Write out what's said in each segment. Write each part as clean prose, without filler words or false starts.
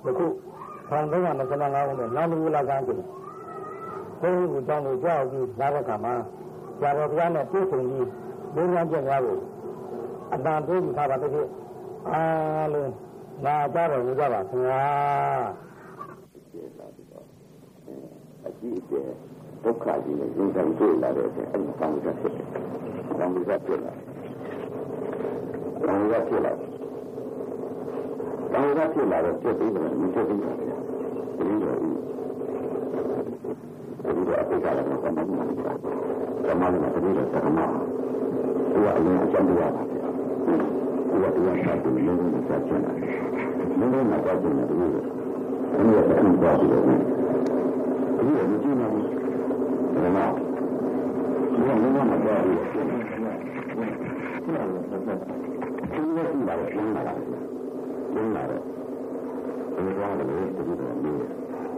ခု1325ခုနဲ့နောက်တစ်ခုလောက်ကနေဘုန်းကြီးကကြောင်းကိုကြောက်ပြီးလာတဲ့ခါမှာဇာတော်ဘုရားနဲ့တွေ့ဆုံပြီးဘုရားကျင့်များကိုအတန်တိုးပြီးထားပါတစ်ခေတ်အားလုံးငါကြတော်မူကြပါခင်ဗျာအကြည့်တဲ့ဒုက္ခကြီးနဲ့ရင်ဆိုင်တွေ့လာတဲ့အချိန်အဲ့ဒီကောင်းကဖြစ်တယ်။ကောင်းကဖြစ်လာ။ကောင်းကဖြစ်လာ။ကောင်းကဖြစ်လာတော့ပြည့်ပြီးတယ်မပြည့်ပြီးတယ်။ဒီလိုဒီလိုအပိကလည်းကောင်းမှမဟုတ်ဘူး။ဓမ္မနဲ့တတိယဓမ္မသူကအရင်အကျဉ်းတရားပါ။သူကတရားရှာပြီးလုံးဝစချင်တယ်။လုံးဝမစချင်တယ်ဒီလို။အဲ့ဒီကအင်းသွားပြီးတော့ဒီလိုမကြည့်နိုင်ဘူး။ဒါမှမဟုတ်ဘူး။မသွားဘူး။ဒီလိုရှိတာလည်းကျင်းလာတာ။ကျင်းလာတော့ဒီလိုကလည်းဒီလိုမျိုး။ဒီလို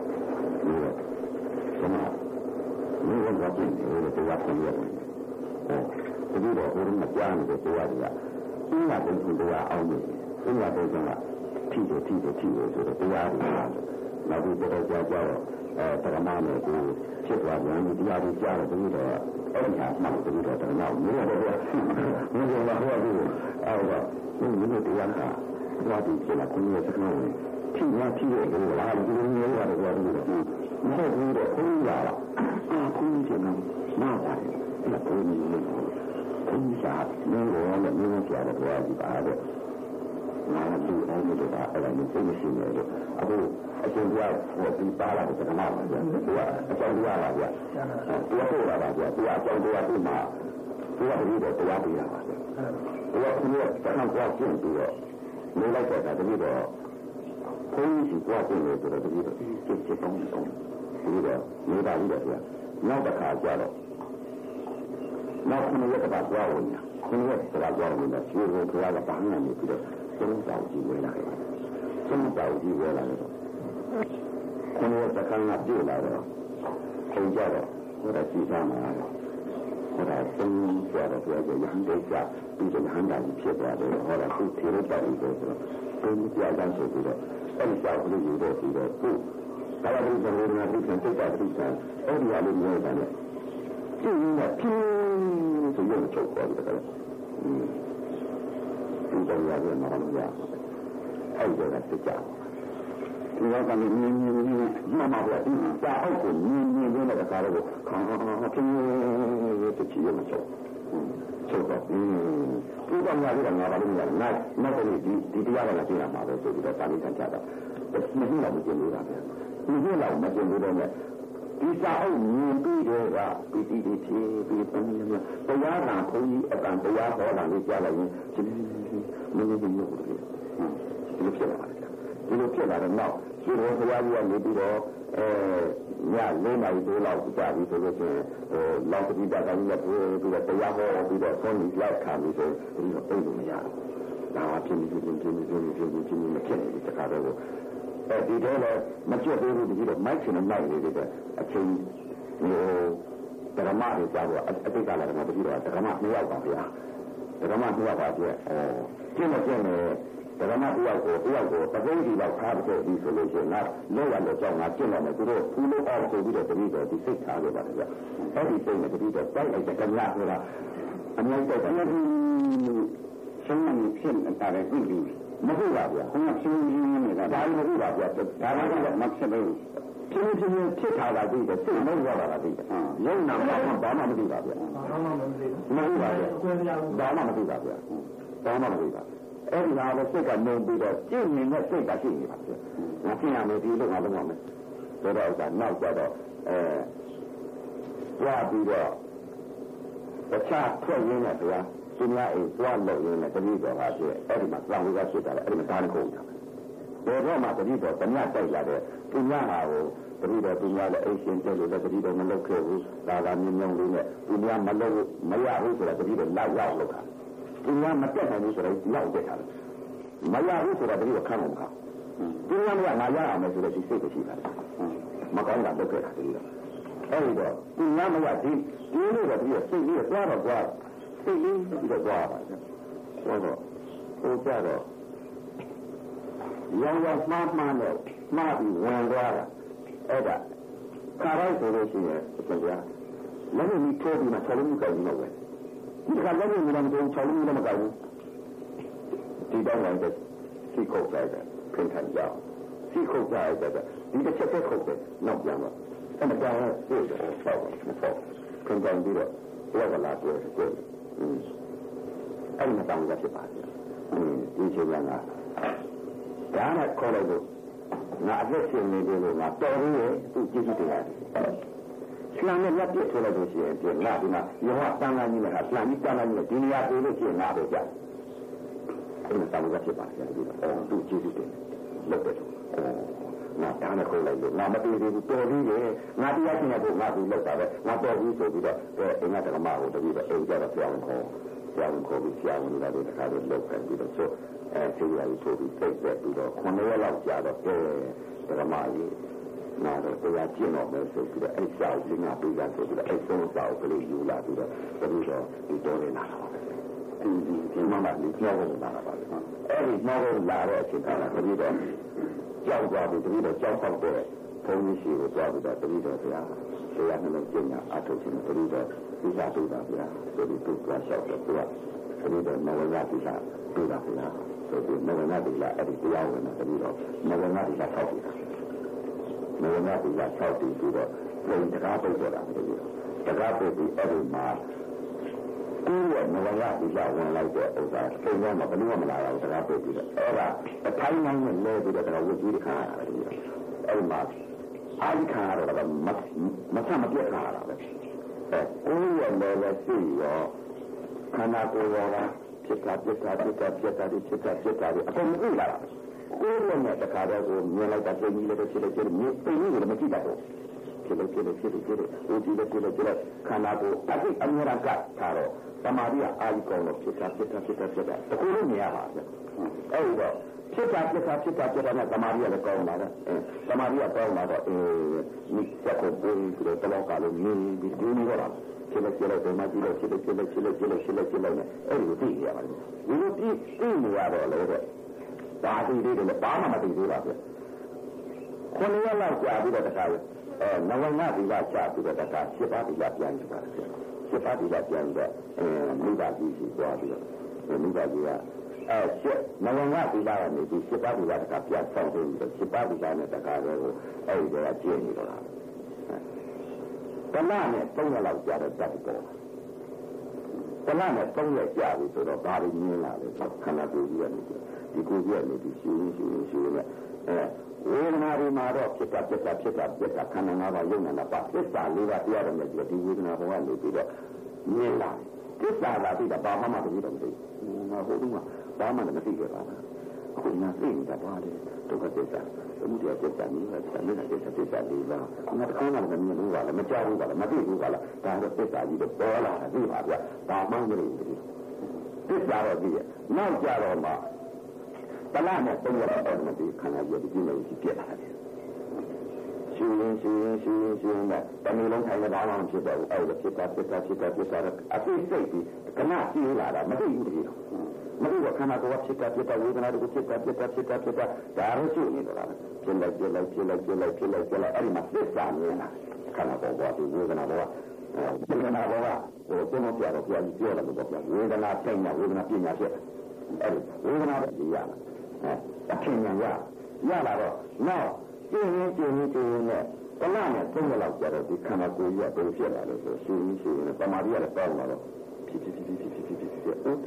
ဆန္ဒမျိုးကကြည့်တယ်တရားပြန်ရတယ်။ဒီလိုဘုရားမကြားနေတဲ့တရားတွေကအင်းလာတဲ့တရားအောင်နေ။အင်းလာတဲ့ကထိတယ်ဆိုတော့တရားတွေနောက်ပြီးတော့ကြားတော့ဓမ္မနဲ့ကိုဖြစ်သွားပြန်ဒီတရားတွေကြားတော့ဒီလိုတော့အဲ့ဒီဟာမှတ်ပြီးတော့ဓမ္မမျိုးတော့မျိုးလာဟောပြီးအဲ့တော့ဒီလိုတရားကဘာဒီကျလာကိုယ်စကားဝင်ထိရလို့လားဒီလိုမျိုးရတယ်ဘာလို့လဲမဟုတ်ဘူးတော့ဘုရားလားအခုကျနေမှာပါတယ်အဲ့ဒါဘုရားမျိုးဘုရားမျိုးရောလည်းမျိုးပြရတယ်ဘုရားဒီပါတယ်နာမည်အဲ့ဒီတော့အဲ့ဒါမျိုးသိမရှိနေလို့အခုအကျဉ်းပြောဖို့ဒီပါလာတဲ့ဓမ္မပါဗျာသူကအကြောင်းတရားပါဗျာသူကဟုတ်ပါဗျာသူကအကြောင်းတရားပြီးမှသူကဒီတော့တရားပြရပါဗျာသူကခုနကတခါကြောက်ကျင့်ပြီးတော့နေလိုက်တဲ့အခါတတိတော့ဘုန်းကြီးကြောက်ကျင့်လို့ဆိုတော့တတိတော့စစ်ကောင်းဒီတော့နေပါလိမ့်တယ်ဗျာနောက်တစ်ခါကြတော့နောက်ခုနကတပါးကြောက်ဝင်ညာခုနကတပါးကြောက်ဝင်တာကျွေးဖို့ဘုရားကဘာမှမပြီးတော့သုံးတောင်ကြီးဝဲလာတယ်သုံးတောင်ကြီးဝဲလာတယ်ခုနကတခါကပြေးလာတော့ခေါင်းကြတော့ဟိုဒါကြည့်သားမှာဟိုဒါသုံးကြတော့ပြောကြရဟန်းတိတ်ကပြီးတော့ဟန်တာကြီးဖြစ်သွားတယ်ဟောတာသူ့ထေရတော်ကြီးဆိုတော့သုံးကြကြဆိုပြီးတော့အဲ့ဒီကြောင့်လူတွေတော့ပြီးတော့သူ့ဘာလို့ဒီလိုမျိုးဒီကတိတ်တာတိတ်တာအဲ့ဒီအလိုမျိုးတယ်ကျင်းနေတာပြင်းဆိုရုပ်ချုပ်သွားတယ်ကဒီတော့ရတယ်မဟုတ်ဘူးအဲ့ဒါကတကြဒီကနေ့မြင်းမမဘွားဒီစာအုပ်ကိုမြင်းနေတဲ့ကားကိုခေါင်းပြင်းတချီရမချုပ်ချုပ်တော့ဒီတော့ရတယ်ငါဘာလို့လဲနောက်ဒီတရားကလည်းပြင်ရမှာပဲဆိုပြီးတော့တာလိခံကြတာမရှိတော့မကျင်လို့တာပဲဒီလိုတော့မကျင်လို့တော့ဒီစာအုပ်မြင်ပြီးတော့ကဒီဖြည်းပြီးပုံနေမှာတရားနာဘုန်းကြီးအတန်တရားဟောတာလေးကြားလိုက်ရင်ဒီမင်းတို့မျိုးကိုဒီလိုဖြစ်လာတယ်ဒီလိုဖြစ်လာတော့နောက်ဒီလိုဘုရားကြီးကနေပြီးတော့ည4 နာရီတိုးလောက်ကြာပြီဆိုလို့ရှိရင်လောက်တိတာကလည်းပြီးတော့တရားဟောပြီးတော့ဆုံးပြီးလောက်ခံပြီးဆိုဒီလိုအိတ်လို့မရဘူးဒါကပြင်းမဖြစ်နေတခါတော့ဒီတော့လည်းမကြွသေးဘူးဒီတော့မိုက်ချင်တဲ့မိုက်လေးတွေအချင်းမျိုးဓမ္မတွေကြားတော့အတိတ်ကလည်းဓမ္မတတိတော့ဓမ္မမရောက်ပါဗျာဓမ္မမရောက်ပါပြည့်ကျင့်နေဓမ္မတယောက်ကိုပသိတိလောက်ထားတဲ့ဒီဆိုလို့ရှိရင်လောက်ရတော့ကြောင့်ငါကျင့်တော့မယ်သူတို့ဖူးလို့အောင်ဆိုပြီးတော့တတိတော့ဒီစိတ်ထားရပါတယ်ဗျာအဲ့ဒီစိတ်နဲ့တတိတော့တိုက်လိုက်တဲ့ကမ္ဘာဆိုတာအများကြီးတော့ဆုံးမဖြစ်နေတာလည်းသိပြီမဟုတ်ပါဗျာခုနရှင်းနေတာဒါလည်းမဟုတ်ပါဗျာဒါကတော့မဖြစ်ဘူးချင်းဖြစ်ထားတာသိတယ်စိတ်မဟုတ်ပါလားသိတယ်ရုံနာဘာမှမသိပါဗျာဘာမှမသိဘူးမဟုတ်ပါဗျာဘာမှမသိပါဗျာဘာမှမသိပါအဲ့ဒီကတော့စိတ်ကနှုံပြီးတော့ကျင့်နေတဲ့စိတ်ကရှိနေပါဗျာငါသိရမယ်ဒီလိုငါလုပ်ရမယ်ဆိုတော့ကနောက်ကြတော့ကြွားပြီးတော့တခြားထွက်ရင်းနဲ့ဗျာသူများအိမ်သွားလို့ရင်းနဲ့တတိတော်ဟာပြည့်အဲ့ဒီမှာကြောင်ဝေကဖြစ်တာလေအဲ့ဒီမှာဒါနဲ့ကုန်တာဘယ်တော့မှတတိတော်တမတိုက်လာတဲ့သူများဟာကိုတတိတော်သူများလည်းအိမ်ရှင်ကျလို့လည်းတတိတော်မလုပ်ခဲ့ဘူးဒါကမြင်းမြုံလေးနဲ့သူများမလုပ်မရဘူးဆိုတာတတိတော်လောက်ရောက်လုပ်တာသူများမတက်နိုင်ဘူးဆိုတော့လောက်တက်တာလေမရဘူးဆိုတာတတိတော်ခံမှာမဟုတ်သူများကငါရအောင်မယ်ဆိုတော့ဒီစိတ်ကိုရှိတာမကောင်းတာလုပ်ခဲ့တာတတိတော်အဲ့ဒီတော့သူများမရဒီလိုတော့ဒီစိတ်လေးသွားတော့သွားစိတ်လေးပြီးတော့သွားပါဆိုတော့ဟိုကြတော့ရောင်မှားနဲ့မှားပြီးဝင်သွားတာအဲ့ဒါခါတိုင်းဆိုလို့ရှိရင်အကျဉ်းပြလက်နဲ့မိထိုးပြီးမှ6လုံးကောက်ပြီးတော့ပဲဒီကလက်နဲ့မိတော့6လုံးလည်းမကောက်ဘူးဒီတော့လည်းစီခုတ်ကြတယ်ပြင်ထိုင်ကြစီခုတ်ကြတယ်ဒီတစ်ချက်ခုတ်တယ်နောက်ပြန်တော့အဲ့မကြောက်ဘူးဆိုတော့ဆောက်မဆောက်ခင်ဗျာပြီးတော့ဘယ်ကလာပြောကိုအဲ့ဒီမတောင်းရဖြစ်ပါဘူးဒီချိန်ကဒါနဲ့ခေါ်လိုက်လို့ငါအသက်ရှင်နေတယ်လို့ငါတော်ရင်းရဲ့သူကြည့်ကြည့်တယ်ဆလံနဲ့လက်ပြဆိုလို့ရှိရင်ပြန်လာဒီမှာယောဟတန်ခါကြီးနဲ့ဆလံကြီးတန်ခါကြီးနဲ့ဒီနေရာပြေးလို့ရှိရင်ငါပဲကြာအဲ့ဒီတောင်းရဖြစ်ပါဘူးဒီတော့သူကြည့်ကြည့်တယ်လုပ်တယ်ငါတားနဲ့ခေါ်လိုက်လို့ငါမပြေဘူးတော်ပြီးတယ်ငါတရားရှင်ရဖို့ငါသူလောက်တာပဲငါတော်ပြီးဆိုပြီးတော့အိမ်ကတက္ကမကိုတပြီးတော့အိမ်ကြတော့ပြောင်းခေါ်ပြီးဆရာဝန်တွေလည်းတခါတော့လောက်ခဲ့ပြီးတော့ဆိုဆေးရည်ဆိုပြီးတိတ်တက်ပြီးတော့9ရက်လောက်ကြာတော့တက္ကမကြီးနာတော့တရားကျင့်တော့မယ်ဆိုပြီးတော့အဲ့ဆရာကြီးငါပြီးတာဆိုပြီးတော့အဲ့ဆုံးစာအုပ်ကလေးယူလာပြီးတော့တပြီးတော့ဒီတော်နေလာတာပါပဲဒီမှာမှဒီကြောက်လို့လာတာပါပဲအဲ့ဒီနောက်တော့လာတဲ့အချိန်ကတပြီးတော့ကြောက်သွားပြီးတပြီးတော့ကြောက်ပေါက်တဲ့ဘုန်းကြီးရှိကိုသွားပြီးတော့တပြီးတော့ဆရာနှလုံးကျင့်တာအထုပ်ခြင်းတပြီးတော့ဒီစားတွေ့တာဗျာဆိုပြီးသူကလျှောက်တော့သူကတပြီးတော့နဝရတိစားတွေ့တာဗျာဆိုပြီးနဝရတိစားအဲ့ဒီတရားဝင်တာတပြီးတော့နဝရတိစားထောက်ပြီးတာနဝရတိစားထောက်ပြီးတော့ပြန်တကားပုတ်တော့တာတပြီးတော့တကားပုတ်ပြီးအဲ့ဒီမှာကိုယ်ကနဝရတိစားဝင်လိုက်တဲ့ဥစ္စာစိတ်ထဲမှာဘယ်လိုမှမလာတော့တကားပုတ်ပြီးတော့အဲ့ဒါအထိုင်းနိုင်နဲ့လဲပြီးတော့တကားဝတ်ကြီးတခါရတာတပြီးတော့အဲ့ဒီမှာအာရိခါတော့ကမပြတ်လာတာပဲကိုယ်ရဲ့လည်းသိရောခန္ဓာကိုယ်ရောဖြစ်တာအကုန်မသိလာတာကိုယ်ရဲ့တခါတော့ကိုမြင်လိုက်တာသိကြီးလည်းဖြစ်တယ်မြင်သိကြီးလည်းမကြည့်တတ်ဘူးဖြစ်လို့ဦးကြည့်လည်းခန္ဓာကိုယ်အမြဲတမ်းကထားတော့သမာဓိကအာရိကောလို့ဖြစ်တာတကူလို့မြင်ရပါဗျအဲ့တော့ဖြစ်တာနဲ့သမာဓိကလည်းကောင်းလာတယ်သမာဓိကကောင်းလာတော့ဒီစက်ကိုပိုးပြီးတော့တလောကလုံးနေပြီးဒီလိုတော့ဖြစ်လို့ဒီမှာကြည့်လို့ဖြစ်လို့နဲ့အဲ့ဒီကိုသိရပါတယ်ဒီလိုသိနေရတော့လေဒါသိသေးတယ်ဘာမှမသိသေးပါဘူးခုနှစ်ရက်လောက်ကြာပြီးတော့တခါနဝငါဒီကကြာပြီးတော့တခါ7ပါးဒီကပြန်ကြပါလား7ပါးဒီကပြန်တော့မိဘကြီးရှိသွားပြီးတော့မိဘကြီးကနဝငါဒီလာကနေဒီ7ပါးဒီကတခါပြန်ဆောင်ပြီးတော့7ပါးဒီကနဲ့တခါတည်းကိုအဲ့ဒီကကျင့်နေတော့တာတလနဲ့3ရက်လောက်ကြာတော့တတ်ပြီးတော့တလနဲ့3ရက်ကြာပြီဆိုတော့ဘာလို့မြင်လာလဲခန္ဓာကိုယ်ကြီးကနေဒီကိုယ်ကြီးကနေဒီရှင်းနဲ့ဝေဒနာတွေမှာတော့ဖြစ်တာခန္ဓာ၅ပါးယုံနာပါသစ္စာ၄ပါးတရားတော်နဲ့ဒီဝေဒနာဘဝနေပြီးတော့မြင်လာသစ္စာလာပြီးတော့ဘာမှမသိတော့မသိဘူးငါဟိုတုန်းကဘာမှလည်းမသိခဲ့ပါဘူးအခုငါသိနေတာပါလေဒုက္ခသစ္စာသမုဒယသစ္စာနိဗ္ဗာန်သစ္စာသစ္စာ၄ပါးငါတခါမှလည်းမမြင်ဘူးပါလားမကြောက်ဘူးပါလားမသိဘူးပါလားဒါတော့သစ္စာကြီးတော့ပေါ်လာတာသိပါဗျာဘာမှမသိဘူးသစ္စာတော့ဒီနောက်ကြတော့မှတလားနဲ့သုံးရတော့မသိခန္ဓာကြီးဒီလိုကြီးပြက်လာတယ်ရှင်းနဲ့တမီလုံးထိုင်နေတာမှမဖြစ်တော့ဘူးအဲ့ဒါဖြစ်တာအသိစိတ်ပြီးကနကြည့်လာတာမသိဘူးတကယ်တော့မသိတော့ခန္ဓာကိုယ်ကဖြစ်တာဝေဒနာတွေကိုဖြစ်တာဒါတော့ရှိနေတော့တာဖြစ်လိုက်အဲ့ဒီမှာသစ္စာမြင်တာခန္ဓာကိုယ်ကဒီဝေဒနာဘောကဟိုဘုန်းတော်ပြတော့ပြန်ပြောတယ်လို့ပြောဝေဒနာသိညာဝေဒနာပညာဖြစ်အဲ့ဒီဝေဒနာပဲရလာအထင်ညာရလာတော့နောက်ကျင်းနဲ့တလားနဲ့သုံးရက်လောက်ကြာတော့ဒီခန္ဓာကိုယ်ကြီးကဘယ်ဖြစ်လာလဲဆိုရှင်းနဲ့ပမာရီကလည်းကောင်းလာတော့ဖြစ်အိုးထူတယ်ရင်း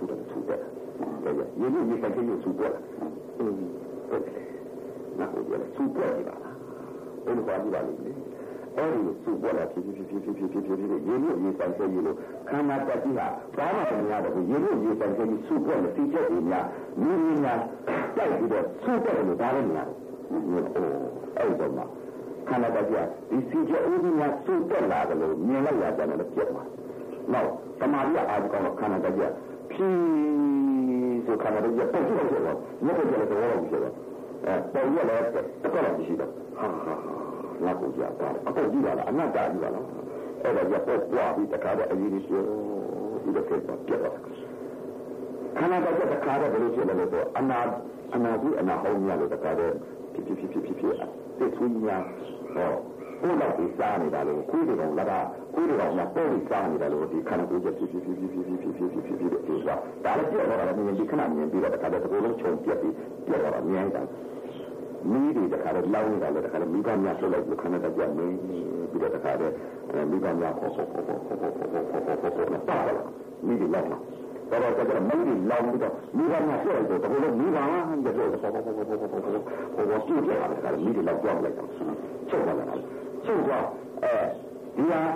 နှီးဆိုင်ကြီးဆူပေါ်လာဟုတ်တယ်နောက်ကိုလည်းဆူပေါ်နေပါလားဘယ်လိုပါကြည့်ပါလိမ့်မယ်အဲ့ဒီဆူပေါ်လာဖြစ်ရင်းနှီးဆိုင်ကြီးလို့ခန္ဓာတက်ကြီးဟာဘာမှမရတော့ဘူးရင်းနှီးဆိုင်ကြီးဆူပေါ်နေသိချက်တွေများမြင်းတိုက်ပြီးတော့ဆူပေါ်တယ်လို့ဒါလည်းမရဘူးအဲ့တော့မှခန္ဓာတက်ကြီးဒီစီချက်ဦးကြီးများဆူပေါ်လာတယ်လို့မြင်လိုက်ရတယ်လည်းပြတ်သွားနောက်သမာဓိအားကောင်းတော့ခန္ဓာတက်ကြီးဖြီးဆိုခန္ဓာတက်ကြီးပုံထုတ်တယ်တော့မြတ်ကြတယ်တော့လို့ဆိုတော့ပေါ်ရလည်းတစ်ခါတော့ရှိတော့နောက်ကိုကြာသွားအပေါ်ကြည့်ပါလားအနတ္တကြည့်ပါလားအဲ့ဒါကြပေါ်ပွားပြီးတခါတော့အရေးကြီးဆိုဒီလိုဖြစ်တော့ပြတ်တော့ခန္ဓာတက်ကြီးတခါတော့ဘယ်လိုဖြစ်လဲဆိုအနာကြီးအနာဟောင်းများလို့တခါတော့这出一样哦。我老是杀你的喽，亏的龙那个，亏的龙那玻璃杀你的喽，你看到估计的，就是说，打了掉到了面比看到面比了，看到这个龙穷掉到了面上，米的看到捞你了，看到米干面出来就看到这米比了看到米干面火那大了，米的捞了。到了这个米的捞不到，米干面出来就这个米干啊，你就火就这样的，看到米的捞掉来着，就这样的。就说，你呀，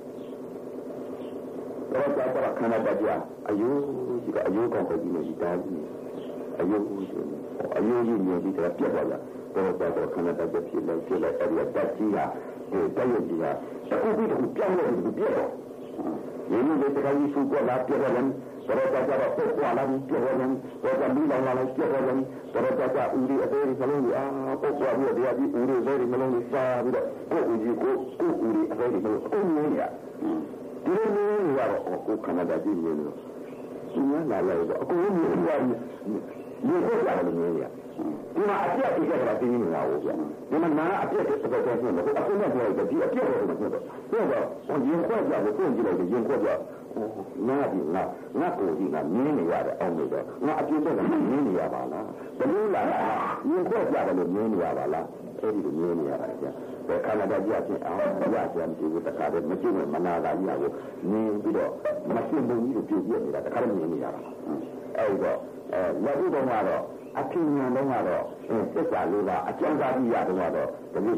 我在看到大家，哎呦，这个哎呦，刚才因为一单子，哎呦，一年的这个别过了，我在看到大家起来，哎呀，大家呀，大家呀，这个这个变了这个别了，因为这个艺术国家别个人。我在家的后挂那里别个人，我在米朗那里别个人，我在家屋里这里可能啊，后挂我的呀，屋里这里可能啥的，我屋里这里可能公园呀，这个公园呀，我看到在这里了，今年来了一个公园呀，你会讲的公园呀，你们阿姐比较来听你啊，我讲，你们拿阿姐这个关心的，我阿公那时候就比较什么听的，那个我烟火家的供起来的烟火家。那估计那年龄呀的，那个，那今这个年龄呀吧啦，不能啦，你国家的年龄呀吧啦，这里的年龄呀吧讲，在看到大家讲啊，大家讲这个大家的没经过没拿大家个，你比如没听懂你就别别的，看到年龄呀吧，哎个，那这种话的，啊听年的话的，这下路吧，啊讲啥子呀的话的，这个，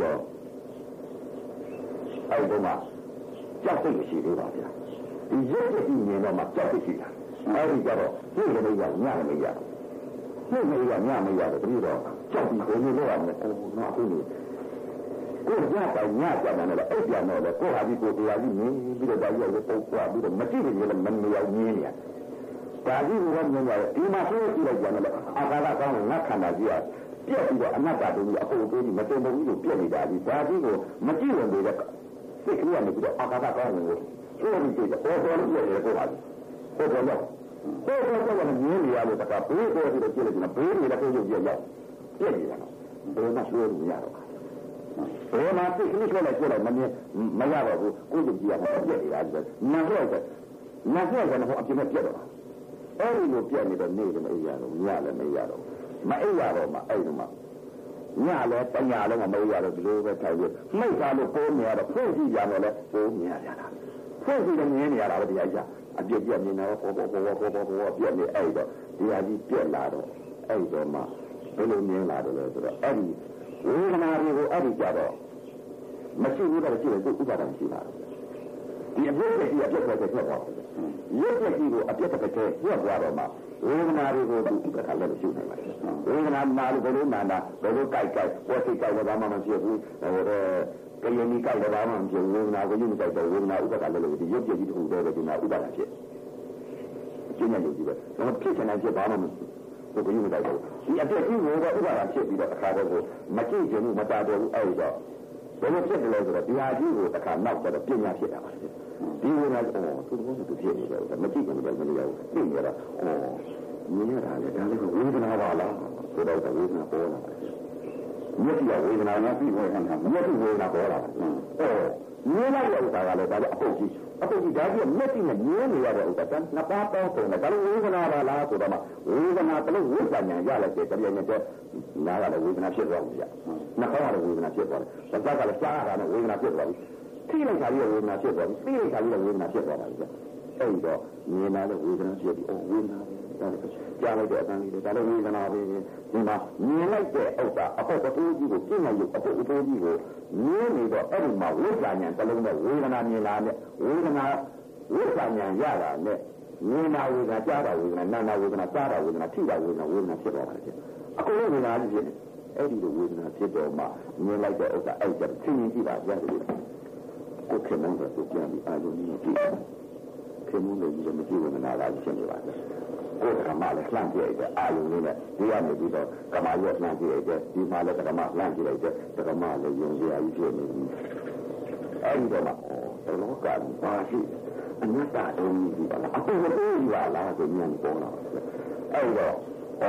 哎个嘛，讲这个系列吧讲。你这一年了嘛，交不起的，而且叫做这个没有，那个没有，这个没有，那没有的，比如说交不起你多少呢？那后面，国家在人家家那个二家那个，国家的国家的你，比如说要个包括，比如没这个人没有年龄，但是我们那个，你妈说起来讲那个，阿嘎达刚我看到的啊，别的那家东西，后头你没这东西就别的家的，但是我没这个那个，这个样的比较阿嘎达刚我。我们这个，我说的也过来，我说要，我说这个年龄啊，这个不是说这个这个不是的都有要，别的了，不是那说的一样的吧？我拿这个说来说来，没要的估计一样的别的啊，那这个的话就没别的了，有别的那个没要的，伢的没要的，没要的嘛，的嘛。伢嘞，不伢嘞，我没要的，比如说台湾，没啥路包面的，飞机家的嘞，包面的啦。飞机的年龄啊，我底下讲，别你那别你爱的，底下你别拉的，爱的嘛，不能年拉的了，这个爱你，我他妈的我爱你家的，没去你那个机会都不把东西拿，也别快跑，也别记住啊，别特别要不的嘛，我他妈的我都不看那个新闻了，我他妈的我都难的，我都改，我去改我他妈学会，我的。给你改的话嘛，就我拿个用在做，我拿500来了，有些的土豆的就拿500来些，今年有几个，然后之前那些把我们都不用在做，你这今年的500来些比较开的不，没这节目没大多爱的，我们这个来说，第二季我在看那个的变价些了，第二呢这个东西都便宜的，没这个没便宜了，你看的，但是为什么完了？说到这为什么多了？也是要为难，也是为难他，也是为难多了。你那个大家来，大家后期大家没听见，你那个咱那把包动了，咱为什么那知道吗？为什么咱为啥人家来这这边这那个为什么写出来一下？那好的为什么写出来？咱大家来想想呢，为什么写出来？推了下去为什么写出来？推了下去为什么写出来？这个你那个为什么写的？为什么？家里边咱为什么对吧？你那个包括多几个，今年有包括多几个，你那个嘛，为啥年咱那个为什么你那的？为啥年家了呢？你那为啥家的为什么？那为什么家的为什么？地的为什么？为什么贴到那去？过来为啥这些？你的为什么贴到嘛？你那个家的青年地吧，家的，我可能是这样的，按照你的，可能是你这么几个人拿来现在吧。我干嘛来浪费一点？用你的，这样的比较干嘛要浪费一点？你妈来干嘛浪费一点？这个嘛来用这样一些你知道吗？这老干巴西，人家大东西吧啦，我都以为啦，就念过了。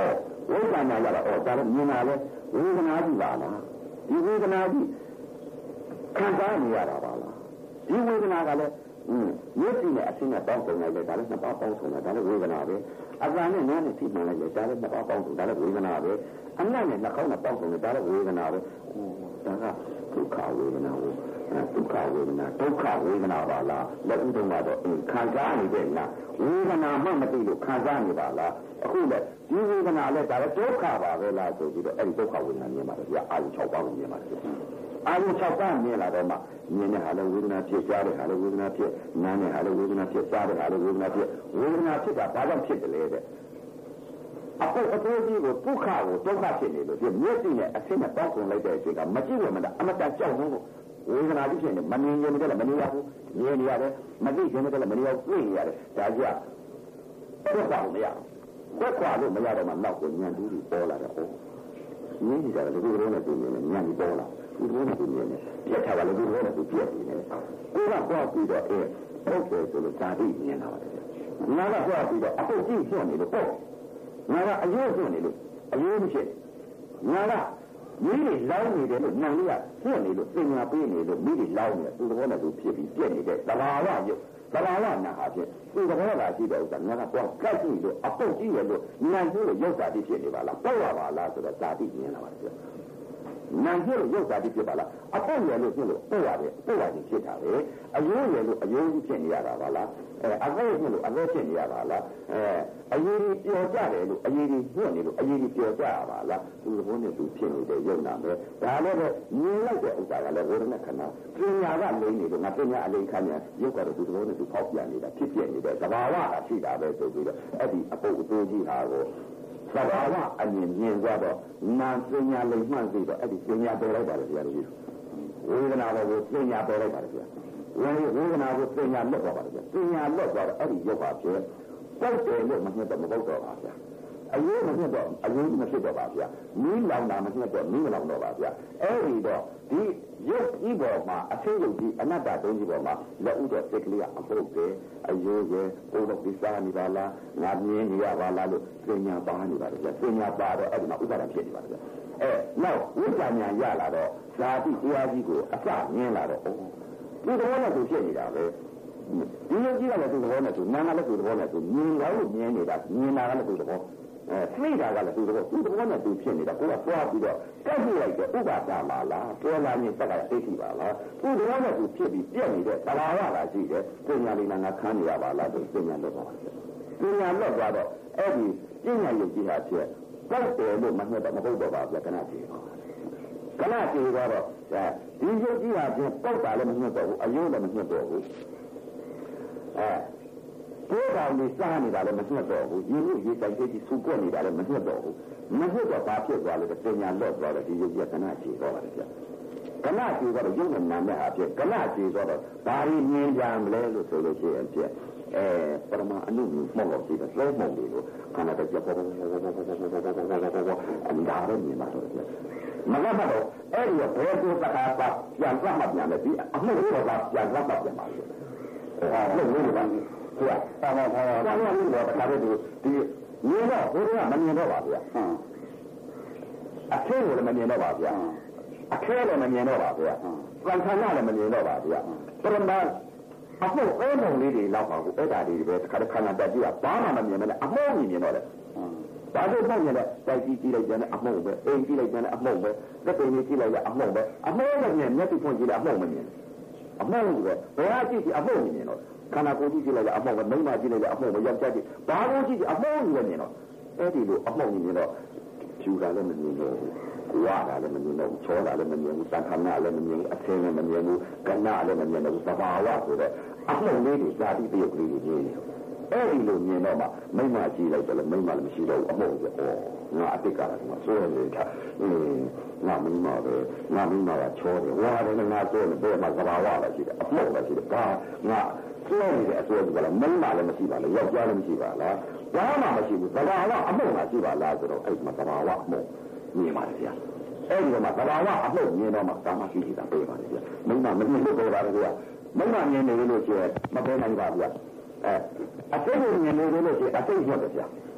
ဝိသနာရတာဒါလည်းမြင်လာလဲဝေဒနာကြီးပါလားဒီဝေဒနာကြီးခံစားနေရတာပါလားဒီဝေဒနာကလည်းမျက်စိနဲ့အဆင်းနဲ့ပေါင်းစုံလိုက်တယ်ဒါလည်းနှစ်ပါးပေါင်းစုံတယ်ဒါလည်းဝေဒနာပဲအပန်းနဲ့နားနဲ့ထိမှန်လိုက်တယ်ဒါလည်းနှစ်ပါးပေါင်းစုံဒါလည်းဝေဒနာပဲအနတ်နဲ့နှာခေါင်းနဲ့ပေါင်းစုံတယ်ဒါလည်းဝေဒနာပဲဒါကဒုက္ခဝေဒနာကိုဒုက္ခဝေဒနာဒုက္ခဝေဒနာပါလားလက်ဥဒ္ဓမှာတော့ခံစားနေတဲ့လားဝေဒနာမှမသိလို့ခံစားနေပါလားအခုလည်းဒီဝေဒနာလည်းဒါလည်းဒုက္ခပါပဲလားဆိုပြီးတော့အဲ့ဒီဒုက္ခဝေဒနာမြင်ပါတယ်ဗျာအာရုံ6ပါးကိုမြင်ပါတယ်အာရုံ6ပါးမြင်လာတော့မှမြင်တဲ့ဟာလည်းဝေဒနာဖြစ်ကြားတဲ့ဟာလည်းဝေဒနာဖြစ်နားတဲ့ဟာလည်းဝေဒနာဖြစ်စားတဲ့ဟာလည်းဝေဒနာဖြစ်ဝေဒနာဖြစ်တာဘာကြောင့်ဖြစ်တယ်လဲတဲ့အဖို့အတိုးကြီးကိုဒုက္ခကိုဒုက္ခဖြစ်နေလို့ဒီမျက်စိနဲ့အဆင်းနဲ့ပေါက်ကုန်လိုက်တဲ့အချိန်ကမကြည့်ရမှန်းအမတန်ကြောက်လို့ဝေဒနာကြီးဖြစ်နေမမြင်ရင်လည်းမမြင်ရဘူးမြင်နေရတယ်မသိရင်လည်းမမြင်ရဘူးသိနေရတယ်ဒါကြီးကဘက်ခွာလို့မရဘက်ခွာလို့မရတော့မှနောက်ကိုညံတူးပြီးပေါ်လာတယ်ဟုတ်မြင်ကြတယ်လူတွေနဲ့တူနေတယ်ညံပြီးပေါ်လာလူတွေနဲ့တူနေတယ်ပြက်ထားပါလေလူတွေနဲ့တူပြက်နေတယ်ကိုကပေါ်ပြီးတော့ဟုတ်တယ်ဆိုလို့ဇာတိမြင်လာပါတယ်ငါကပေါ်ပြီးတော့အပုတ်ကြီးဖြစ်နေလို့ပေါ့ငါကအယုံဖြစ်နေလို့အယုံဖြစ်ငါကမိတွေလောင်းနေတယ်လို့ညံလေးကဖြစ်နေလို့ပညာပေးနေလို့မိတွေလောင်းနေသူတော်နဲ့သူဖြစ်ပြီးပြက်နေတဲ့သဘာဝရုပ်သဘာဝနာဟာဖြစ်သူတော်ကရှိတဲ့ဥစ္စာငါကတော့ကတ်ကြည့်လို့အပုတ်ကြည့်ရလို့ညံလို့ရုပ်စာတိဖြစ်နေပါလားပေါ့ရပါလားဆိုတော့ဇာတိမြင်လာပါတယ်ညံလို့ရုပ်စာတိဖြစ်ပါလားအပုတ်ရလို့ဖြစ်လို့ပေါ့ရတယ်ပေါ့ရတယ်ဖြစ်တာပဲအယိုးရလို့အယိုးကြီးဖြစ်နေရတာပါလားအကောဖြစ်လို့အကောဖြစ်နေရပါလားအယိုးကြီးပျော်ကြတယ်လို့အယိုးကြီးညှို့နေလို့အယိုးကြီးပျော်ကြရပါလားသူတော်နဲ့သူဖြစ်နေတဲ့ရုပ်နာပဲဒါလည်းပဲမြင်လိုက်တဲ့ဥစ္စာကလည်းဝေဒနာခန္ဓာပညာကလိမ့်နေလို့ငါပညာအလိမ့်ခါညာရုပ်ကတော့သူတော်နဲ့သူဖောက်ပြန်နေတာဖြစ်ပြနေတဲ့သဘာဝကရှိတာပဲဆိုပြီးတော့အဲ့ဒီအပုပ်အတိုးကြီးဟာကိုသဘာဝအမြင်မြင်ကြတော့နာပညာလိမ့်မှန်းပြီးတော့အဲ့ဒီပညာပေါ်လိုက်ပါလေဆရာတို့ကြီးဝေဒနာကိုပညာပေါ်လိုက်ပါလေဆရာဝေဒနာကိုပညာလွတ်သွားပါလေပညာလွတ်သွားတော့အဲ့ဒီရုပ်ပါဖြစ်ပုတ်တယ်လို့မမြင်တော့မပုတ်တော့ပါဗျာအယိုးမဖြစ်တော့အယိုးမဖြစ်တော့ပါဗျာမီးလောင်တာမဖြစ်တော့မီးမလောင်တော့ပါဗျာအဲ့ဒီတော့ဒီရုပ်ဤပေါ်မှာအထင်းရုပ်ကြီးအနတ္တတုံးကြီးပေါ်မှာလက်ဥတော်စိတ်ကလေးကအပုတ်တယ်အယိုးရဲ့ဘုရားပိစာနေပါလားငါမြင်နေရပါလားလို့ပညာပါနေပါလေဗျာပညာပါတော့အဲ့ဒီမှာဥပါဒံဖြစ်နေပါလေဗျာနောက်ဝိညာဉ်ရလာတော့ဇာတိတရားကြီးကိုအစမြင်လာတော့ဒီတော်နဲ့သူဖြစ်နေတာပဲဒီလိုကြီးကလည်းသူတော်နဲ့သူနာမလည်းသူတော်နဲ့သူမြင်တော့မြင်နေတာမြင်တာကလည်းသူတော်သိတာကလည်းသူတော်နဲ့သူဖြစ်နေတာကိုကပွားပြီးတော့ကပ်ပြလိုက်တော့ဥပါဒပါလားပြောလာရင်စက်ကသိရှိပါလားသူတော်နဲ့သူဖြစ်ပြီးပြည့်နေတဲ့သဘာဝလာရှိတယ်ပညာလေးနာခန်းနေရပါလားဆိုပညာလွတ်သွားတယ်ပညာလွတ်သွားတော့အဲ့ဒီပညာယုတ်ကြီးဟာဖြစ်ပုတ်တယ်လို့မမှတ်တော့မဟုတ်တော့ပါဘူးကဏ္ဍကြီးကဏ္ဍကြီးကတော့ဒီယုတ်ကြီးဟာဖြစ်ပုတ်တာလည်းမမှတ်တော့ဘူးအယုံလည်းမမှတ်တော့ဘူးကိုယ်တော်လေးစားနေတာလည်းမနှက်တော့ဘူးရင်းနှီးရေးတိုက်ကြီးစူပွက်နေတာလည်းမနှက်တော့ဘူးမနှက်တော့ဘာဖြစ်သွားလဲပညာလွတ်သွားတယ်ဒီရုပ်ရကနာချေတော့တယ်ဗျကနာချေတော့ရုပ်နဲ့နာနဲ့ဟာဖြစ်ကနာချေတော့ဘာရင်းမြင်ကြမလဲလို့ဆိုလို့ရှိရင်ဖြစ်ပရမအနုမြုံတော့ရှိတယ်လုံးမုံလေးလို့ခန္ဓာတစ်ပြပေါ်အန္တရာယ်မြင်ပါတော့မနက်တော့အဲ့ဒီဘယ်ကိုတခါပါပြန်သွားမှပြန်မယ်ဒီအမှုတော့ပြန်သွားမှပြန်ပါလို့လို့လို့ပါဟုတ်ပါဘာလို့တော့ဒါလည်းဒီမြင်တော့ဘုရားမမြင်တော့ပါဗျာအခဲကိုလည်းမမြင်တော့ပါဗျာအခဲလည်းမမြင်တော့ပါဗျာသံဃာလည်းမမြင်တော့ပါဗျာပရမအဖို့အဲမုံလေးတွေလောက်ပါဘူးအဲ့ဒါတွေပဲခါခဏတက်ကြည့်တာဘာမှမမြင်မလဲအမောမြင်တော့လေဘာလို့ပေါ့ညလဲတိုက်ကြည့်ကြည့်လိုက်တယ်အမောပဲအိမ်ကြည့်လိုက်တယ်အမောပဲလက်ပိန်ကြည့်လိုက်ရအမောပဲအမောမမြင်မျက်စိဖွင့်ကြည့်လိုက်အမောမမြင်အမောပဲဘယ်ဟာကြည့်ကြည့်အမောမြင်တော့ခန္ဓာကိုယ်ကြည့်လိုက်ရအမောပဲမိမကြည့်လိုက်ရအမောပဲယောက်ျားကြည့်ဘာလို့ကြည့်အမောကြီးလည်းမြင်တော့အဲ့ဒီလိုအမောမြင်တော့ဖြူတာလည်းမမြင်တော့ဘူးဝါတာလည်းမမြင်တော့ဘူးချောတာလည်းမမြင်ဘူးသံခဏလည်းမမြင်ဘူးအထင်းလည်းမမြင်ဘူးကဏလည်းမမြင်တော့ဘူးသဘာဝဆိုတော့အမောလေးတွေဇာတိတရုပ်ကလေးတွေမြင်နေအဲ့ဒီလိုမြင်တော့မှမိမကြည့်လိုက်တယ်လည်းမိမလည်းမရှိတော့ဘူးအမောပဲငါအတိတ်ကလည်းဆိုရနေတာငါမိမပဲငါမိမကချောတယ်ဝါတယ်ငါဆိုတယ်ဘယ်မှာသဘာဝလည်းရှိတယ်အမောလည်းရှိတယ်ဘာငါဆိုနေတဲ့အဆိုကလည်းမိမလည်းမရှိပါလားယောက်ျားလည်းမရှိပါလားဘာမှမရှိဘူးသဘာဝအမောလည်းရှိပါလားဆိုတော့အဲ့ဒီမှာသဘာဝအမောမြင်ပါတယ်ဗျာအဲ့ဒီမှာသဘာဝအမောမြင်တော့မှကာမရှိတာပြေးပါတယ်ဗျာမိမမမြင်လို့တော့ပါတယ်ဗျာမိမမြင်နေလို့ရှိရင်မပေါ်နိုင်ပါဘူးဗျာအစိတ်ကိုမြင်နေလို့ရှိရင်အစိတ်ရွတ်တယ်ဗျာ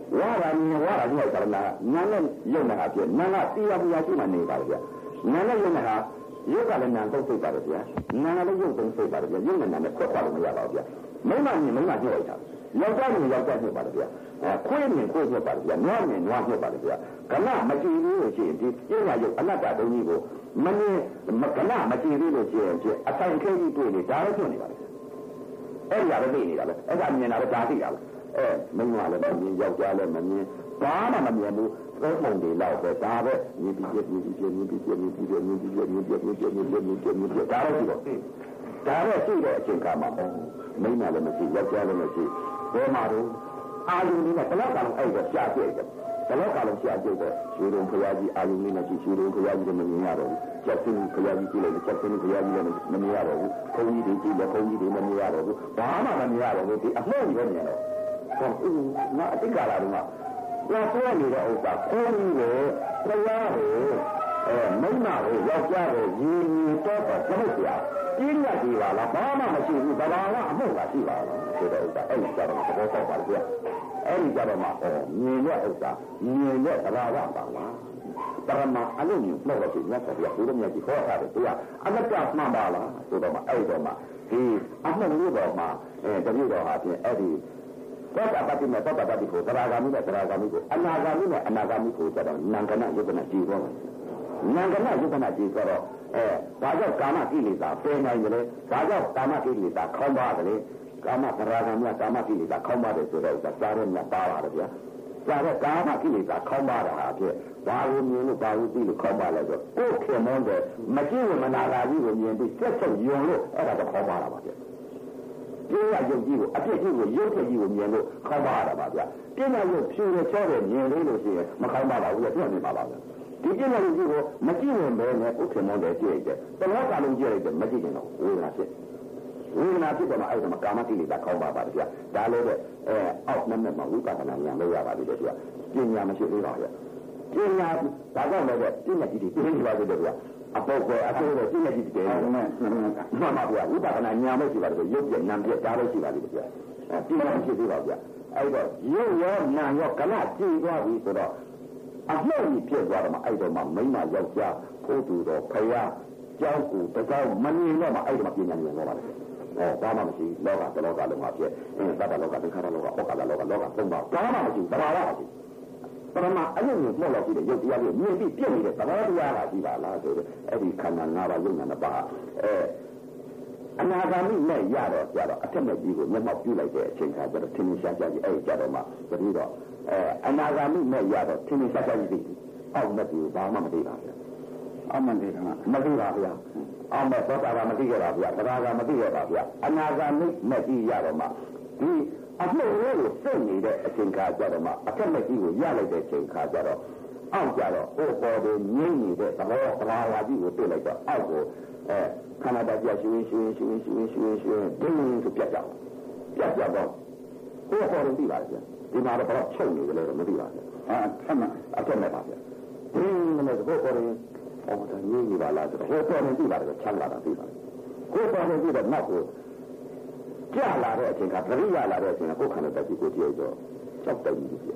ဝါရမြင်ဝါရဒီကရဏနာနဲ့ရုပ်နဲ့ဟာဖြစ်နာကတရားပြရှိမှနေပါလေဗျာနာနဲ့ရုပ်နဲ့ဟာရုပ်ကလည်းနာသုံးစိတ်ပါလေဗျာနာလည်းရုပ်သုံးစိတ်ပါလေဗျာရုပ်နဲ့နာနဲ့ခွက်ခွက်လို့မရပါဘူးဗျာမိမမြင်မိမညှို့လိုက်တာယောက်ျားမြင်ယောက်ျားညှို့ပါလေဗျာခွေးမြင်ခွေးညှို့ပါလေဗျာနွားမြင်နွားညှို့ပါလေဗျာကလမကြည့်ဘူးလို့ရှိရင်ဒီပြညာရုပ်အနတ္တတုံးကြီးကိုမမြင်ကလမကြည့်ဘူးလို့ရှိရင်အဆိုင်ခဲကြီးတွေ့နေဒါလည်းဖြစ်နေပါလေအဲ့ဒီကလည်းသိနေတာပဲအဲ့ဒါမြင်တာပဲဒါသိတာပဲမိမလည်းမမြင်ယောက်ျားလည်းမမြင်ဘာမှမမြင်ဘူးသုံးပုံတွေလောက်ပဲဒါပဲမြင်ပြီးမြင်ပြီးမြင်ပြီးမြင်ပြီးမြင်ပြီးမြင်ပြီးမြင်ပြီးမြင်ပြီးမြင်ပြီးမြင်ပြီးမြင်ပြီးဒါလည်းရှိတော့ဒါလည်းရှိတဲ့အချိန်ကမှမိမလည်းမရှိယောက်ျားလည်းမရှိဘယ်မှာတော့အာယုန်လေးနဲ့ဘလောက်ကောင်အဲ့ဒါရှားကြည့်တယ်ဘလောက်ကောင်ရှားကြည့်တယ်ရွှေလုံးခရားကြီးအာယုန်လေးနဲ့ရွှေလုံးခရားကြီးလည်းမမြင်ရတော့ဘူးချက်စင်းခရားကြီးကြည့်လိုက်ချက်စင်းခရားကြီးလည်းမမြင်ရတော့ဘူးဘုန်းကြီးတွေကြည့်လည်းဘုန်းကြီးတွေမမြင်ရတော့ဘူးဘာမှမမြင်ရတော့ဘူးဒီအမှုန့်ကြီးပဲမြင်တော့ဟောငါအတိတ်ကာလတုန်းကလာပြောနေတဲ့ဥစ္စာဘုန်းကြီးတွေတရားတွေမိမတွေယောက်ျားတွေရင်းရင်းတော့တော့မဟုတ်ပြပြင်းရသေးပါလားဘာမှမရှိဘူးဘာသာကအမှုန့်ကရှိပါလားဆိုတဲ့ဥစ္စာအဲ့ဒီကြတော့သဘောပေါက်ပါလေဗျာအဲ့ဒီကြတော့မှမြင်တဲ့ဥစ္စာမြင်တဲ့သဘာဝပါလားပရမအလုံးကြီးလောက်တော့ညတ်တယ်ဗျာဘုရားမြတ်ကြီးခေါ်ထားတယ်တရားအနတ္တမှန်ပါလားဆိုတော့မှအဲ့တော့မှဒီအမှန်လို့တော့မှတတိတော်ဟာဖြင့်အဲ့ဒီသောတာပတိနဲ့သောတာပတိကိုသရဂါမိနဲ့သရဂါမိကိုအနာဂါမိနဲ့အနာဂါမိကိုကျတော့နံကနယုဒနာကြည်တော့နံကနယုဒနာကြည်ဆိုတော့ဘာကြောင့်ကာမကိလေသာပယ်နိုင်တယ်လဲဘာကြောင့်ကာမကိလေသာခေါင်းပါတယ်လဲကာမသရဂါမိကကာမကိလေသာခေါင်းပါတယ်ဆိုတော့ကြားရမြတ်ပါပါတယ်ဗျာကြားတဲ့ကာမကိလေသာခေါင်းပါတာဟာဖြစ်ဘာလို့မြင်လို့ဘာလို့သိလို့ခေါင်းပါလဲဆိုကိုယ်ခင်မွန်းတယ်မကြည့်ဝင်မနာလာကြီးကိုမြင်ပြီးစက်ချုပ်ယုံလို့အဲ့ဒါတော့ခေါင်းပါတာပါဗျာပြင်းရရုပ်ကြီးကိုအပြစ်ကြီးကိုရုပ်ကြီးကိုမြင်လို့ခေါင်းပါတာပါဗျာပြင်းရရုပ်ဖြူရချောတယ်မြင်လို့လို့ရှိရင်မခေါင်းပါဘူးလေပြည့်နေပါပါဗျာဒီပြင်းရရုပ်ကြီးကိုမကြည့်ဝင်ပဲနဲ့ဥက္ကမောတယ်ကြည့်ရတယ်တလောကလုံးကြည့်ရတယ်မကြည့်ရင်တော့ဝေဒနာဖြစ်ဝေဒနာဖြစ်တော့မှအဲ့ဒါမှကာမကိလေသာခေါင်းပါပါတယ်ဗျာဒါလည်းတဲ့အောက်နဲ့မှဝိပဿနာဉာဏ်လို့ရပါပြီတဲ့ဗျာပညာမရှိသေးပါဗျာပညာဒါကြောင့်လည်းတဲ့ပညာကြီးတွေပြင်းနေပါသေးတယ်ဗျာအပုပ်ကအဆိုးတော့ပညာကြီးတွေမှန်ပါဗျာဝိပဿနာဉာဏ်မရှိပါဘူးရုပ်ပြဉာဏ်ပြဒါလည်းရှိပါသေးတယ်ဗျာပညာမရှိသေးပါဗျာအဲ့တော့ရုပ်ရောနာမ်ရောကလကြည့်သွားပြီဆိုတော့အလှည့်ကြီးဖြစ်သွားတော့မှအဲ့တော့မှမိမယောက်ျားဖို့သူတော့ဖယားကျောင်းကိုတကောက်မမြင်တော့မှအဲ့တော့မှပညာဉာဏ်ရောပါလေဘာမှမရှိလောကတလောကလုံးမှာဖြစ်သတ္တလောကသင်္ခါရလောကဩကာလလောကလောကသုံးပါဘာမှမရှိသဘာဝမရှိပရမအယုံကိုမှောက်လို့ရှိတယ်ရုပ်တရားကိုမြင်ပြီးပြည့်နေတဲ့သဘောတရားကရှိပါလားဆိုတော့အဲ့ဒီခန္ဓာ၅ပါးယုံနာ၅ပါးအနာဂါမိနဲ့ရတော့ကြတော့အထက်မဲ့ကြီးကိုမျက်မှောက်ပြုလိုက်တဲ့အချိန်ခါကျတော့သင်္ချာချာကြီးအဲ့ကြတော့မှတတိတော့အနာဂါမိနဲ့ရတော့သင်္ချာချာကြီးသိအောက်မဲ့ကြီးဘာမှမသိပါဘူးအောက်မဲ့ကြီးကမသိပါဗျာအောက်မဲ့သောတာပန်မသိကြပါဗျာသရဂါမသိကြပါဗျာအနာဂါမိနဲ့ကြီးရတော့မှဒီအမှုလေးကိုစိတ်နေတဲ့အချိန်ခါကျတော့မှအထက်မဲ့ကြီးကိုရလိုက်တဲ့အချိန်ခါကျတော့အောက်ကြတော့ဟိုပေါ်တယ်ငြိမ့်နေတဲ့သဘောသဘာဝကြီးကိုတွေ့လိုက်တော့အောက်ကိုခန္ဓာတပြရွှင်ဒင်းဆိုပြတ်ကြတော့ဟိုပေါ်တယ်သိပါလားဗျာဒီမှာတော့ဘာချုပ်နေကြလဲတော့မသိပါဘူးအထက်မဲ့ပါဗျာဒင်းနဲ့ဟိုပေါ်တယ်ဟောတယ်ငြိမ့်နေပါလားဆိုတော့ဟိုပေါ်တယ်သိပါတယ်ချမ်းလာတာသိပါတယ်ကိုယ်ပေါ်တယ်သိတော့နောက်ကိုကြလာတဲ့အချိန်ကပရိယလာတဲ့အချိန်ကကိုယ်ခန္ဓာတက်ပြီးကိုကြည့်ရတော့ကြောက်တယ်ကြီးပြ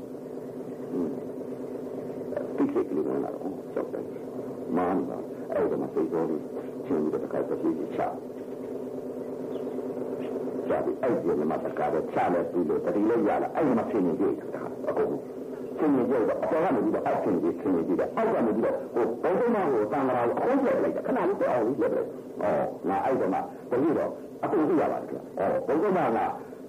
တိကျကလေးဝင်လာတော့ကြောက်တယ်မာန်ပါအဲ့ဒါမှစိတ်တော်ကြီးချင်းပြီးတော့တစ်ခါတည်းချကြပြီးအဲ့ဒီမှာတကားတော့ချလဲပြီးလို့တတိလေးရလာအဲ့ဒီမှာဖြစ်နေကြတာအကုန်ဖြစ်နေကြတော့အပေါ်ကနေပြီးတော့အောက်ဖြစ်နေကြတယ်အောက်ကနေပြီးတော့ဟိုဘုံဘုံမကိုတန်ခါကိုအုံးပြလိုက်တာခဏလေးတော့အောင်ပြတယ်ငါအဲ့ဒါမှတတိတော့အခုသိရပါတယ်ခင်ဗျဘုံဘုံမကငါ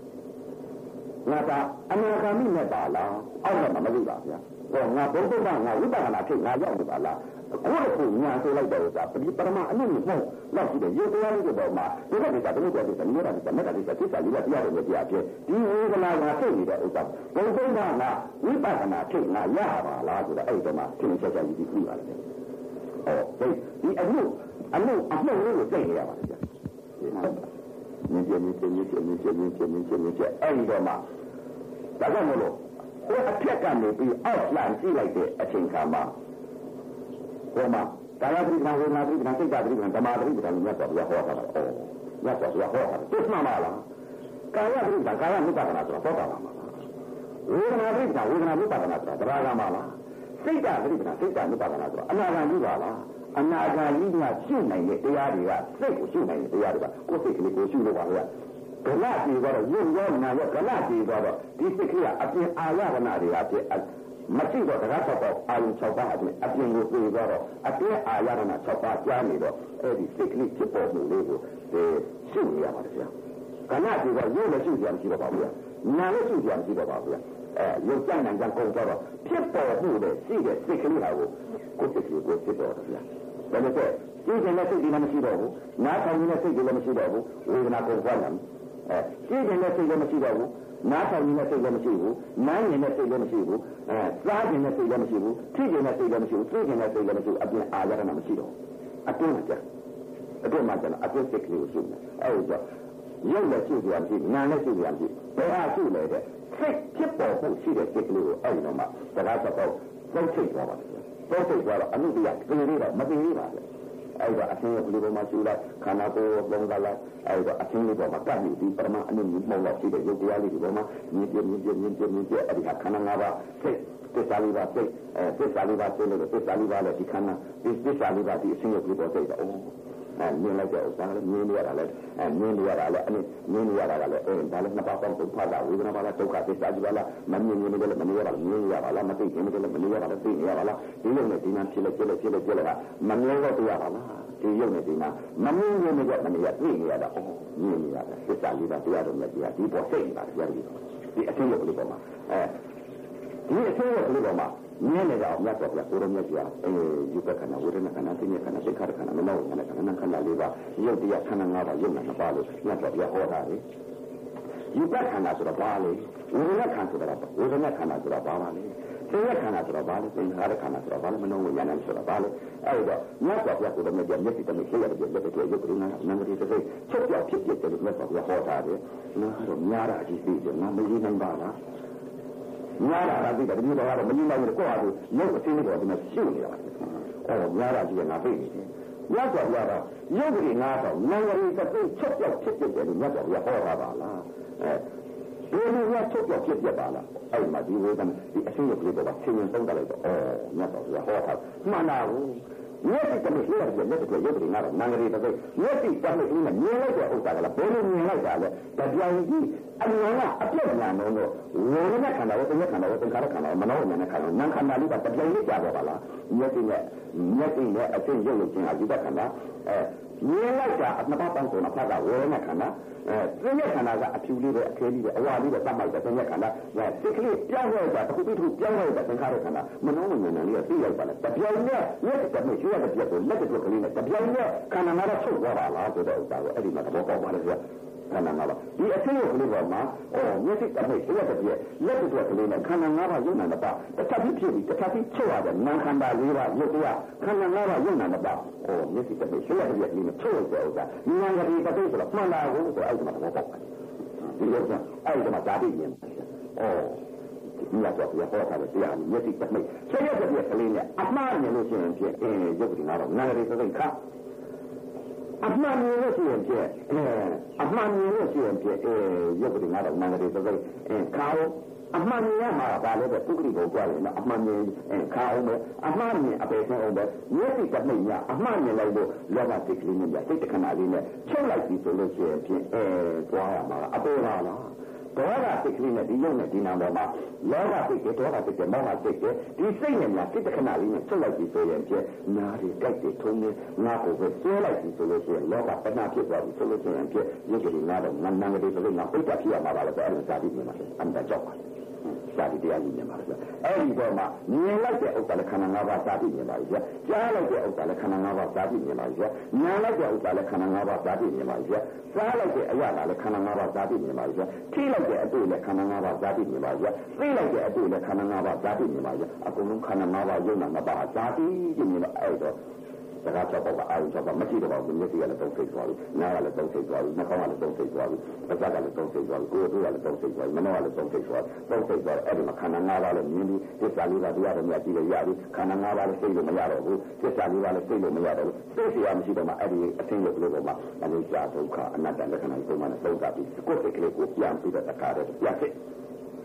ကအနာဂါမိနဲ့ပါလားအောက်မှာမသိပါဗျာငါဘုံဘုံမငါဝိပဿနာဖြစ်ငါရောက်နေပါလားကိုယ်ကညာဆိုလိုက်တော့ဆိုတာပရမအနုမဟုတ်လောက်ရှိတယ်ရုပ်တရားလေးတွေပေါ်မှာဒီကတည်းကတည်းကတည်းကမြေတာကမက်ကတည်းကသိစာလေးကတရားတွေတရားဖြစ်ဒီဝေဒနာကဖြစ်နေတဲ့ဥစ္စာဘုံဘုံကဝိပဿနာဖြစ်ငါရပါလားဆိုတော့အဲ့ဒီမှာသင်္ချာချာကြီးပြီးပါလားဒီအမှုလေးကိုသိနေရပါလားမြင်မြင်အဲ့ဒီတော့မှဒါကြောင့်မလို့ဟိုအထက်ကနေပြီးအောက်လှန်ကြည့်လိုက်တဲ့အချိန်ခါမှာဟိုမှာကာယပရိက္ခာဝေဒနာပရိက္ခာစိတ်ပရိက္ခာဓမ္မပရိက္ခာမြတ်စွာဘုရားဟောတာပါမြတ်စွာဘုရားဟောတာသိမှမလားကာယပရိက္ခာကာယမြတ်တာဆိုတာသောတာပန်ပါဝဝေဒနာပြိပ္ပာဝေဒနာပြိပ္ပါဒနာဆိုတာတရားကမှလားစိတ်ဓာတ်ပြိပ္ပာစိတ်ဓာတ်ပြိပ္ပါဒနာဆိုတာအနာဂါကြီးပါလားအနာဂါကြီးကရှုနိုင်တဲ့တရားတွေကစိတ်ကိုရှုနိုင်တဲ့တရားတွေကကိုယ်စိတ်ကလေးကိုရှုလို့ပါဗျာကလကြည့်တော့ရုပ်ရောနာရောကလကြည့်တော့ဒီစိတ်ကလေးကအပြင်အာရဏတွေကဖြစ်မရှိတော့တရား၆ပါးအာရုံ၆ပါးအပြင်အပြင်ကိုပြေတော့အပြင်အာရဏ၆ပါးကြားနေတော့အဲ့ဒီစိတ်ကလေးဖြစ်ပေါ်မှုလေးကိုရှုနေရပါတယ်ဗျာကလကြည့်တော့ရုပ်လည်းရှုကြမရှိတော့ပါဘူးဗျာနာလည်းရှုကြမရှိတော့ပါဘူးဗျာရုပ်ကြနိုင်ကြကုန်တော့ဖြစ်ပေါ်မှုနဲ့ရှိတဲ့စိတ်ကလေးဟာကိုစိတ်ကလေးကိုဖြစ်တော့တယ်ဗျာဒါနဲ့ကြည့်တဲ့စိတ်ကလည်းမရှိတော့ဘူးနားထောင်နေတဲ့စိတ်ကလည်းမရှိတော့ဘူးဝေဒနာကိုသွားလာကြည့်တဲ့စိတ်လည်းမရှိတော့ဘူးနားထောင်နေတဲ့စိတ်လည်းမရှိဘူးနားနေတဲ့စိတ်လည်းမရှိဘူးစားနေတဲ့စိတ်လည်းမရှိဘူးထိနေတဲ့စိတ်လည်းမရှိဘူးသိနေတဲ့စိတ်လည်းမရှိဘူးအပြင်အာရဏမရှိတော့အတွင်းမှာကျအတွင်းမှာကျအတွင်းစိတ်ကလေးကိုရှုနေအဲ့ဒါရုပ်လည်းရှုကြရမရှိနားလည်းရှုကြရမရှိဘယ်ဟာရှုလဲတဲ့စိတ်ဖြစ်ပေါ်မှုရှိတဲ့စိတ်ကလေးကိုအဲ့ဒီတော့မှတရားစတော့သုံးချိတ်သွားပါတယ်သုံးချိတ်သွားတော့အမှုတရားကလေးလေးတော့မသိသေးပါဘူးအဲ့ဒါအချင်းရဲ့ကလေးပေါ်မှာရှုလိုက်ခန္ဓာကိုယ်လုံးကလိုက်အဲ့ဒါအချင်းလေးပေါ်မှာကပ်ပြီးဒီပရမအနုမှုလောက်ရှိတဲ့ရုပ်တရားလေးဒီပေါ်မှာမြင်ပြအဲ့ဒီခန္ဓာ၅ပါးစိတ်သစ္စာလေးပါစိတ်သစ္စာလေးပါစိတ်လို့သစ္စာလေးပါလည်းဒီခန္ဓာဒီသစ္စာလေးပါဒီအချင်းရဲ့ကလေးပေါ်စိတ်တော့မြင်လိုက်တဲ့ဥစ္စာလည်းမြင်ရတာလည်းမြင်ရတာလည်းမြင်ရတာလည်းဒါလည်းနှစ်ပါးပေါင်းသုံးပါးတာဝေဒနာပါလားဒုက္ခသစ္စာကြီးပါလားမမြင်နေတယ်လည်းမမြင်ရပါဘူးမြင်ရပါလားမသိနေတယ်လည်းမမြင်ရပါဘူးသိနေရပါလားဒီလိုနဲ့ဒီနာဖြစ်လိုက်မမြင်တော့တရားပါလားဒီရုပ်နဲ့ဒီနာမမြင်ရမကြမနေရသိနေရတာမြင်နေရတာသစ္စာလေးပါတရားတော်မြတ်ကြီးဒီပေါ်စိတ်နေတာတရားကြီးဒီအချင်းရုပ်ကလေးပေါ်မှာဒီအချင်းရုပ်ကလေးပေါ်မှာမြင်နေတော့မြတ်စွာဘုရားကိုရမြတ်ကြီးယူပက္ခဏဝေဒနာခန္ဓာသိဉ္ဇခန္ဓာသိက္ခာခန္ဓာမနောခန္ဓာခန္ဓာခန္ဓာလေးပါရုပ်တရားခန္ဓာ၅ပါးရုပ်နာ၅ပါးလို့မြတ်စွာဘုရားဟောတာလေယူပက္ခဏဆိုတာဘာလဲဝေဒနာခန္ဓာဆိုတာဝေဒနာခန္ဓာဆိုတာဘာပါလဲသိဉ္ဇခန္ဓာဆိုတာဘာလဲသိက္ခာခန္ဓာဆိုတာဘာလဲမနောဝိညာဏဆိုတာဘာလဲအဲ့တော့မြတ်စွာဘုရားကိုရမြတ်ကြီးမျက်စိတည်းရှိရတဲ့လက်တွေရုပ်ကလေးနာနံပါတ်တစ်စိတ်ချက်ပြောက်ဖြစ်တယ်လို့မြတ်စွာဘုရားဟောတာလေနားတော့များတာကြီးသိတယ်ငါမကြီးနိုင်ပါလားများတာကသိတယ်ဒီလိုတော့မကြီးနိုင်ဘူးကိုယ့်ဟာကိုရုပ်အသိလေးပေါ်ဒီမှာရှုနေတာများတာကြီးကငါသိနေတယ်မြတ်စွာဘုရားကရုပ်ကလေးငါတော့နံပါတ်တစ်စိတ်ချက်ပြောက်ဖြစ်တယ်လို့မြတ်စွာဘုရားဟောတာပါလားဒီလိုကချက်ပြောက်ဖြစ်ပါလားအဲ့မှာဒီဝေဒနာဒီအချင်းရုပ်ကလေးပေါ်မှာဆင်းရဲသုံးတာလိုက်တော့မြတ်စွာဘုရားဟောတာမှန်လားဘူးမျက်စိတည်းရှိရတယ်လက်တွေရုပ်တွေငါတော့နံပါတ်တစ်စိတ်မျက်စိတည်းရှိနေမြင်လိုက်တဲ့ဥစ္စာကလည်းဘယ်လိုမြင်လိုက်တာလဲတပြောင်ကြီးအမှန်ကအပြည့်အစုံတော့ဝေဒနာခန္ဓာဝေဒနာခန္ဓာဝေဒနာခန္ဓာမနောဝိညာဏခန္ဓာနာခန္ဓာလေးကတပြောင်ကြီးကြာတော့ပါလားမျက်စိနဲ့အချင်းရုပ်လို့ချင်းအဒီကခန္ဓာမြင်လိုက်တာအနှစ်ပါးပေါင်းစုံအဖက်ကဝေဒနာခန္ဓာသိဉ္ဇခန္ဓာကအဖြူလေးပဲအခဲလေးပဲအဝါလေးပဲသတ်မှတ်တဲ့သိဉ္ဇခန္ဓာစိတ်ကလေးပြောင်းလိုက်တာတစ်ခုတစ်ခုပြောင်းလိုက်တာသင်္ခါရခန္ဓာမနောဝိညာဏလေးကသိလိုက်ပါလားတပြောင်နဲ့လက်တစ်မျိုးရှိရတဲ့ပြက်ကိုလက်တစ်ကလေးနဲ့တပြောင်နဲ့ခန္ဓာမှာတော့ချုပ်သွားပါလားဆိုတဲ့ဥစ္စာကိုအဲ့ဒီမှာသဘောပေါက်ပါလေဗျာခန္ဓာ၅ပါးဒီအချင်းရုပ်ကလေးပေါ်မှာမျက်စိတည်းရှိရတဲ့ပြက်လက်တစ်ကလေးနဲ့ခန္ဓာ၅ပါးရုပ်နာတစ်ပါးတစ်ချက်ဖြစ်ပြီးတစ်ချက်ချုပ်ရတဲ့နာခန္ဓာ၄ပါးရုပ်တရားခန္ဓာ၅ပါးရုပ်နာတစ်ပါးမျက်စိတည်းရှိရတဲ့ပြက်လေးနဲ့ချုပ်ရတဲ့ဥစ္စာဉာဏ်ကလေးတစ်သိဆိုတော့မှန်လားဘူးဆိုအဲ့ဒီမှာသဘောပေါက်ပါတယ်ဒီလိုဆိုအဲ့ဒီမှာဓာတိမြင်ဒီမှာတော့ရပေါ်တာတရားမျက်စိတည်းချက်ရတဲ့ပြက်ကလေးနဲ့အမှားမြင်လို့ရှိရင်ဖြင့်ရုပ်ကလေးကတော့နာရီတစ်သိခါအမှန်မြင်လို့ရှိရင်ဖြင့်အမှန်မြင်လို့ရှိရင်ဖြင့်ရုပ်ကလေးကတော့နာရီတစ်သိခါအမှန်မြင်ရမှာပါလေတဲ့ပုဂ္ဂိုလ်ကိုကြွားရင်တော့အမှန်မြင်ခါအောင်ပဲအမှန်မြင်အပေဆုံးအောင်ပဲမျက်စိတည်းမြင်အမှန်မြင်လိုက်လို့လောကစိတ်ကလေးနဲ့စိတ်တခဏလေးနဲ့ချုပ်လိုက်ပြီဆိုလို့ရှိရင်ဖြင့်ကြွားရမှာအပေပါလားဒေါသစိတ်ကလေးနဲ့ဒီရုပ်နဲ့ဒီနာမ်ပေါ်မှာလောဘစိတ်ကဒေါသစိတ်ကမောဟစိတ်ကဒီစိတ်နဲ့များစိတ်တခဏလေးနဲ့ချုပ်လိုက်ပြီဆိုရင်ဖြင့်နားတွေကြိုက်တွေထုံးနေငါ့ကိုပဲဆွဲလိုက်ပြီဆိုလို့ရှိရင်လောဘပဏာဖြစ်သွားပြီဆိုလို့ရှိရင်ဖြင့်ရုပ်ကလေးနားတော့နံကလေးဆိုလို့ငါပိတ်တာဖြစ်ရမှာပါလေအဲ့ဒါဇာတိမြင်ပါလေအန္တကြောက်ပါဇာတိတရားကြီးမြင်ပါလေအဲ့ဒီတော့မှမြင်လိုက်တဲ့ဥစ္စာလည်းခန္ဓာ၅ပါးဇာတိမြင်ပါလေကြားလိုက်တဲ့ဥစ္စာလည်းခန္ဓာ၅ပါးဇာတိမြင်ပါလေနားလိုက်တဲ့ဥစ္စာလည်းခန္ဓာ၅ပါးဇာတိမြင်ပါလေစားလိုက်တဲ့အရာလည်းခန္ဓာ၅ပါးဇာတိမြင်ပါလေထိလိုက်တဲ့အတွေ့လည်းခန္ဓာ၅ပါးဇာတိမြင်ပါလေသိလိုက်တဲ့အတွေ့လည်းခန္ဓာ၅ပါးဇာတိမြင်ပါလေအကုန်လုံးခန္ဓာ၅ပါးယုံနာ၅ပါးဇာတိမြင်လို့အဲ့တော့တရားချက်ပေါ့ကအာရုံချက်ပေါ့မရှိတော့ဘူးမျက်စိကလည်းသုံးစိတ်သွားပြီနားကလည်းသုံးစိတ်သွားပြီနှာခေါင်းကလည်းသုံးစိတ်သွားပြီပါးစပ်ကလည်းသုံးစိတ်သွားပြီကိုယ်တို့ကလည်းသုံးစိတ်သွားပြီမနှောကလည်းသုံးစိတ်သွားအဲ့ဒီမှာခန္ဓာ၅ပါးလည်းမြင်ပြီးသစ္စာလေးပါးတရားတော်များကြည့်ရပြီခန္ဓာ၅ပါးလည်းသိလို့မရတော့ဘူးသစ္စာလေးပါးလည်းသိလို့မရတော့ဘူးသိเสียမရှိတော့မှအဲ့ဒီအသိရုပ်ကလေးပေါ်မှာအနိစ္စဒုက္ခအနတ္တလက္ခဏာပုံမှန်သုံးတာပြီးကိုယ်စိတ်ကလေးကိုပြန်ပြီးတော့တခါတည်းပြတ်စစ်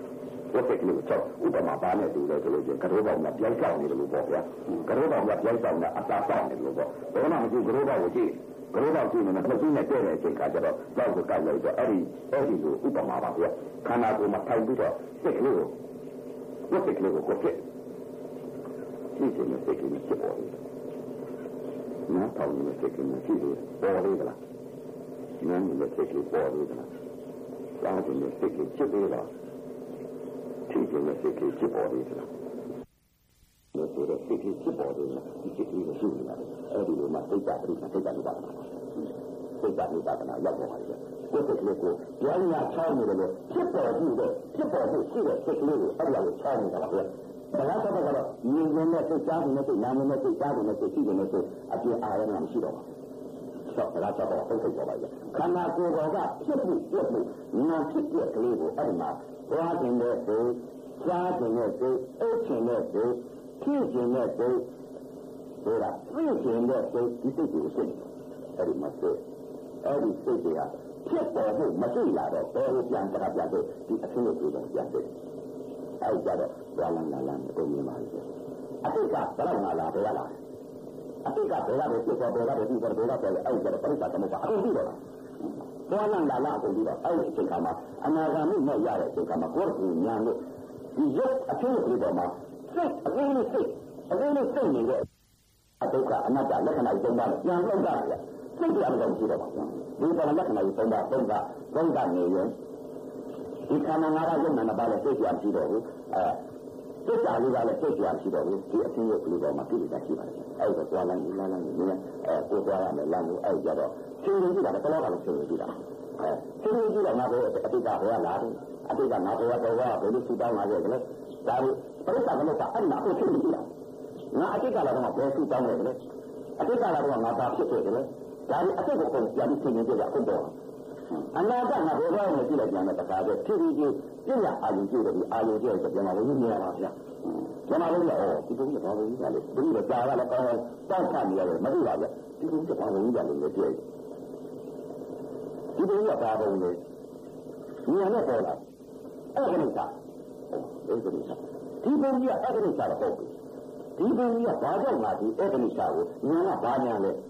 我这个就叫五百码八呢，对不对？这个就可多少呢？比较少的路跑呀，可多少呢？比较少的阿达少的路跑，我那么就可多少我去，可多少去呢？那今年对了，这个叫做早就干了一个二里路五百码八呀，看那个嘛太多了，这个路，我这个路过去，以前呢这个呢是玻璃的，那头呢这个呢是玻璃的啦，那你的这个玻璃的啦，然后呢这个这个了。提前的这个直播的是吧？我觉得这个直播的呢，这个是属于的，比如嘛，这家的嘛，这家的大的，这家的大的呢，要不还是我这个个原来炒米的了，直播的是的，这个要有炒米的了，本来说这个了，年年的这家庭的这男人的这家庭的这弟弟的这就爱人那么许多嘛。说给他找到都可以做到的，看他做到个一步，你看这个可以不？嘛，家庭的事，家庭的事，爱情的事，亲情的事，对了，事情的事，你这就是嘛是，这些啊，这保护没对来的，保护讲给他讲的，你听得这种讲的，还有叫做拉都明白一些，这个不让拉不要拉。这个别的就说别的地方别的这个不是怎么办？公地的了，多让拉公地的，这个嘛，那个没有压的这个嘛，过去年的，你有听得懂吗？这我这你的，这个那家那个那中间两个家的，这个样东西的嘛，你说那个那中间美元，你看那用那把的这样子的，这家里边的这样子的，你听有知道吗？这里边基本上，个多人你呢，不多人的人叫做听人知道的，不老讲听人知道，听人知道那个这家伙要拿的，这家拿回来多啊，回去去到哪个了？但是不是讲那么大，拿回听人知道，那这家来的话，不是去到哪个了？这家来的话，拿到去谁的了？但是这个公司你听人知道更多。那干那我呢？就来讲那个啥的，这里就这样阿有这个这边嘛，我一年了是吧？这嘛我哦，这东西把我一年的，不是家来了刚看你的，没对吧？这东西把我一年的这个，这东西把我的，你看那过来，2个人啥？2个人啥？这东西2个人啥的后悔，这东西发展嘛是2个人啥的，你看那8年的。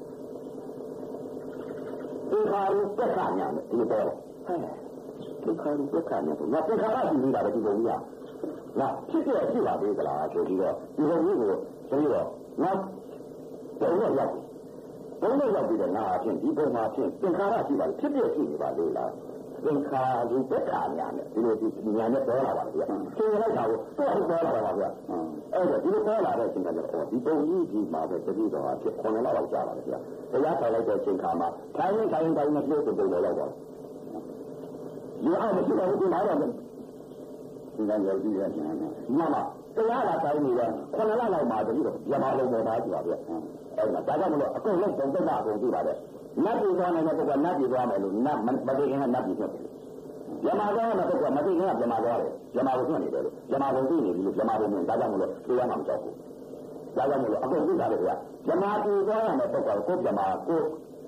这卡路不看样的，这个多了。这卡路不看样的，那这卡拉是你打的这个一样。那这个是吧？这个啦，就这个所以说，那都要比的那钱，一般嘛钱，这卡拉是吧？这个是你吧？对了。这卡路不看样的，这个是年的多了吧？对吧？现在来讲，多是多了吧？对吧？这个多了的现在就你都一直嘛在这里头啊，就可能老家了，对吧？人家才来个健康嘛，开运那6准备来了，你按照现在我就拿了，现在有医院你看嘛，这样来开运的，可能来嘛这里头也马路没嘛是吧？那大家说，够能总大公对吧的？那就说呢，不管那就说没路，那没这个那不行。也马路那不管没这个也马路的，也马路上的，也马路对你的，也马路大家说都要他们照顾。大家说了，够为啥的呀？这马路这样的不管过这马过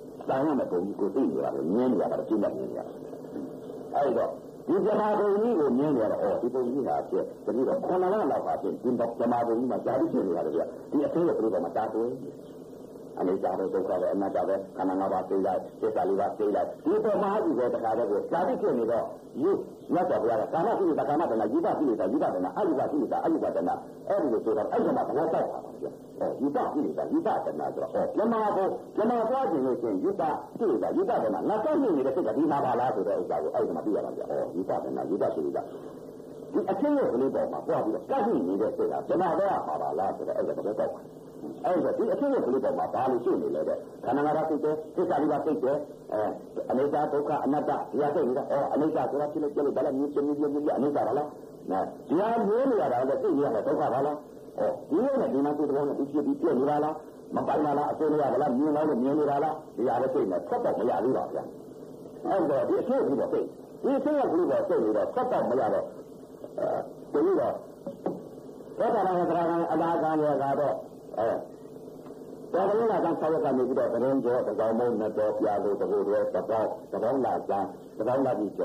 3样的东西过对你了，年年了，今年年年。还有一个，你这马路你有年年了这东西啥些？这里头可能老发现，今到这马路你嘛家里去了这个，你听了这个嘛家多。你家的都搞的，那家的看那把谁来，这家里把谁来？你到马路这大家个家里去那个有那找不来了，干嘛去的？干嘛的呢？一大去的，一大的呢？二一大去的，二一大的呢？二一个知道，二个嘛我带他去，一大去的，一大的呢是吧？这马抓紧的是一大去的，一大的呢？那干净你的这个你哪怕拉出来，家伙二个嘛不要了的，一大的呢，一大去的。你听有这里讲嘛，不好意思，干净你的这个，这马都要好了，拉出来二个都到。这个听有这里讲嘛，大陆去你来的，看那个这家里边这些，那家都看那家，人家这里的，那家说去了这里来了，你那家了，那只要你来了，这里的都看完了，你呢，你那这个呢，你这里来了，嘛白来了，这里来了，你来了，你来了，你家的这呢，出到没压力了呀？这听有这里对，你听有这里的这里的出到没压力，这里的，我讲那个那个。当然了，咱稍微看那个的，可能就这个我们那个家里这个这个老家，这个老的就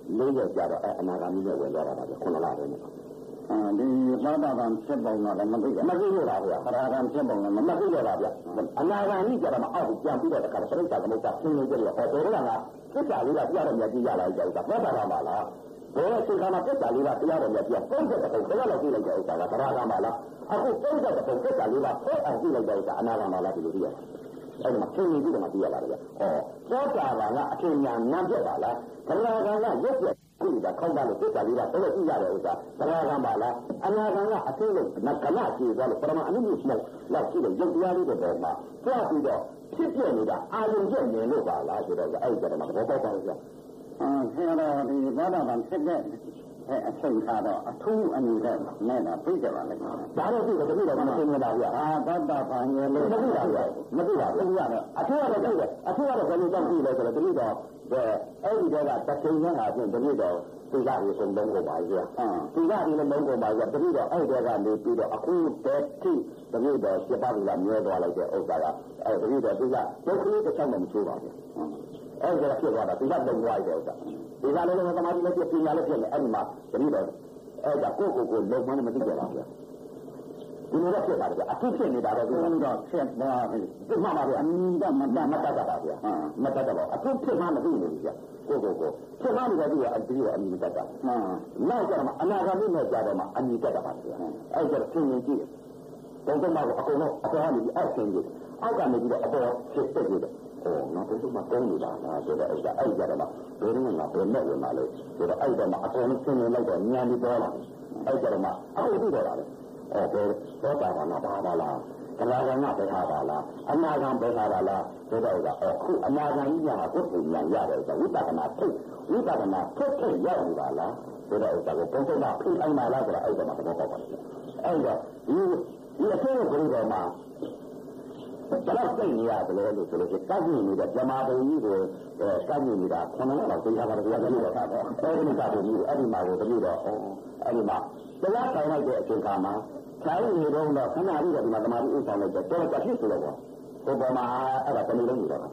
4 ရက်ကြာတော့အနာဂါမိနဲ့ဝင်သွားတာပါဗျ9 လပဲနဲ့ဒီဘာသာကံဖြစ်ပုံကလည်းမသိလို့ပါဗျာခရာကံဖြစ်ပုံလည်းမသိလို့ပါဗျာအနာဂါမိကြတော့မှအောက်ပြန်ပြီးတော့တခါပြိဿသမုပ္ပါဆင်းနေကြတယ်ဟောတော်ကပြစ်စာလေးကပြရတော့မြတ်ကြီးရလာကြတာဘယ်ပါလားဘယ်အချိန်ခါမှာပြစ်စာလေးကပြရတော့မြတ်ကြီးပုံသက်တဲ့ပုံခရလောက်ကြည့်လိုက်တဲ့ဥစ္စာကခရာကံပါလားအခုပုံသက်တဲ့ပုံပြစ်စာလေးကဖဲအောင်ကြည့်လိုက်တဲ့ဥစ္စာအနာဂါမလားဒီလိုကြည့်ရအဲ့ဒီမှာဆင်းနေပြီးတော့မှကြည့်ရလာတယ်ဗျသောတာပန်ကအချိန်ညာနမ်းပြတ်ပါလားခရာကံကရုပ်ပြတ်ခုကခေါင်းသားလို့ပြစ်စာလေးကတော်တော်ကြည့်ရတဲ့ဥစ္စာခရာကံပါလားအနာဂါကအသိလို့နကလကြည့်သွားလို့ပရမအနုမြတ်လောက်ကြည့်တဲ့ရုပ်တရားလေးတွေပေါ်မှာကြားပြီးတော့ဖြစ်ပြနေတာအာရုံချက်မြင်လို့ပါလားဆိုတော့အဲ့ဒီကျတော့မှဘောပေါက်ပါလို့ဗျာဆရာတော်ဒီဘာသာပြန်ဖြစ်တဲ့အချိန်ခါတော့အထူးအနေနဲ့နဲ့တော့ပြကြပါလိမ့်မယ်ဒါတော့ဒီလိုတပည့်တော်ကမသိနေတာဗျာဘာသာပြန်ရလို့မသိတာဗျာမသိပါဘူးဗျာအထူးကတော့ကြည့်တယ်အထူးကတော့ဘယ်လိုကြောင့်ကြည့်လဲဆိုတော့တပည့်တော်အဲ့ဒီတော့ကတချိန်ချင်းဟာပြင်တပည့်တော်ဒီကဒီဆုံးလုံးကိုပါဗျာဒီကဒီလုံးကိုပါဗျာတပည့်တော်အဲ့ဒီကနေပြီးတော့အခုတည်းထိတပည့်တော်7 ပါးကမြဲသွားလိုက်တဲ့ဥစ္စာကအဲ့တပည့်တော်ဒီကဒုက္ခလေးတစ်ချက်မှမချိုးပါဗျာအဲ့ဒါဖြစ်သွားတာဒီကလုံးဝိုက်တဲ့ဥစ္စာဒီကလည်းသမာဓိလည်းပြပညာလည်းဖြစ်နေအဲ့ဒီမှာတပည့်တော်အဲ့ဒါကိုလုံးဝမသိကြပါဗျာဒီလိုတော့ဖြစ်တာဗျာအဖြစ်ဖြစ်နေတာတော့ဒီလိုတော့ဖြစ်သွားပြီဒီမှာပါဗျာအင်းတော့မတတ်ပါဗျာမတတ်တော့အဖြစ်ဖြစ်မှမသိဘူးဗျာကိုဖြစ်မှလည်းဒီကအပြီးအမြင်တတ်တာနောက်ကျတော့အနာဂတ်နဲ့ကြာတော့မှအမြင်တတ်တာပါဗျာအဲ့ဒါသင်ရင်ကြည့်ဘုံတော့အကုန်လုံးအပေါ်ကနေအောက်ဆင်းကြည့်အောက်ကနေပြီးတော့အပေါ်ဖြစ်တက်ကြည့်တယ်နောက်ဆုံးမှကုန်းနေတာလားဆိုတော့အဲ့ဒါကြတော့မှဘယ်လိုမှဘယ်နဲ့ဝင်လာလဲဆိုတော့အဲ့ဒါမှအကုန်လုံးဆင်းနေလိုက်တော့ဉာဏ်ကြီးပေါ်လာအဲ့ကြတော့မှအခုသိတော့တာလေသောတာပန်ကဘာပါလားခရာကံကဘယ်ဟာပါလားအနာဂံဘယ်ဟာပါလားဆိုတော့အခုအနာဂံကြီးကကိုယ်ကိုဉာဏ်ရတယ်ဆိုဝိပဿနာထုတ်ရောက်နေတာလားဆိုတော့ဒါကိုပုံစံကဖိအိုင်လာလားဆိုတော့အဲ့ဒါမှသဘောပေါက်ပါတယ်အဲ့တော့ဒီအဖြစ်ကိုပြောမှာဘယ်တော့သိနေရတယ်လို့ဆိုလို့ကပ်နေနေတဲ့ဇမားတော်ကြီးကိုကပ်နေနေတာခဏလောက်သိရပါတယ်ဗျာဒီလိုကတော့အဲ့ဒီကပ်နေအဲ့ဒီမှာကိုတပြည့်တော့အဲ့ဒီမှာတရားဆိုင်လိုက်တဲ့အချိန်ခါမှာဆိုင်နေတော့ခဏလေးတော့ဒီမှာသမာဓိဥဆောင်လိုက်တော့တော်တော်ဖြစ်ဆိုတော့ဘုရားမှာအဲ့ဒါတနည်းလုံးနေတော့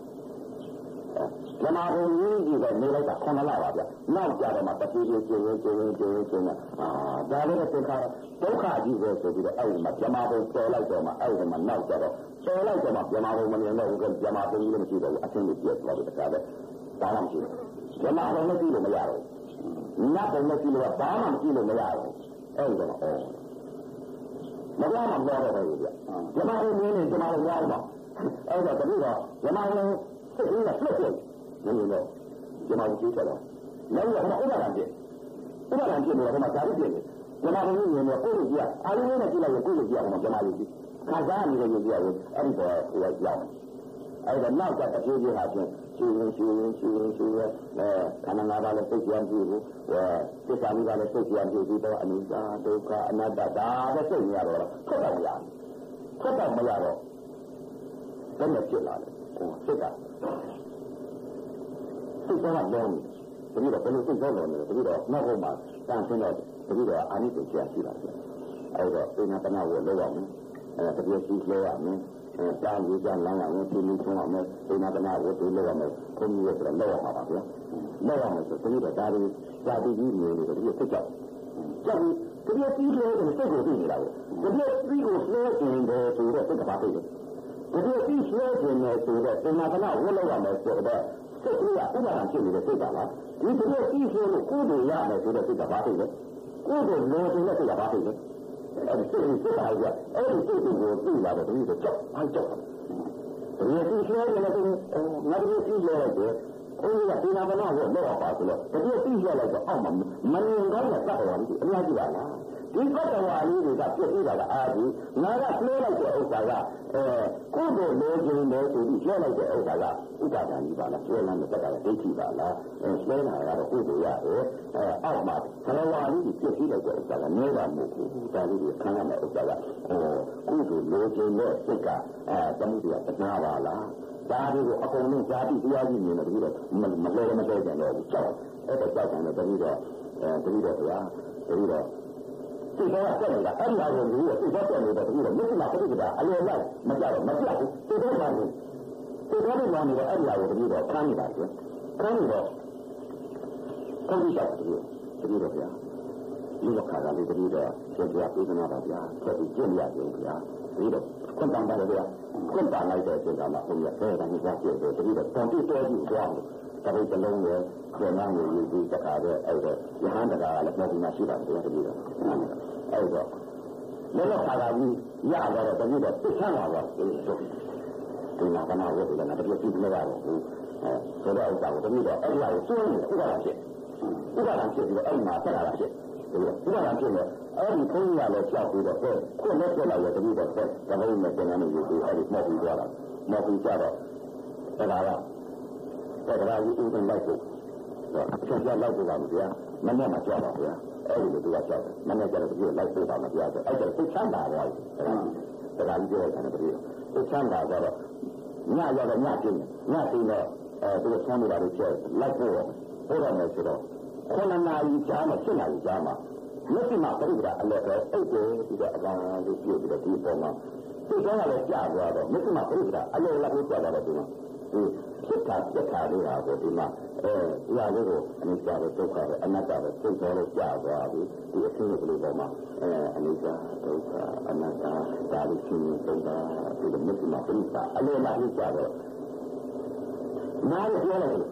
ဇမားတော်ကြီးကနေလိုက်တာ9 လပါဗျနောက်ကြတော့မှတတိယကျင်းဒါလည်းသင်္ခါရဒုက္ခကြီးပဲဆိုပြီးတော့အဲ့ဒီမှာဇမားတော်ပေါ်လိုက်တော့မှအဲ့ဒီမှာနောက်ကြတော့ပေါ်လိုက်တော့မှဇမားတော်မမြင်တော့ဘူးဇမားတော်ကြီးလည်းမရှိတော့ဘူးအချင်းကြီးပြည့်သွားတယ်တခါပဲဘာမှမရှိဘူးဇမားတော်လည်းကြည့်လို့မရတော့ဘူးနတ်တော်လည်းကြည့်လို့ဘာမှကြည့်လို့မရတော့အဲ့ဒီတော့မကွာမှတော့တယ်ဗျဇမားတော်မြင်နေဇမားတော်ရောက်တော့အဲ့တော့တတိယဇမားတော်စိတ်ကြီးကပြည့်ပြည့်နေလို့ဇမားကြီးချက်တော့လည်းကတော့ဥပါဒံပြည့်နေတော့မှဇာတိပြည့်နေဇမားတော်ကြီးမြင်တော့ကိုယ့်ကိုကြည့်အားလုံးနဲ့ကြည့်လိုက်ရင်ကိုယ့်ကိုကြည့်ရအောင်ဇမားကြီးခံစားနေတဲ့ကြည့်ရရင်အဲ့ဒီတော့ဟိုရောက်အဲ့ဒါနောက်ကတပြေးပြေးဟာချင်းရှင်းခန္ဓာ၅ပါးလည်းသိကြံကြည့်ဘူးသစ္စာလေးပါးလည်းသိကြံကြည့်ပြီးတော့အနိစ္စဒုက္ခအနတ္တဒါပဲသိနေရတော့ထွက်တော့မရတော့ဘယ်နဲ့ဖြစ်လာလဲစိတ်ကစိတ်ကလုံးတတိတော့ဘယ်လိုစိတ်ကြောလုံးလဲတတိတော့နောက်ဘုံမှာတန်ဆင်းတော့တတိတော့အာနိစ္စကြာရှိလာတယ်အဲ့တော့အိနာတနာဝလောက်ရမယ်တတိယရှိလို့ရမယ်တားရကြလမ်းရမယ်ပြည်လူဆုံးရမယ်အိနာတနာဝတူလောက်ရမယ်ဘုန်းကြီးရဲ့ဆိုတော့လောက်ရမှာပါဗျာလောက်ရမယ်ဆိုတတိတော့ဒါတွေဇာတိကြီးမျိုးတွေတတိစိတ်ကြောက်တတိကြီးလို့စိတ်ကိုသိနေတာကိုတတိကြီးကိုဆွဲနေတယ်ဆိုတော့စိတ်ကပါသိတယ်တတိကြီးဆွဲနေတယ်ဆိုတော့အိနာတနာဝလောက်ရမယ်ဆိုတော့စိတ်ကဥပါဒံဖြစ်နေတဲ့စိတ်ကလားဒီတတိကြီးဆိုလို့ကိုယ်တွေရမယ်ဆိုတော့စိတ်ကပါသိတယ်ကိုယ်တို့လိုချင်တဲ့စိတ်ကပါသိတယ်အဲ့ဒီစိတ်ပါကြအဲ့ဒီစိတ်ကိုသိလာတော့ဒီလိုကြောက်အားကြောက်တယ်ဒီဆွဲနေတဲ့စိတ်ငါတို့သိလို့ရတယ်ကိုယ်ကဒီနာမနာကိုလောက်ပါဆိုတော့ဒီသိရလိုက်တော့အောက်မှာမငြင်းကောင်းတဲ့သတ္တဝါကြီးအများကြီးပါလားဒီသတ္တဝါလေးတွေကပြည့်စုံတာကအားကြီးငါကဆွဲလိုက်တဲ့ဥစ္စာကကိုယ်တို့လိုချင်တယ်ဆိုပြီးဆွဲလိုက်တဲ့ဥစ္စာကဥပါဒံကြီးပါလားဆွဲလမ်းတဲ့တက်ကဒိဋ္ဌိပါလားဆွဲတာကတော့ကိုယ်တို့ရတယ်အောက်မှာသတ္တဝါလေးတွေပြည့်စုံလိုက်တဲ့ဥစ္စာကနေတာမဟုတ်ဘူးဒါလေးတွေခံရမယ့်ဥစ္စာကကိုယ်တို့လိုချင်တဲ့စိတ်ကသမှုတွေကတနာပါလားဒါတွေကိုအကုန်လုံးဇာတိတရားကြီးမြင်တယ်တတိတော့မလဲကြတော့ဘူးကြောက်အဲ့တော့ကြောက်တယ်တတိတော့ဗျာတတိတော့ဒီတော့ဆက်နေတာအဲ့ဒီအရုံကြီးကိုသိတော့တယ်တတိတော့မျက်စိမှာပြည့်နေတာအလွယ်လိုက်မကြောက်တော့မပြတ်ဘူးဒီတော့မှနေဒီတော့မှနေတော့အဲ့ဒီအရုံတတိတော့ခန်းနေတာကျခန်းနေတော့ကောင်းကြောက်တယ်တတိတော့ဗျာဒီလိုခါကလေးတတိတော့ကျေပြပေးသနာပါဗျာဆက်ပြီးကျင့်ရကြဗျာဒီတော့ခွင့်ပန်ပါတယ်ဗျာခွင့်ပန်လိုက်တဲ့အချိန်ကမှဘုရားဆဲတာကြီးကပြည့်တယ်တတိတော့တောင်းတိတော်ကြီးသွားတယ်ဒါပေမဲ့လုံးရဲ့ကျေနာကိုယူပြီးတခါတော့အဲ့တော့ယဟန်တကာကလည်းပေါ်ပြီးမှရှိပါတယ်တတိတော့အဲ့တော့လောကခါကကြီးရတော့တတိတော့သိချမ်းလာတော့ဒီမှာကနာဝတ်တယ်နော်တတိယကြည့်လို့ရတော့ဘူးဆိုတော့ဥစ္စာကိုတတိတော့အဲ့ဒီကိုစိုးနေဥပဒါဖြစ်ပြီးတော့အဲ့ဒီမှာဆက်လာတာဖြစ်ဒီကဖြစ်လို့အဲ့ဒီခွင့်ရလဲကြောက်ပြီးတော့ခွင့်နဲ့ပြလိုက်ရတတိတော့ဆက်တဘုံနဲ့ပြန်နေယူပြီးအဲ့ဒီမော်ပြီးသွားတာမော်ပြီးကြတော့တရားကြီးဥပဒေလိုက်ဖို့ဆက်ကြလိုက်ဖို့ပါမဗျာမနေ့မှကြောက်ပါဗျာအဲ့ဒီလိုသူကကြောက်တယ်မနေ့ကျတော့ဒီလိုက်ဖို့ပါမဗျာဆိုအဲ့ဒါသိချမ်းသာသွားပြီတရားကြီးပြောတယ်တတိသိချမ်းသာတော့ညရတော့ညကျင်းညကျင်းတော့သူကဆမ်းနေတာတွေချက်လိုက်ဖို့ဟိုတော့မယ်ဆိုတော့9 နာရီကြာမှ7 နာရီကြာမှမျက်စိမှာပြိတ္တာအလဲပဲအိတ်တယ်ပြီးတော့အကောင်လေးပြုတ်ပြီးတော့ဒီပုံမှာဒီကောင်ကလည်းကြာသွားတော့မျက်စိမှာပြိတ္တာအလဲလာပြီးကြာသွားတော့ဒီမှာဒီဖြစ်တာပြက်တာလေးဟာကိုဒီမှာဒီဟာလေးကိုအနိစ္စပဲဒုက္ခပဲအနတ္တပဲသိတော်လို့ကြာသွားပြီဒီအဖြစ်ကလေးပေါ်မှာအနိစ္စဒုက္ခအနတ္တဒါလေးရှင်းသုံးတာဒီမျက်စိမှာပြိတ္တာအလဲလာပြီးကြာတော့နားရပြောလိုက်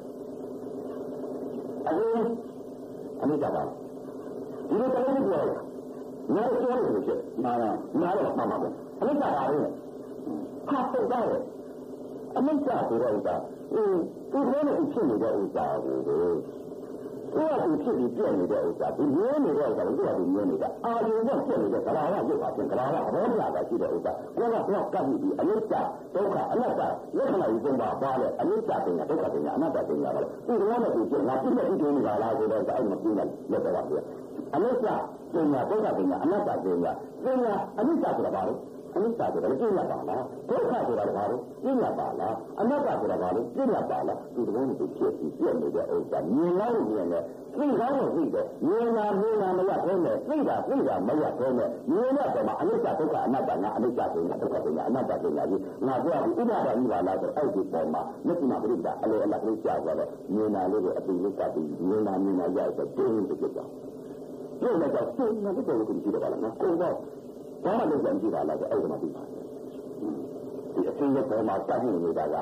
အနိစ္စပါဒီလိုတည်းပြောရငါပြောလို့ဖြစ်နာတော့မှမှာပဲအနိစ္စပါလေခါပုတ်တယ်အနိစ္စဆိုတော့ဥစ္စာဒီလိုနဲ့ဖြစ်နေတဲ့ဥစ္စာကိုသူကဖြစ်ပြီးပြည့်နေတဲ့ဥစ္စာဒီမြင်နေတဲ့ဥစ္စာကိုသူကမြင်နေတာအာရုံနဲ့ဖြစ်နေတဲ့ကလာရရုပ်ပါဖြင့်ကလာရဘောဓာကရှိတဲ့ဥစ္စာကိုကတော့ကပ်ပြီးအနိစ္စဒုက္ခအနတ္တလက္ခဏာကြီးသုံးပါပါလေအနိစ္စပညာဒုက္ခပညာအနတ္တပညာကလည်းဒီလိုနဲ့ဖြစ်ငါပြည့်တဲ့ဒီလိုနေတာလားဆိုတော့အဲ့မပြည့်နိုင်လက်တော့ပါဗျာအနိစ္စပညာဒုက္ခပညာအနတ္တပညာအနိစ္စဆိုတာဘာလဲအနိစ္စဆိုတာပြည့်ရပါလားဒုက္ခဆိုတာဘာလဲပြည့်ရပါလားအနတ္တဆိုတာဘာလဲပြည့်ရပါလားဒီလိုမျိုးဖြစ်ပြီးပြည့်နေတဲ့ဥစ္စာမြင်လို့မြင်တယ်သိကောင်းလို့သိတယ်မြင်တာမရသေးနဲ့သိတာမရသေးနဲ့မြင်တဲ့ပုံမှာအနိစ္စဒုက္ခအနတ္တငါအနိစ္စပညာဒုက္ခပညာအနတ္တပညာကြီးငါပြောပြီးဥပဒါကြီးပါလားဆိုအဲ့ဒီပုံမှာမျက်စိမှာပြိတ္တာအလိုအလတ်လေးကြာသွားတော့မြင်တာလေးကိုအတိလေးကပ်ပြီးမြင်တာရဆိုတင်းတင်းဖြစ်သွားဒီလိုကြောင့်သိနေတဲ့ပုံကိုကြည့်တော့ပါလားငါကိုတော့ဘာမှလုပ်ကြည့်ပါလားဆိုအဲ့ဒီမှာပြီးပါဒီအချင်းရဲ့ပုံမှာစတင်နေတာက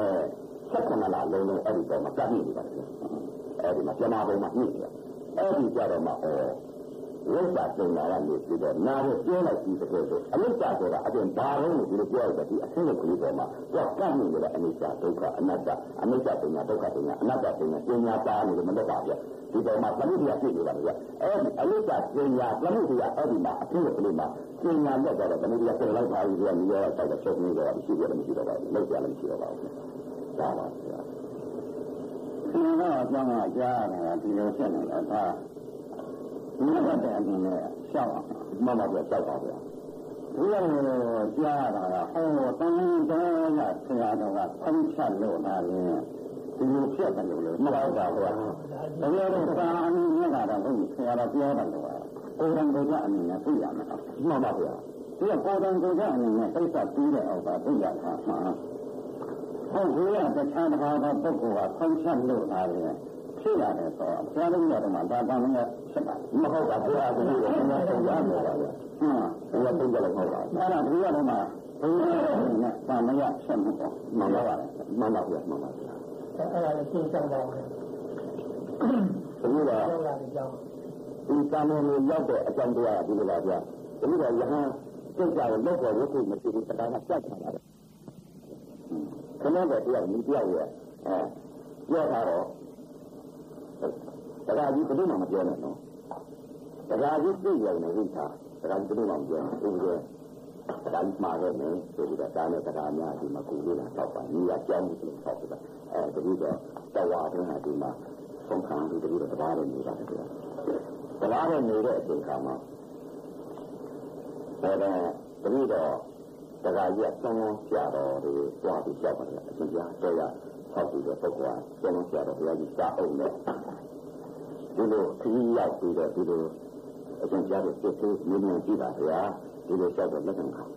16 လလုံးလုံးအဲ့ဒီပုံမှာစတင်နေပါတယ်အဲ့ဒီမှာကျမပုံမှာညှိတယ်အဲ့ဒီကြတော့မှဝိဇ္ဇာတင်လာရလို့ပြီးတော့နားကိုပြောလိုက်ပြီးတဲ့ဆိုအနိစ္စဆိုတာအပြင်ဘာလို့ဒီလိုပြောရတဲ့ဒီအချင်းရဲ့ကလေးပေါ်မှာတော့ကပ်နေတယ်အနိစ္စဒုက္ခအနတ္တအနိစ္စပညာဒုက္ခပညာအနတ္တပညာပညာပါနေတယ်မလို့ပါဗျဒီပေါ်မှာသမှုတရားဖြစ်နေတာလေအဲ့ဒီအနိစ္စပညာသမှုတရားအဲ့ဒီမှာအချင်းရဲ့ကလေးမှာပညာနဲ့တော့သမှုတရားပြန်လိုက်ပါပြီးတော့မြေရောတော့ချုပ်နေတော့ရှိတယ်မရှိတော့ပါဘူးလောက်ကြလည်းမရှိတော့ပါဘူးဒါပါဗျာဒီတော့ကျောင်းကကြားနေတာဒီလိုဖြစ်နေတာဒါဒီလိုတဲ့အမြင်နဲ့ရှောက်အောင်မှန်ပါဗျာရှောက်ပါဗျာဒီလိုကြားတာကဟောတန်းတန်းကဆရာတော်ကဖန်ချက်လို့လာရင်ဒီလိုဖြစ်တယ်လို့မဟုတ်ပါဘူး။ဒါကြောင့်သာအမြင်နဲ့ကတော့ဆရာတော်ပြောတယ်လို့ကိုယ်တိုင်ကိုယ်ကအမြင်နဲ့သိရမှာ။မှန်ပါဗျာ။ဒီကကိုယ်တိုင်ကိုယ်ကအမြင်နဲ့သိတာပြီးတဲ့အောက်ကသိရတာမှန်။ဟုတ်ကဲ့တခြားတစ်ပါးသောပုဂ္ဂိုလ်ကဖန်ချက်လို့လာရင်ဖြစ်ရတယ်ဆိုတော့ဆရာတော်ကတော့ဒါတောင်းနေဖြစ်ပါမဟုတ်ပါဘူးအားလုံးကိုသင်ကြားရမှာပါဗျာဘုရားသင်ကြားလို့ဟုတ်ပါဘူးအဲ့ဒါဘုရားတော်မှာဘုရားနဲ့သာမယဆက်မှုပေါ့မှန်ပါပါမှန်ပါဗျာမှန်ပါဗျာအဲ့ဒါလည်းရှင်းရှင်းပါမယ်ဘုရားဒီကာမလို့ရောက်တဲ့အကြောင်းတရားဒီလိုပါဗျာဒီလိုရဟန်းစိတ်ကြောင့်လောက်ပေါ်ရုပ်ကိုမရှိဘူးတရားကစက်ချတာလေခဏတော့တရားမြည်ပြောက်ရဲ့ပြောတာတော့တရားကြီးဘယ်လိုမှမပြောနဲ့နော်တရားကြီးသိရုံနဲ့သိတာတရားကြီးဘယ်လိုမှမပြောဘူးဥပဒေတရားကြီးမှာတော့မယ်ဆိုပြီးတော့တားနဲ့တရားများဒီမှာကိုယ်လေးလာတော့ပါညီရကြောင်းမှုလို့ဆောက်ပြတာတတိတော့တော်ဝါတဲ့ဟာဒီမှာဆုံးခံပြီးတတိတော့တရားတွေနေပါတယ်ကွာတရားတွေနေတဲ့အချိန်ခါမှာဒါတတိတော့တရားကြီးအဆုံးဆရာတော်တွေကြွားပြီးကြောက်ပါတယ်အရှင်ပြတော်ရဆောက်ပြီးတော့ပုဂ္ဂိုလ်ကဆုံးဆရာတော်ဘုရားကြီးစာအုပ်နဲ့ဒီလိုခရီးရောက်ပြီးတော့ဒီလိုအရှင်ပြတဲ့စစ်သေးမြင်မြင်ကြည့်ပါဗျာဒီလိုကြောက်တော့လက်ခံပါ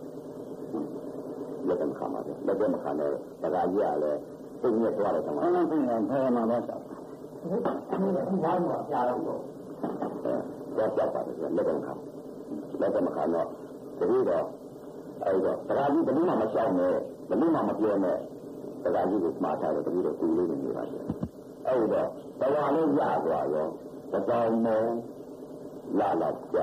လက်ခံပါမယ်လက်ခံနဲ့တရားကြီးကလည်းသိနေသွားတယ်ဆိုတော့အဲ့ဒါသိရင်ဘယ်မှာတော့ဆောက်ဘာမှကြားတော့တော့ကြောက်ပါတယ်လက်ကောင်ခါလက်ကောင်ခါတော့တတိတော့အဲ့တော့တရားကြီးဘယ်လိုမှမရှောင်နဲ့ဘယ်လိုမှမပြောနဲ့တရားကြီးကိုမှားထားတယ်တတိတော့ကိုယ်လေးနေပါရှင်အဲ့တော့တရားလေးရသွားရောတတော်မောလာလောက်ကြ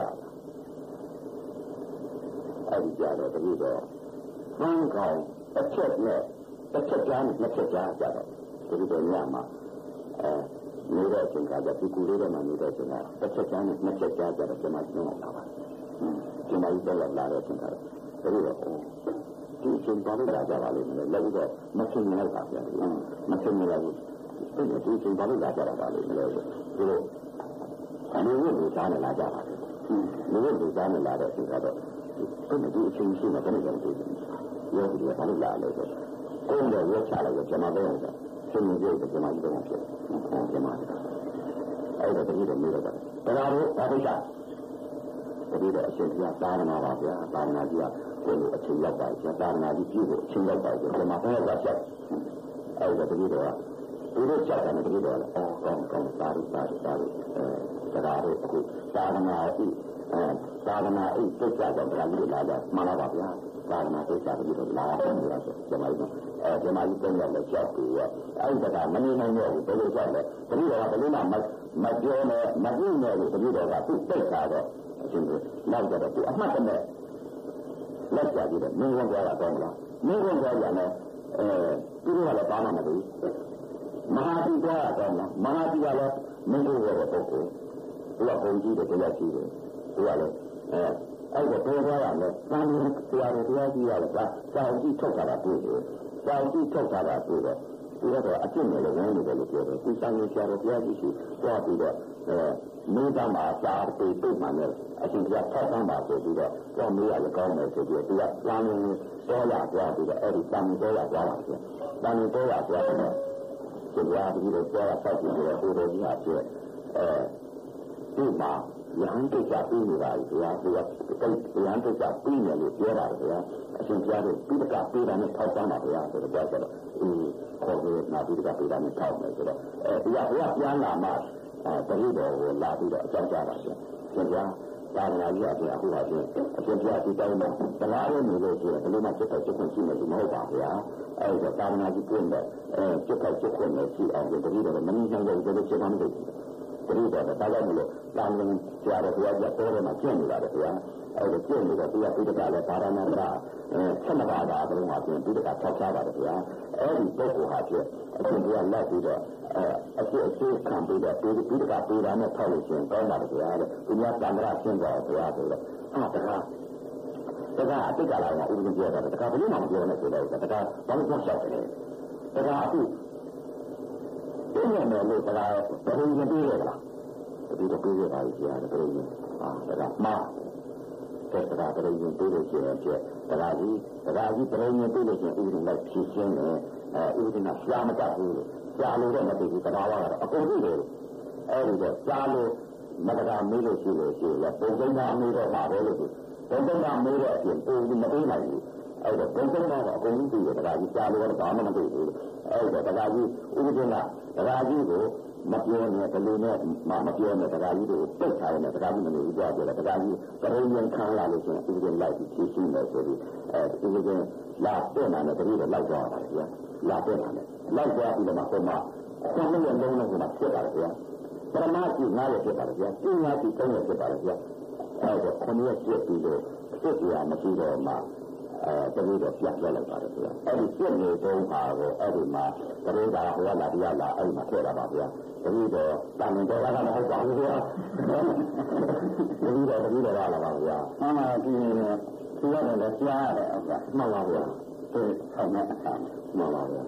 အဲ့ဒီကြတော့တတိတော့ဟန်းကောင်တစ်ချက်နဲ့တစ်ချက်ကြားနဲ့နှစ်ချက်ကြားကြတော့တတိတော့ညမှာနေတဲ့အချိန်ကကြဒီကူလေးထဲမှာနေတဲ့အချိန်ကတစ်ချက်ကြားနဲ့နှစ်ချက်ကြားကြတော့ကျွန်မကျွန်တော်လာပါကျွန်မကြီးတော့လာတဲ့အချိန်ကတော့တတိတော့ဒီအချိန်ပါလို့လာကြပါလိမ့်မယ်လည်းတော့မခင်နေလိုက်ပါဗျာမခင်နေလိုက်ဘူးဒီအချိန်ပါလို့လာကြပါလိမ့်မယ်လို့ဒီလိုအနေနဲ့လူသားနဲ့လာကြပါလူနဲ့လူသားနဲ့လာတဲ့အချိန်ကတော့ဒီအချိန်ရှိမှဘယ်နဲ့ကြည့်ရောဒီကဘာလို့လာလဲဆိုကိုယ်တော့ရက်ချလိုက်ကျွန်မတော့ရှင်နေကြတယ်ကျွန်မကြီးတော့ဖြစ်ကျွန်မအဲ့တော့တတိတော့နေတော့တရားတို့ဘာဖြစ်တာတတိတော့အရှင်ပြသာသနာပါဗျာသာသနာကြီးကကိုယ်လိုအချိန်ရောက်ပါကျသာသနာကြီးပြည့်ဖို့အချိန်ရောက်ပါကျကျွန်မတော့ရချက်အဲ့တော့တတိတော့ဒီလိုချက်တယ်တတိတော့ကောင်းကောင်းသာရိသာရိတရားတို့အခုသာသနာဤသာသနာဤသိကြတော့တရားကြီးလာကြမှန်ပါပါဗျာသာသနာသိကြပြီးတော့လာတယ်လို့ဆိုကျွန်မကြီးကျွန်မကြီးတော့လည်းကြောက်ပြီးတော့အဲ့ဒီကမနေနိုင်တော့ဘူးဘယ်လိုကြောက်လဲတတိတော့ဘယ်လိုမှမပြောနဲ့မကြည့်နဲ့လို့တတိတော့ကသူ့သိတာတော့အရှင်ကလောက်ကြတော့သူအမှတ်တမဲ့လက်ကြပြီးတော့မင်းဝင်ကြတာတော့မလားမင်းဝင်ကြရမယ်သူတို့ကလည်းပါမှမသိမဟာတိကတော့မဟာတိကလည်းမင်းတို့ရဲ့ပုဂ္ဂိုလ်သူကဘုံကြီးတယ်တရားကြီးတယ်သူကလည်းအဲ့တော့ပြောရမယ်။သာမန်တရားတွေတရားကြီးရလဲစာအုပ်ကြီးထုတ်တာတွေ့တယ်။စာအုပ်ကြီးထုတ်တာတွေ့တော့ဒီကတော့အကျင့်နဲ့လည်းဝင်နေတယ်လို့ပြောတယ်။ဒီစာရင်းဆရာတော်တရားကြီးရှိသွားပြီးတော့မိသားမှာစာပေပိတ်မှလည်းအရှင်ကထောက်ဆန်းပါဆိုပြီးတော့တော့မေးရလည်းကောင်းတယ်ဆိုပြီးတော့သူကသာမန်တော်ရသွားပြီးတော့အဲ့ဒီသာမန်တော်ရသွားပါဆို။သာမန်တော်ရသွားတော့ဒီကပြီးတော့တော်ရဆောက်ပြီးတော့ဟိုတော်ကြီးအဖြစ်ဒီမှာရဟန်းကိစ္စပြီးနေပါပြီဗျာဒီကရဟန်းကိစ္စပြီးနေလို့ပြောပါတယ်ဗျာအရှင်ပြတို့ပိဋကပေးတာနဲ့ထောက်ပံ့ပါဗျာဆိုတော့ပြောကြတော့ခေါ်ပြီးနာပိဋကပေးတာနဲ့ထောက်မယ်ဆိုတော့ဒီကဘုရားပြန်လာမှတတိတော်ကိုလာပြီးတော့အကြောင်းကြားပါဗျာရှင်ဗျာသာသနာ့ကြီးအပြင်အခုပါချင်းအရှင်ပြဒီတိုင်းမှာတရားရနေလို့ရှိရင်ဘယ်လိုမှစစ်တဲ့စစ်ခွင့်ရှိမယ်လို့မဟုတ်ပါဗျာအဲ့ဒါသာသနာ့ကြီးပြင်တဲ့စစ်တဲ့စစ်ခွင့်နဲ့ရှိအောင်ဒီတတိတော်မနည်းနိုင်လို့ဒီလိုချက်မှမလုပ်ဘူးတတိတော်ဒါကြောင့်မလို့တာမန်ဆရာတော်ဘုရားကြီးတော်တယ်မှာကျင့်နေပါတယ်ဗျာအဲ့ဒါကျင့်နေတော့သူကပိဋကလည်းဘာရဏတာဆက်မပါတာဘယ်လိုမှပြင်ပိဋကထောက်ထားပါတယ်ဗျာအဲ့ဒီပုဂ္ဂိုလ်ဟာဖြစ်အရှင်ဘုရားလက်ပြီးတော့အရှိခံပြီးတော့ပိဋကပေးတာနဲ့ထောက်လို့ရှိရင်ကောင်းပါတယ်ဗျာတဲ့သူများတန်ត្រာရှင်းတော်ဘုရားဆိုတော့တခါအတိတ်ကလာကဥပဒေပြောတာတခါဘယ်လိုမှမပြောနဲ့ဆိုတော့တခါဘာလို့ကြောက်တယ်တခါအခုဒီနေ့လည်းတခါဘယ်လိုရင်ပြေးရလားဒီတော့ပြေးရပါလိမ့်ဗျာဘယ်လိုရင်တခါမှာတဲ့တခါဘယ်လိုရင်ပြေးလို့ရှိရင်ကျတခါကြီးဘယ်လိုရင်ပြေးလို့ရှိရင်ဥပဒေလိုက်ဖြည့်ရှင်းတယ်ဥပဒေကရှားမတတ်ဘူးရှားလို့တော့မသိဘူးတခါကတော့အကုန်ကြီးတယ်အဲ့ဒီတော့ရှားလို့မတခါမေးလို့ရှိလို့ရှိရင်ပုံစံကမေးတော့ပါပဲလို့ပုံစံကမေးတဲ့အပြင်ပုံမပေးနိုင်ဘူးအဲ့တော့ပုံစံကတော့အကုန်ကြီးပြီးတခါကြီးရှားလို့တော့ဘာမှမသိဘူးအဲ့တော့တခါကြီးဥပဒေကတခါကြီးကိုမပြောနဲ့ဒီလိုနဲ့မပြောနဲ့တရားကြီးကိုပိတ်ထားတယ်တရားကြီးမလို့ပြောတယ်တရားကြီးကရုံးရင်ခံလာလို့ရှိရင်ဒီလိုလိုက်ပြီးဖြည့်ရှင်းတယ်ဆိုပြီးဒီလိုလာတဲ့နာနဲ့တတိယလိုက်သွားတာဗျာလာတဲ့နာနဲ့လိုက်သွားပြီးတော့မှပုံမှန်အဆုံးလုံးလုံးလုံးကဖြစ်ပါတယ်ဗျာပရမတ်ကြီး9ရက်ဖြစ်ပါတယ်ဗျာပညာကြီး3ရက်ဖြစ်ပါတယ်ဗျာအဲ့တော့9ရက်ပြည့်ပြီးတော့ဖြစ်ပြရမရှိတော့မှတတိယတော့ပြတ်သွားလိုက်ပါတယ်ဗျာအဲ့ဒီပြည့်နေတုန်းပါတော့အဲ့ဒီမှာတတိယကဟိုကလာတရားလာအဲ့မှာထွက်လာပါဗျာတတိယတော့တန်တော်ကမဟုတ်ပါဘူးဗျာတတိယတော့လာပါဗျာမှန်ပါပြီသူရတယ်လည်းကြားရတယ်ဟုတ်ကဲ့မှန်ပါဗျာဒီဆောင်မဲ့အခါမှန်ပါဗျာ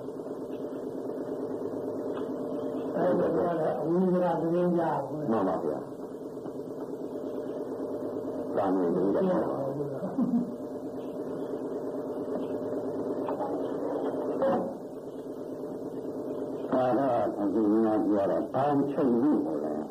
အဲ့ဒါကတော့အဝိဇ္ဇာသတင်းကြမှန်ပါဗျာသာမန်တတိယပါအခုငါပြောတာတောင်းချုပ်လို့ဟောတယ်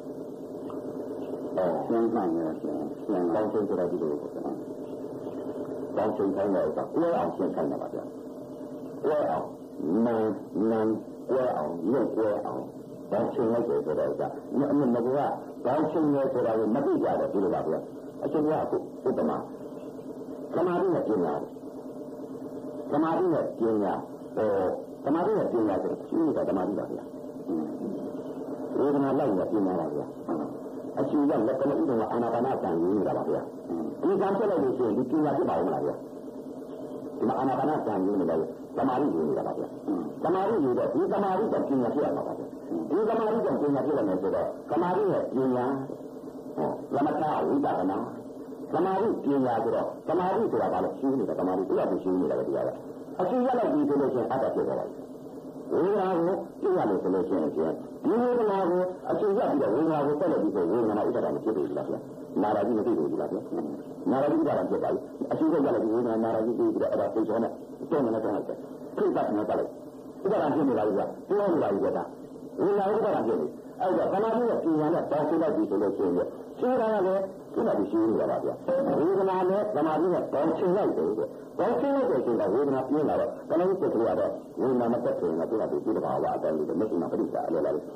။ရှင်းမှန်တယ်ရှင်းတောင်းချုပ်ဆိုတာဒီလိုပေါ့နော်။တောင်းချုပ်တိုင်းတော့ကိုယ်အောင်ရှင်းဆိုင်တာပါဗျာ။ကိုယ်အောင်နန်းကိုယ်အောင်ရုပ်ကိုယ်အောင်တောင်းချင်းလိုက်တယ်ဆိုတော့ကြာမကတောင်းချင်းရဲဆိုတာကိုမသိကြတော့ဒီလိုပါဗျာအချင်းများအခုဥပမာသမာဓိနဲ့ပညာသမာဓိနဲ့ပညာသမာဓိနဲ့ပညာဆိုရှိနေတာသမာဓိပါဗျာဝေဒနာလိုက်နဲ့ပညာပါဗျာအကျိုးရလက်ကလေးဥဒ္ဒနာအာနာပါနတန်ရင်းနေတာပါဗျာဒီကံပြလိုက်လို့ရှိရင်ဒီပညာဖြစ်ပါဦးမလားဗျာဒီမှာအာနာပါနတန်ရင်းနေတယ်သမာဓိရင်းနေတာပါဗျာသမာဓိရတော့ဒီသမာဓိကပညာဖြစ်ရမှာပါဗျာဒီသမာဓိကပညာဖြစ်ရမယ်ဆိုတော့သမာဓိနဲ့ပညာသမထဝိပဿနာသမာဓိပညာဆိုတော့သမာဓိဆိုတာကလည်းရှင်းနေတာသမာဓိတရားကိုရှင်းနေတာပဲတရားကအကျိုးရလိုက်ပြီးဆိုလို့ရှိရင်အတ္တဖြစ်သွားတယ်ဝေဒနာကိုသိရလို့ဆိုလို့ရှိရင်ဒီဝေဒနာကိုအကျိုးရပြီးတော့ဝေဒနာကိုဆက်လက်ပြီးဆိုဝေဒနာဥဒ္ဒတာမဖြစ်ဘူးလားဗျာနာရာကြီးမသိဘူးလားဗျာနာရာကြီးကလည်းဖြစ်ပါဘူးအကျိုးရလိုက်ပြီးဝေဒနာနာရာကြီးပြီးတော့အဲ့ဒါသိချောနဲ့တုံးနေတော့လိုက်တယ်ဖိတ်တတ်နေပါလေဥဒ္ဒတာဖြစ်နေပါဘူးဗျာပြောနေပါဘူးဗျာဝေဒနာဥဒ္ဒတာဖြစ်နေအဲ့တော့သမာဓိနဲ့ပညာနဲ့တောင်းဆိုလိုက်ပြီးဆိုလို့ရှိရင်ရှင်းတာကလည်းဒီမှာရှင်းနေတာပါဗျာဝေဒနာနဲ့သမာဓိနဲ့တောင်းဆိုလိုက်တယ်တောင်းဆိုလိုက်တဲ့ချိန်ကဝေဒနာပြင်းလာတော့တဏှာစိတ်ကလေးကတော့ဝေဒနာမတက်ခင်ကသူကဒီတဘာဝအတိုင်းလို့မရှိမှပြိဿအလဲလာတယ်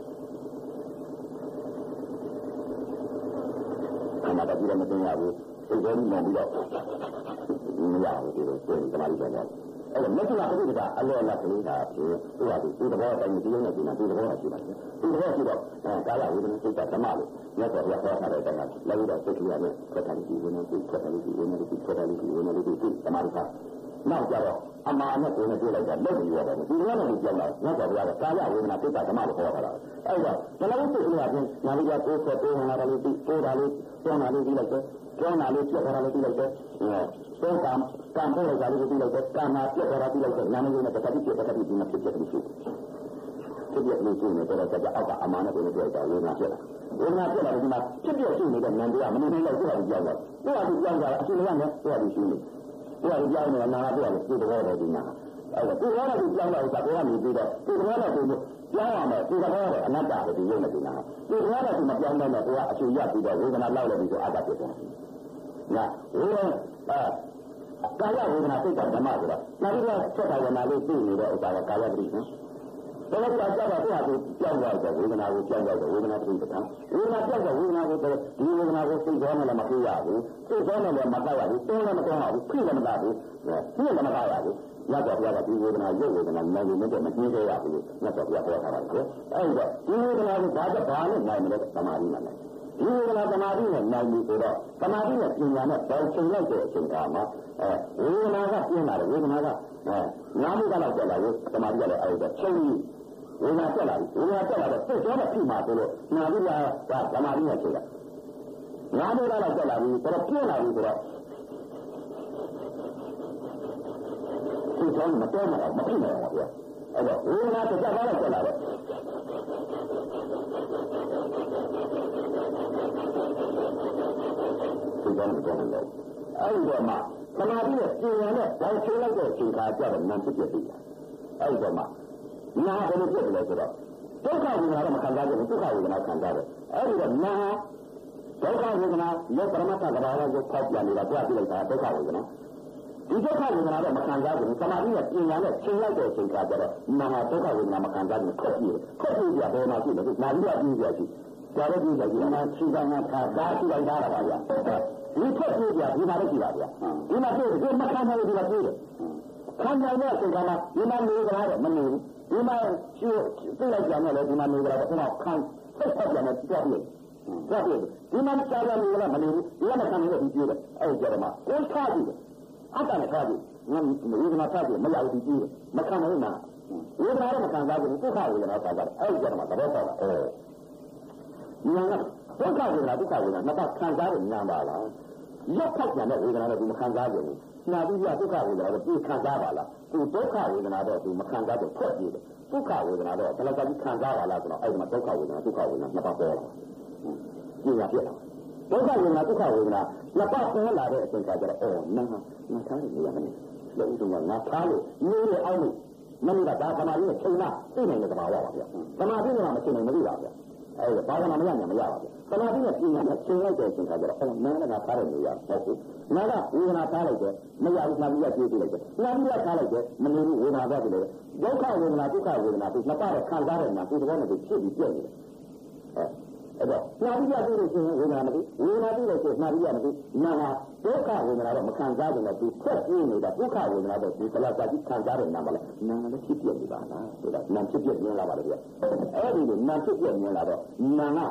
ခန္ဓာတည်းလည်းမသိရဘူးစိတ်ထဲမှာပြီးတော့မရဘူးဒီလိုသမာဓိကြောင့်အဲ့တော့လက်ရှိကပြိဿကအလဲလာကလေးကသူကဒီတဘာဝအတိုင်းဒီလိုနဲ့ဒီမှာဒီတဘာဝရှိပါတယ်ဒီတဘာဝရှိတော့ကာလဝေဒနာစိတ်ကဓမ္မလို့မြတ်စွာဘုရားဟောထားတဲ့အတိုင်းကလည်းတော့စိတ်ကလေးနဲ့ခက်တယ်ဒီဝေဒနာစိတ်ခက်တယ်ဒီဝေဒနာစိတ်ခက်တယ်ဒီဝေဒနာစိတ်သမာဓိကနောက်ကြတော့အမှားနဲ့ကိုယ်နဲ့တွေ့လိုက်တာလက်ပြီးရတယ်ဒီလိုနဲ့ပြောင်းလာမြတ်စွာဘုရားကကာယဝေဒနာစိတ်ကဓမ္မလို့ဟောထားတာအဲ့တော့ကျွန်တော်တို့စိတ်ကလေးကညာလေးကကိုယ်ဆက်ပေးလာတာလေးပြီးကိုယ်တာလေးကျောင်းတာလေးပြီးလိုက်တယ်ကျောင်းတာလေးပြက်ထားတာလေးပြီးလိုက်တယ်သောကံကံပေါ်လိုက်တာလေးပြီးလိုက်တယ်ကာမပြက်ထားတာပြီးလိုက်တယ်ညာလေးနဲ့တစ်ခါပြီးပြက်တစ်ခါပြီးဒီမှာဖြစ်တယ်လို့ဖြစ်ဖြစ်လို့ရှိနေတော့ကြအောက်ကအမှားနဲ့ကိုယ်နဲ့တွေ့တာဝေဒနာဖြစ်လာဝေဒနာဖြစ်လာဒီမှာဖြစ်ဖြစ်ရှိနေတဲ့နံတရားမနေနိုင်တော့သူ့ဟာကြောက်တော့သူ့ဟာကြောက်တာအရှင်လည်းနဲ့သူ့ဟာရှိနေသူ့ဟာကြောက်နေတာနာသူ့ဟာသူ့တော်တော်ဒီနာအဲ့တော့သူ့တော်တော်ကြောက်တာဥစ္စာကိုကနေပြီးတော့သူ့တော်တော်ကိုပြောင်းရမယ်သူ့တော်တော်အနတ္တပဲဒီရုပ်နဲ့ဒီနာသူ့တော်တော်ကမပြောင်းတော့တော့သူကအရှင်ရပြီးတော့ဝေဒနာလောက်လည်းပြီးဆိုအာတဖြစ်တယ်နာဝေဒနာကာယဝေဒနာစိတ်ကဓမ္မဆိုတော့နောက်ပြီးတော့ဆက်တာဝေဒနာလေးသိနေတဲ့ဥစ္စာကကာယပရိစ္ဆေဒါလည်းကြောက်တော့သူ့ဟာသူကြောက်သွားတယ်ဝေဒနာကိုကြောက်တော့ဝေဒနာသိတဲ့ကံဝေဒနာကြောက်တော့ဝေဒနာကိုဒီဝေဒနာကိုစိတ်ကြောနဲ့လည်းမပြေရဘူးစိတ်ကြောနဲ့လည်းမကောက်ရဘူးတင်းလည်းမကောက်ရဘူးဖိလည်းမတာဘူးဖိလည်းမကောက်ရဘူးညတော့ဘုရားကဒီဝေဒနာရုပ်ဝေဒနာနိုင်နေတော့မကြည့်ရဘူးညတော့ဘုရားဟောထားပါတယ်အဲ့တော့ဒီဝေဒနာကိုဘာကြောင့်ဘာနဲ့နိုင်မလဲသမာဓိနဲ့နိုင်ဒီဝေဒနာသမာဓိနဲ့နိုင်ပြီဆိုတော့သမာဓိနဲ့ပညာနဲ့ပေါင်းစုံလိုက်တဲ့အချိန်ကမှဝေဒနာကပြင်းလာတယ်ဝေဒနာကနာမှုကတော့ကြောက်လာလို့သမာဓိကလည်းအဲ့ဒါချိန်ဝေဒနာတက်လာပြီဝေဒနာတက်လာတော့စိတ်ကြောနဲ့ဖြစ်မှာဆိုလို့နာပြီးလာကသမာဓိနဲ့ချိန်တာနာမှုကတော့တက်လာပြီဆိုတော့ပြင်းလာပြီဆိုတော့စိတ်ကြောမတက်မှာမဖြစ်နိုင်ဘူးဗျာအဲ့တော့ဝေဒနာတက်တာတော့တက်လာတော့စိတ်ကြောမတက်နိုင်ဘူးအဲ့ဒီတော့မှသမာဓိနဲ့ပညာနဲ့ပေါင်းစုံလိုက်တဲ့အချိန်ခါကျတော့နာဖြစ်ဖြစ်ပြီအဲ့ဒီတော့မှနာဘယ်လိုဖြစ်လဲဆိုတော့ဒုက္ခဝေဒနာတော့မခံစားကြဘူးဒုက္ခဝေဒနာခံစားတယ်အဲ့ဒီတော့နာဒုက္ခဝေဒနာလောကရမတ္တကဘာလဲကိုဖောက်ပြန်နေတာကြွပြလိုက်တာဒုက္ခဝေဒနာဒီဒုက္ခဝေဒနာတော့မခံစားကြဘူးသမာဓိနဲ့ပညာနဲ့ရှင်းလိုက်တဲ့အချိန်ခါကျတော့နာဒုက္ခဝေဒနာမခံစားကြဘူးခွက်ပြီးပြဘယ်မှာရှိလဲနာပြီးတော့ပြီးပြရှိကြာတော့ပြီးတယ်ဒီမှာရှိတာငါသာရှိလိုက်တာပါဗျာဒီခွက်ပြီးပြဒီမှာလည်းရှိပါဗျာဒီမှာပြည့်တယ်မခံနိုင်ဘူးဒီမှာပြည့်တယ်ခံနိုင်တဲ့အချိန်ကမှဒီမှာနေကြတော့မနေဘူးဒီမှာရှိသိလိုက်ကြတယ်လေဒီမှာနေကြတော့ခုနခံဆက်ဆက်ပြန်နေကြည့်ဒီမှာကြာကြာနေလားမနေဘူးဒီကမှခံနေလို့ဒီပြည့်တယ်အဲ့ကြတော့မှကိုယ်ထားကြည့်အတ္တနဲ့ထားကြည့်ငါဝေဒနာထားကြည့်မရဘူးဒီပြည့်တယ်မခံနိုင်ဘူးနာဝေဒနာတော့မခံစားဘူးဒုက္ခဝေဒနာထားကြတယ်အဲ့ကြတော့မှသဘောပေါက်တာညာကဒုက္ခဝေဒနာနှစ်ပါးခံစားတယ်ညာပါလားရက်ဖောက်ပြန်တဲ့ဝေဒနာတော့ဒီမခံစားကြဘူးနာပြီးပြဒုက္ခဝေဒနာတော့ဒီခံစားပါလားဒီဒုက္ခဝေဒနာတော့ဒီမခံစားတော့ဖွက်ကြည့်တယ်ဒုက္ခဝေဒနာတော့ဘယ်လိုကြည့်ခံစားပါလားဆိုတော့အဲ့ဒီမှာဒုက္ခဝေဒနာနှစ်ပါးပေါ်လာပြညာဖြစ်လာဒုက္ခဝေဒနာနှစ်ပါးပေါ်လာတဲ့အချိန်ကကျတော့အော်နာထားနေရမယ်လို့ဥဒ္ဒမငါထားလို့မျိုးရအောင်လို့မင်းကဒါသမာဓိနဲ့ချိန်တာသိနိုင်တဲ့သဘာဝပါဗျာသမာဓိကမချိန်နိုင်မသိပါဗျာဘာဝနာမရညာမရပါဘူးသမာဓိနဲ့ပညာနဲ့ရှင်းလိုက်တဲ့ချိန်ခါကျတော့နာနဲ့ကထားတဲ့နေရာဟုတ်ဘူးနာကဝေဒနာထားလိုက်တယ်မရဘူးနာပြီးရပြေးလိုက်တယ်နာပြီးရထားလိုက်တယ်မနေဘူးဝေဒနာသွားတယ်ဒုက္ခဝေဒနာဒုက္ခဝေဒနာသူနှစ်ပါးတော့ခံစားရတဲ့နာသူတော်နဲ့သူဖြစ်ပြီးပြည့်နေတယ်အဲ့တော့နာပြီးရပြီးလို့ရှိရင်ဝေဒနာမသိဝေဒနာပြီးလို့ရှိရင်နာပြီးရမသိနာဟာဒုက္ခဝေဒနာတော့မခံစားကြနဲ့သူထွက်ပြေးနေတာဒုက္ခဝေဒနာတော့ဒီကလာကြည့်ခံစားတဲ့နာမလားနာလည်းဖြစ်ပြနေပါလားဆိုတာနာဖြစ်ပြနေလာပါလေပြအဲ့ဒီလိုနာဖြစ်ပြနေလာတော့နာက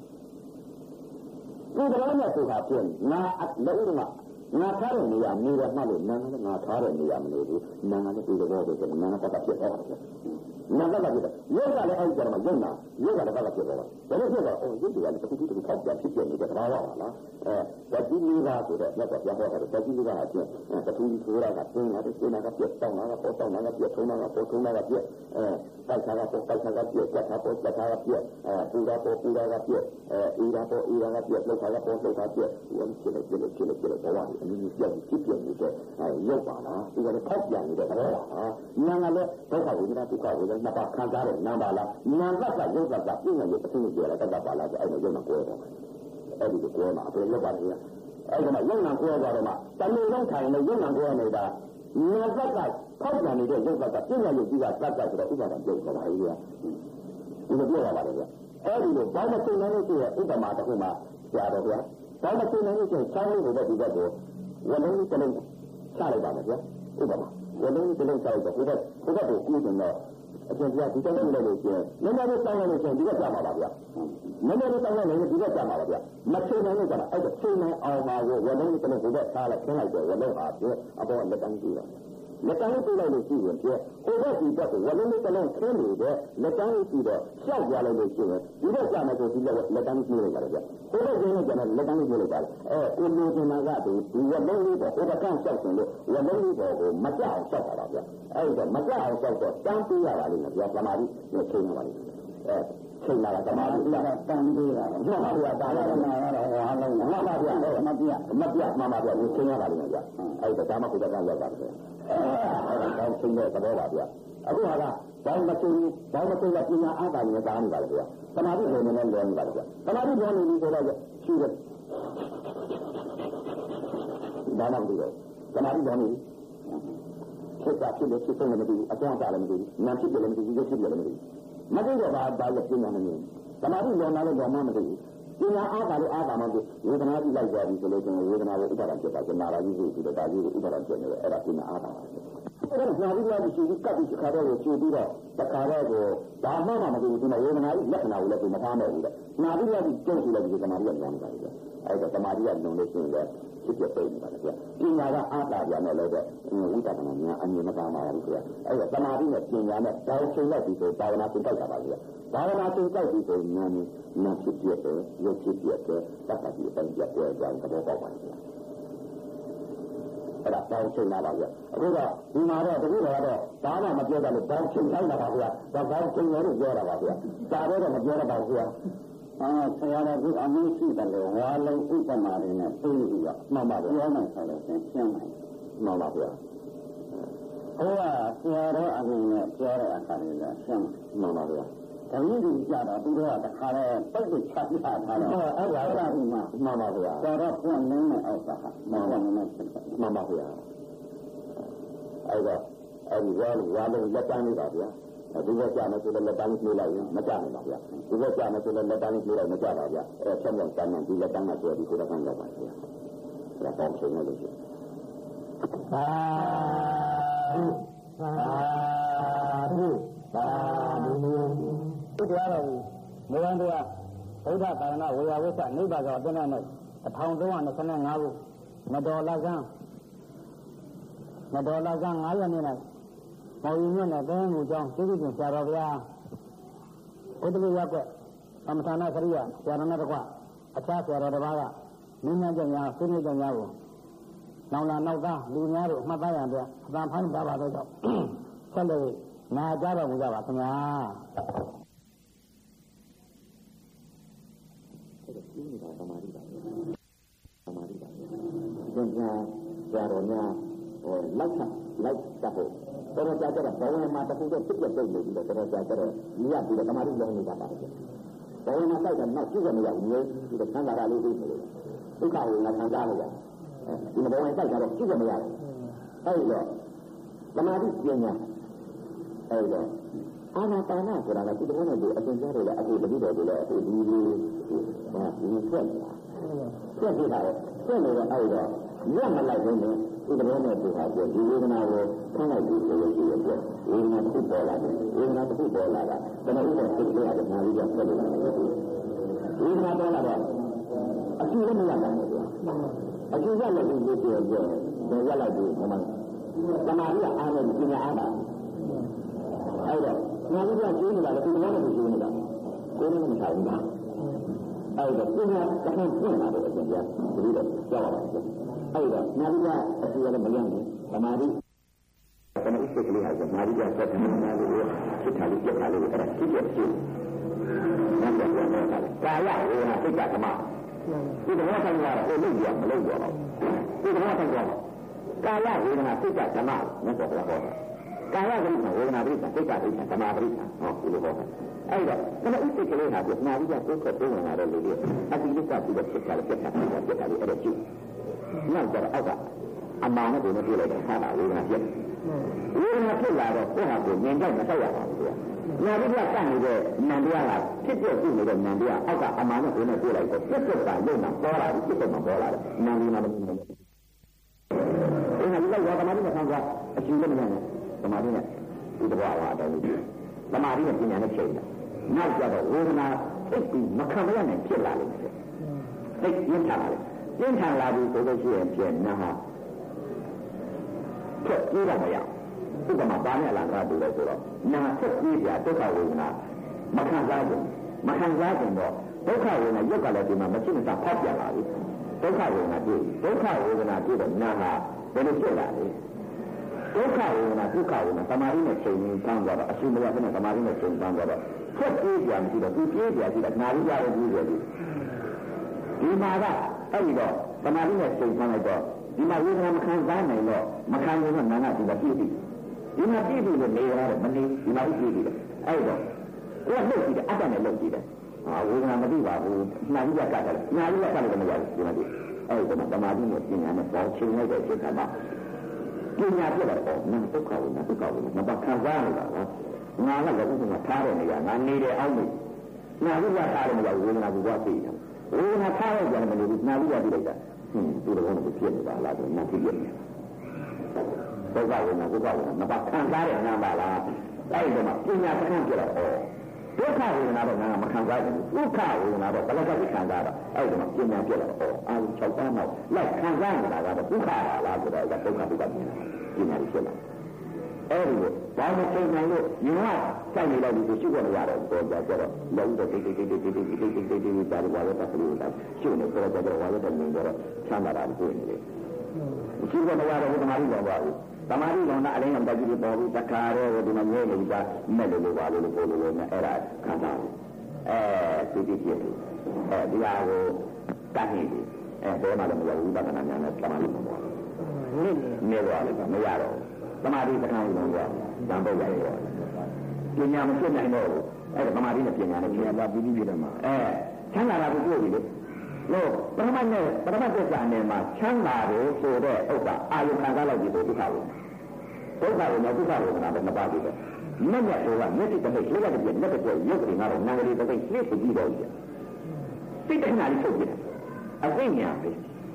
ဒီတော်နဲ့သူကပြင်းငါလည်းဥဒ္ဓငါထားတဲ့နေရာနေရမှလို့နာလည်းငါထားတဲ့နေရာမနေဘူးနာလည်းဒီတော်ကိုနာကပတ်ဖြစ်သွားတယ်နာကလည်းရုပ်ကလည်းအဲ့ဒီကျတော့ရုပ်နာရုပ်ကလည်းပတ်ဖြစ်သွားတယ်ဒါလို့ပြောတော့ရုပ်တွေကလည်းတစ်ခုတစ်ခုထောက်ပြဖြစ်ပြနေတဲ့သဘာဝပါလားဓာတ်ကြီးလေးပါဆိုတော့လက်တော့ပြောတော့ဓာတ်ကြီးလေးပါအပြင်တခုကြီးဆိုတာကသင်လာတဲ့သင်လာကပြတ်တောင်းလာကပေါ်တောင်းလာကပြတ်ထုံးလာကပေါ်ထုံးလာကပြတ်တိုက်စားကပေါ်တိုက်စားကပြတ်ကြက်ထားပေါ်ကြက်ထားကပြတ်ပူတာပေါ်ပူတာကပြတ်အေးတာပေါ်အေးတာကပြတ်လှုပ်တာကပေါ်လှုပ်တာပြတ်ဒီလိုဖြစ်နေဘဝအနည်းငယ်ပြောင်းဖြစ်ပြနေတဲ့ရုပ်ပါလားဒီကလည်းထောက်ပြနေတဲ့သဘောပါနာကလည်းဒုက္ခဝေဒနာဒုက္ခဝေဒနာပါခံစားတဲ့နာပါလားနာကရုပ်ကပြည့်နေတဲ့အသိဉာဏ်ပြောတာတတ်ပါလားဆိုအဲ့လိုရုပ်နာကိုယ်တော့အဲ့ဒီကိုယ်မှာအပြင်လောက်ပါလေအဲ့ဒါမှရုပ်နာကိုယ်သွားတော့မှတမျိုးလုံးထိုင်နေရုပ်နာကိုယ်နေတာနာကထောက်ပြနေတဲ့ရုပ်ကပြည့်နေလို့ဒီကတတ်ဆိုတော့ဥပဒါပြုတ်သွားပါလေဒီလိုပြောပါပါလေအဲ့ဒီလိုဘာမှသိနေလို့ရှိရဲ့ဥပမာတစ်ခုမှကြားတော့ဗျာဘာမှသိနေလို့ရှိရင်ဆောင်းလို့တဲ့ဒီဘက်ကိုဝလုံးတစ်လုံးချလိုက်ပါမယ်ဗျာဥပမာဝလုံးတစ်လုံးချလိုက်တော့ဒီဘက်ကိုကူးနေတော့အကျဉ်းပြဒီတက်လို့လည်းရှိရင်နည်းနည်းလေးတောင်းလိုက်လို့ရှိရင်ဒီကကြာမှာပါဗျာနည်းနည်းလေးတောင်းလိုက်လို့ဒီကကြာမှာပါဗျာမချိန်နိုင်လို့ကြာတာအဲ့ဒါချိန်နိုင်အောင်ပါကိုဝလုံးတစ်လုံးဒီဘက်ထားလိုက်ခင်းလိုက်တော့ဝလုံးဟာပြအပေါ်လက်တန်းကြည့်တော့လက်တန်းကြည့်လိုက်လို့ရှိရင်ပြဟိုဘက်ဒီဘက်ကိုဝလုံးတစ်လုံးခင်းနေတဲ့လက်တန်းကြည့်တော့ရှောက်သွားလိုက်လို့ရှိရင်ဒီဘက်ကြာမှာဆိုဒီလက်တန်းကြည့်လိုက်ပါလေဗျာဟိုဘက်ကျင်းနေကြတယ်လက်တန်းကြည့်လိုက်ပါလေကိုလိုချင်တာကဒီဝလုံးလေးတော့ဟိုဘက်ကရှောက်ရှင်လို့ဝလုံးလေးတော့ကိုမကြောက်ရှောက်တာပါဗျာအဲ့ဒါမကြောက်ရှောက်တော့တန်းပေးရပါလိမ့်မယ်ဗျာသမာဓိနဲ့ချိန်ရပါလိမ့်မယ်ချိန်လာတာသမာဓိကတန်းပေးတာမှန်ပါဗျာဒါလည်းမှန်တော့ဟောလုံးမှန်ပါဗျာမပြမှန်ပါဗျာဒီချိန်ရပါလိမ့်မယ်ဗျာအဲ့ဒါဒါမှကိုယ်ကရောက်တာပဲအဲ့ဒါချိန်တဲ့သဘောပါဗျာအခုဟာကဘာမချိန်ကပညာအားတာနဲ့တားနေပါလေဗျာသမာဓိဝင်နေလဲလွယ်နေပါလေဗျာသမာဓိဝင်နေပြီဆိုတော့ရှိတယ်ဒါမှမဟုတ်ဘူးသမာဓိဝင်နေဖြစ်တာဖြစ်လို့ဖြစ်ဆုံးလည်းမသိဘူးအကြောင်းပါလည်းမသိဘူးနာဖြစ်တယ်လည်းမသိဘူးရုပ်ဖြစ်တယ်လည်းမသိဘူးမသိတော့ဘာလို့ပညာမမြင်သမာဓိဝင်လာလို့တော့မှမသိဘူးပညာအားတာလို့အားတာမှမသိဝေဒနာကြီးလိုက်သွားပြီဆိုလို့ကျွန်တော်ဝေဒနာကိုဥပါဒံဖြစ်တာကျနာရာကြီးဆိုတော့ဒါကြီးကိုဥပါဒံဖြစ်နေတယ်အဲ့ဒါပညာအားတာပါအဲ့ဒါနာပြီးတော့ရှိပြီးကပ်ပြီးခါတော့ကိုကျူပြီးတော့တခါတော့ကိုဘာမှမသိဘူးဒီမှာဝေဒနာကြီးလက္ခဏာကိုလည်းမထားတော့ဘူးတဲ့နာပြီးတော့ကျုပ်ကြည့်လိုက်ဒီသမာဓိကညံနေတာလေအဲ့ဒါသမာဓိကလုံလို့ရှိရင်လည်းဖြစ်ပြပိတ်နေတာလေပညာကအားတာပြန်တော့လည်းဝိပဿနာဉာဏ်အမြင်မသာပါဘူးကွာအဲ့ဒါသမာဓိနဲ့ပညာနဲ့တောင်းချိန်လိုက်ပြီးဆိုဘာဝနာသင်တိုက်တာပါကွာဘာဝနာသင်တိုက်ပြီးဆိုဉာဏ်နဲ့ဖြစ်ပြတယ်ရုပ်ဖြစ်ပြတယ်သတ္တတိအတိုင်းပြပြကြတယ်သဘောပေါက်ပါလေအဲ့ဒါတောင်းချိန်လာပါဗျာအခုကဒီမှာတော့တကူတော့ဘာမှမပြောတာလို့တောင်းချိန်လိုက်တာပါဗျာဒါတောင်းချိန်ရလို့ပြောတာပါဗျာဒါတော့မပြောတော့ပါဘူးဗျာဆရာတော်ကအမှုရှိတယ်လို့ဝါလုံးဥပမာတွေနဲ့သိပြီးတော့မှန်ပါဗျာပြောနိုင်ဆိုလို့ရှင်းနိုင်မှန်ပါဗျာဟိုကဆရာတော်အရင်ကပြောတဲ့အခါလေးကရှင်းမှန်ပါဗျာတပည့်တွေကြတော့သူတို့ကတခါတော့ပိတ်ချပြထားတော့အဲ့ဒါကမှမှန်ပါဗျာဆရာတော်ပြန်နေတဲ့အောက်ကမှန်ပါမှန်ပါဗျာအဲ့ဒါအဲ့ဒီဝါလုံးလက်တန်းလေးပါဗျာဒီကကြာမယ်ဆိုလည်းလက်တန်းကြီးလိုက်ရင်မကြနိုင်ပါဗျာဒီကကြာမယ်ဆိုလည်းလက်တန်းကြီးလိုက်မကြပါဗျာအဲ့ဆက်ပြန်တန်းဒီလက်တန်းကဆိုဒီကိုယ်ကရောက်ပါဗျာအဲ့ဒါပေါင်းချိန်နေလို့ရှိရင်သာဓုဒီတရားတော်မေဝန္တရားဘုရားသာသနာဝေယဝိသနိဗ္ဗာန်သောအသင်းနဲ့1325ခုမတော်လကံ9ရက်နေ့၌မော်ရီမြင့်နဲ့တင်းကိုကြောင်းသိသိချင်းဆရာတော်ဗျာဥဒ္ဒလိရက်ကွသမထာနာခရိယဆရာတော်နဲ့တကွအခြားဆရာတော်တစ်ပါးကနည်းနည်းကြများဆွေးနွေးကြများကိုနောက်လာနောက်သားလူများတို့မှတ်သားရတဲ့။အတန်ဖိုင်းကြပါတော့ကြောင့်ဆက်လို့နာကြတော့မူကြပါခင်ဗျာ။ဒီလိုသမာဓိပါ။သမာဓိပါ။ကျန်ကြရတော့များလိုက်တတ်ဖို့တော်ကြာကြတော့ဘဝမှာတစ်ခုတည်းဖြစ်ပြနေပြီးတော့တော်ကြာကြတော့ညီရပြီးတော့သမာဓိလုံးနေတာပါပဲ။သဘယ်မှာစိုက်တယ်နောက်ကြည့်ရမရဘူးမျိုးဒီကံသာရလေးသိနေတယ်ဒုက္ခကိုငါခံစားလိုက်ရတယ်ဒီဘဝမှာစိုက်တာတော့ကြည့်ရမရတယ်အဲ့တော့သမာဓိပညာအဲ့တော့အာနာပါနဆိုတာကဒီဘဝနဲ့ဒီအစဉ်ကြားတယ်အခုတတိတော်တွေလည်းအခုဒီဆက်နေတာဆက်နေတာဆက်နေတော့အဲ့တော့ညမလိုက်ဘူးနဲ့ဒီတဘောနဲ့ဒီဟာပြောဒီဝေဒနာကိုခန်းလိုက်ပြီးဆိုလို့ရှိရင်ပြောဝေဒနာတစ်ခုပေါ်လာတယ်ဝေဒနာတစ်ခုပေါ်လာတာတဏှာဥပ္ပစိတ်လေးရတယ်နာပြီးတော့ဆက်လို့ရတယ်ဝေဒနာပေါ်လာတော့အကျိုးလည်းမရနိုင်ဘူးကွာအကျိုးရလည်းဒီလိုပြောတယ်ရလိုက်ပြီးမှသမာဓိကအားနဲ့ပညာအားပါအဲ့တော့နာပြီးတော့ကျိုးနေတာလည်းဒီတဘောနဲ့ကျိုးနေတာကိုယ်နဲ့မဆိုင်ဘူးလားအဲ့တော့ပညာတစ်ခါပြင်လာတယ်အကျဉ်းပြဒီလိုကြောက်ပါမယ်အဲ့တော့နာပြီးတော့အကျိုးလည်းမရဘူးသမာဓိကနေ့စိတ်ကလေးဟာမာရိယဆက်တယ်နာလို့စိတ်ထားလေးပြတ်ထားလို့အဲ့ဒါဖြစ်ရဖြစ်နားပြောတာကာယဝေဒနာစိတ်ကဓမ္မဒီတော့ဆိုင်ရတော့လို့ရမလို့တော့ဒီတော့ဆိုင်ရကာယဝေဒနာစိတ်ကဓမ္မနဲ့ဆိုတော့ဟောကာယကလေးဝေဒနာပိဋကစိတ်ကပိဋကဓမ္မပိဋကဟောဒီလိုဟောအဲ့တော့ကနေ့စိတ်ကလေးဟာပြနာပြီးတော့ကိုယ်ကိုယ်ဝင်လာတယ်လို့အတိလိကပြီးတော့ဖြစ်တာလည်းပြတ်တာပြတ်တာလေးအဲ့ဒါကြည့်နောက်ကြတော့အောက်ကအမှန်နဲ့ကိုယ်နဲ့တွေ့လိုက်တဲ့ဟာဝေဒနာဖြစ်ဝေဒနာဖြစ်လာတော့ကိုယ့်ဟာကိုယ်မြင်တော့မဆက်ရပါဘူးကွာ။နာပြီးတော့ကန့်နေတဲ့နံတရားကဖြစ်ပြပြုနေတဲ့နံတရားအောက်ကအမှန်နဲ့ကိုယ်နဲ့တွေ့လိုက်တော့ပြတ်ပြတ်တာလုံးမှာပေါ်လာတယ်ပြတ်ပြတ်မှာပေါ်လာတယ်နံပြီးမှလည်းဒီဟာဒီလောက်သမာဓိနဲ့ဆန်းစားအရှင်လည်းမရနဲ့သမာဓိနဲ့ဒီတဘွားအတိုင်းကြီးသမာဓိနဲ့ပညာနဲ့ချိန်တယ်။နောက်ကြတော့ဝေဒနာသိပြီးမခံရနိုင်ဖြစ်လာလိမ့်မယ်။သိပြင်းထန်လာတယ်။ပြင်းထန်လာပြီဆိုလို့ရှိရင်ပြန်နာဟာဖြစ်ပြီးတော့မရဘူးဥပမာဘာနဲ့လာတာတူလဲဆိုတော့နာဖြစ်ပြီးပြဒုက္ခဝေဒနာမခံစားဘူးမခံစားကြတော့ဒုက္ခဝေဒနာရုပ်ကလည်းဒီမှာမရှိမသာဖောက်ပြန်လာပြီဒုက္ခဝေဒနာတွေ့ဒုက္ခဝေဒနာတွေ့တော့နာဟာဘယ်လိုဖြစ်လာလဲဒုက္ခဝေဒနာဒုက္ခဝေဒနာသမာဓိနဲ့ချိန်ပြီးကောင်းသွားတော့အရှင်ဘုရားကသမာဓိနဲ့ချိန်ကောင်းသွားတော့ဖြစ်ပြီးပြမရှိတော့သူပြေးပြရှိတော့နာပြီးကြတယ်ပြီးတယ်ဒီမှာကအဲ့ဒီတော့သမာဓိနဲ့ချိန်ကောင်းလိုက်တော့ဒီမှာဝေဒနာမခံစားနိုင်တော့မခံနိုင်တော့နာနာဒီမှာပြည့်ပြီဒီမှာပြည့်ပြီလို့နေရတယ်မနေဒီမှာပြည့်ပြီအဲ့တော့ကိုယ်လှုပ်ကြည့်တယ်အတ္တနဲ့လှုပ်ကြည့်တယ်ဝေဒနာမသိပါဘူးနာပြီးကြတယ်နာပြီးကြတယ်လည်းမရဘူးဒီမှာဒီအဲ့တော့သမာဓိနဲ့ပညာနဲ့ပေါ်ချိန်လိုက်တဲ့စိတ်ကမှပညာပြတော့နာဒုက္ခဝေဒနာဒုက္ခဝေဒနာမပါခံစားရတာငါကလည်းဥပမာထားတဲ့နေရာငါနေတဲ့အောက်မှာနာပြီးကြထားတဲ့နေရာဝေဒနာကိုသွားသိတယ်ဝေဒနာထားရကြတယ်မလို့နာပြီးကြပြီးလိုက်တာဒီလိုကတော့ဖြစ်နေတာလားဆိုမှဖြစ်နေဒုက္ခဝေဒနာဒုက္ခဝေဒနာမပါခံစားတဲ့နာပါလားအဲ့ဒီမှာပညာသင်္ကြန်ပြတော့ဒုက္ခဝေဒနာတော့ငါမခံစားဘူးဒုက္ခဝေဒနာတော့ဘယ်လိုကခံစားတာအဲ့ဒီမှာပညာပြတော့အာ6တန်းတော့လက်ခံစားနေတာကတော့ဒုက္ခပါလားဆိုတော့ဒုက္ခဒုက္ခမြင်တာပညာဖြစ်လာအဲ့ဒီဘာမှသိနိုင်လို့ညီမစိုက်နေလိုက်ပြီးရှိခွင့်မရတော့ပေါ်ကြတော့လုံးတော့တိတ်ပါရပါတော့ပတ်လို့တာရှိနေပေါ်ကြတော့ဝါရတဲ့မြင်တော့ချမ်းသာတာတွေ့နေတယ်ရှိခွင့်မရတော့သမာဓိတော်ပါဘူးသမာဓိတော်ကအရင်ကတည်းကပေါ်ပြီးတခါတော့ဒီမှာမြဲနေတာမဲ့လို့ပါလို့ပေါ်လို့နဲ့အဲ့ဒါခံစားတယ်ဒီဖြစ်တယ်ဒီဟာကိုတတ်နေတယ်ဘယ်မှာလဲမရဘူးဝိပဿနာဉာဏ်နဲ့သမာဓိမပေါ်ဘူးနေသွားတယ်မရတော့သမာဓိပဋ္ဌာန်းကိုတော့ဇံပုတ်ရရောပညာမဖြစ်နိုင်တော့ဘူးအဲ့ဒါသမာဓိနဲ့ပညာနဲ့ပညာပါပြီးပြီးတယ်မှာချမ်းသာတာကိုတွေ့ပြီလေလို့ပထမသစ္စာနဲ့မှာချမ်းသာတယ်ဆိုတဲ့ဥစ္စာအာယုခံစားလိုက်ပြီးဒုက္ခဝေဒနာဒုက္ခဝေဒနာပဲမပါဘူးလေမြတ်ကတော့မျက်စိတစ်မိတ်လေးကတည်းကလက်တော့ရုပ်ကလေးကတော့နာကလေးတစ်မိတ်လေးပြပြီးတော့ကြစိတ်တခဏလေးထုတ်ပြတယ်အသိဉာဏ်ပဲ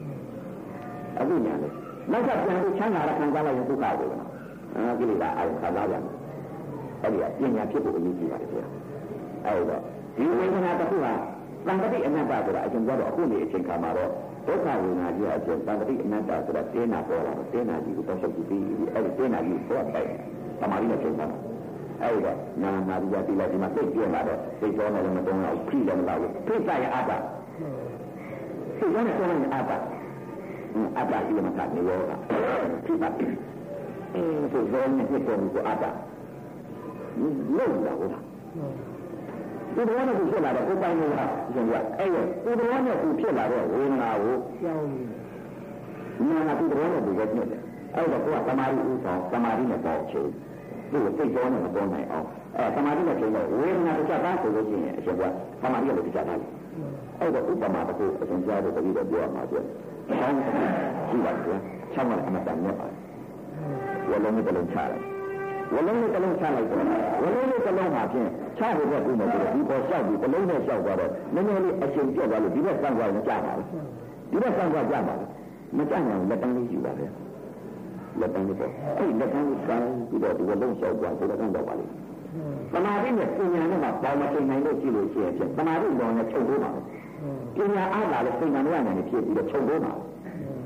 နောက်ကပြန်ပြီးချမ်းသာတာခံစားလိုက်ရင်ဒုက္ခဝေဒနာကိလေသာအာယုခံစားရတယ်အဲ့ဒီကပညာဖြစ်ဖို့အရေးကြီးပါတယ်ဗျာအဲ့တော့ဒီဝေဒနာတစ်ခုကသံဃတိအနတ္တဆိုတာအရှင်ပြောတော့အခုနေအချိန်ခါမှာတော့ဒုက္ခဝေဒနာကြီးအပြင်သံဃတိအနတ္တဆိုတာတင်းနာပေါ်လာတော့တင်းနာကြီးကိုတော့ဆက်ကြည့်ပြီးအဲ့ဒီတင်းနာကြီးကိုတော့တိုက်သမာဓိနဲ့ချိန်ပါအဲ့တော့နာနာပြီးကြည့်လိုက်ဒီမှာသိပြလာတော့သိတော်နဲ့လည်းမတုံးတော့ဖိလည်းမလာဘူးဖိစာရအတ္တသိတော်နဲ့ဆိုရင်အတ္တကြီးမှကနေရောတာဖိပါဆိုတော့နေဖြစ်ကုန်ကိုအတ္တလို့လာဟုတ်လားဒီဘဝနဲ့ဖြစ်လာတော့ကိုယ်ပိုင်လို့လားရှင်ကအဲ့ဒီဒီဘဝနဲ့ဖြစ်လာတော့ဝေဒနာကိုကြောင်းနာဒီဘဝနဲ့ဖြစ်တယ်အဲ့တော့ကိုယ်ကသမာဓိဥဆောင်သမာဓိနဲ့ပေါ်ချေသူ့ကိုသိကြောနဲ့မပေါ်နိုင်အောင်သမာဓိနဲ့ချိန်တော့ဝေဒနာတစ်ချက်သားဆိုလို့ရှိရင်အရှင်ကသမာဓိလည်းတစ်ချက်သားအဲ့တော့ဥပမာတစ်ခုအရှင်ကြားတဲ့တတိတော့ပြောရမှာပြ။ဆောင်းကြည့်ပါဗျာ။ဆောင်းကအမှန်တမ်းမြတ်ပါတယ်။ဝလုံးနဲ့တလုံးချလိုက်။ဝလုံးနဲ့တလုံးချလိုက်တော့ဝလုံးနဲ့တလုံးမှာဖြင့်ချဖို့ကဥမဆိုတော့ဒီပေါ်လျှောက်ပြီးတလုံးနဲ့လျှောက်သွားတော့နည်းနည်းလေးအချိန်ပြတ်သွားလို့ဒီဘက်စံသွားရင်ကြားပါဘူး။ဒီဘက်စံသွားကြပါလား။မကြနိုင်လက်တန်းလေးယူပါဗျာ။လက်တန်းလေးပေါ့။အဲ့လက်တန်းလေးကပြီးတော့ဒီဝလုံးလျှောက်သွားဒီဘက်ကတော့ပါလိမ့်။သမာဓိနဲ့ပညာနဲ့မှပေါင်းမချိန်နိုင်လို့ရှိလို့ရှိရင်ဖြင့်သမာဓိတော်နဲ့ချုပ်လို့ပါဘူး။ပညာအားလာလို့ပညာမရနိုင်ဖြစ်ပြီးတော့ချုပ်လို့ပါဘူး။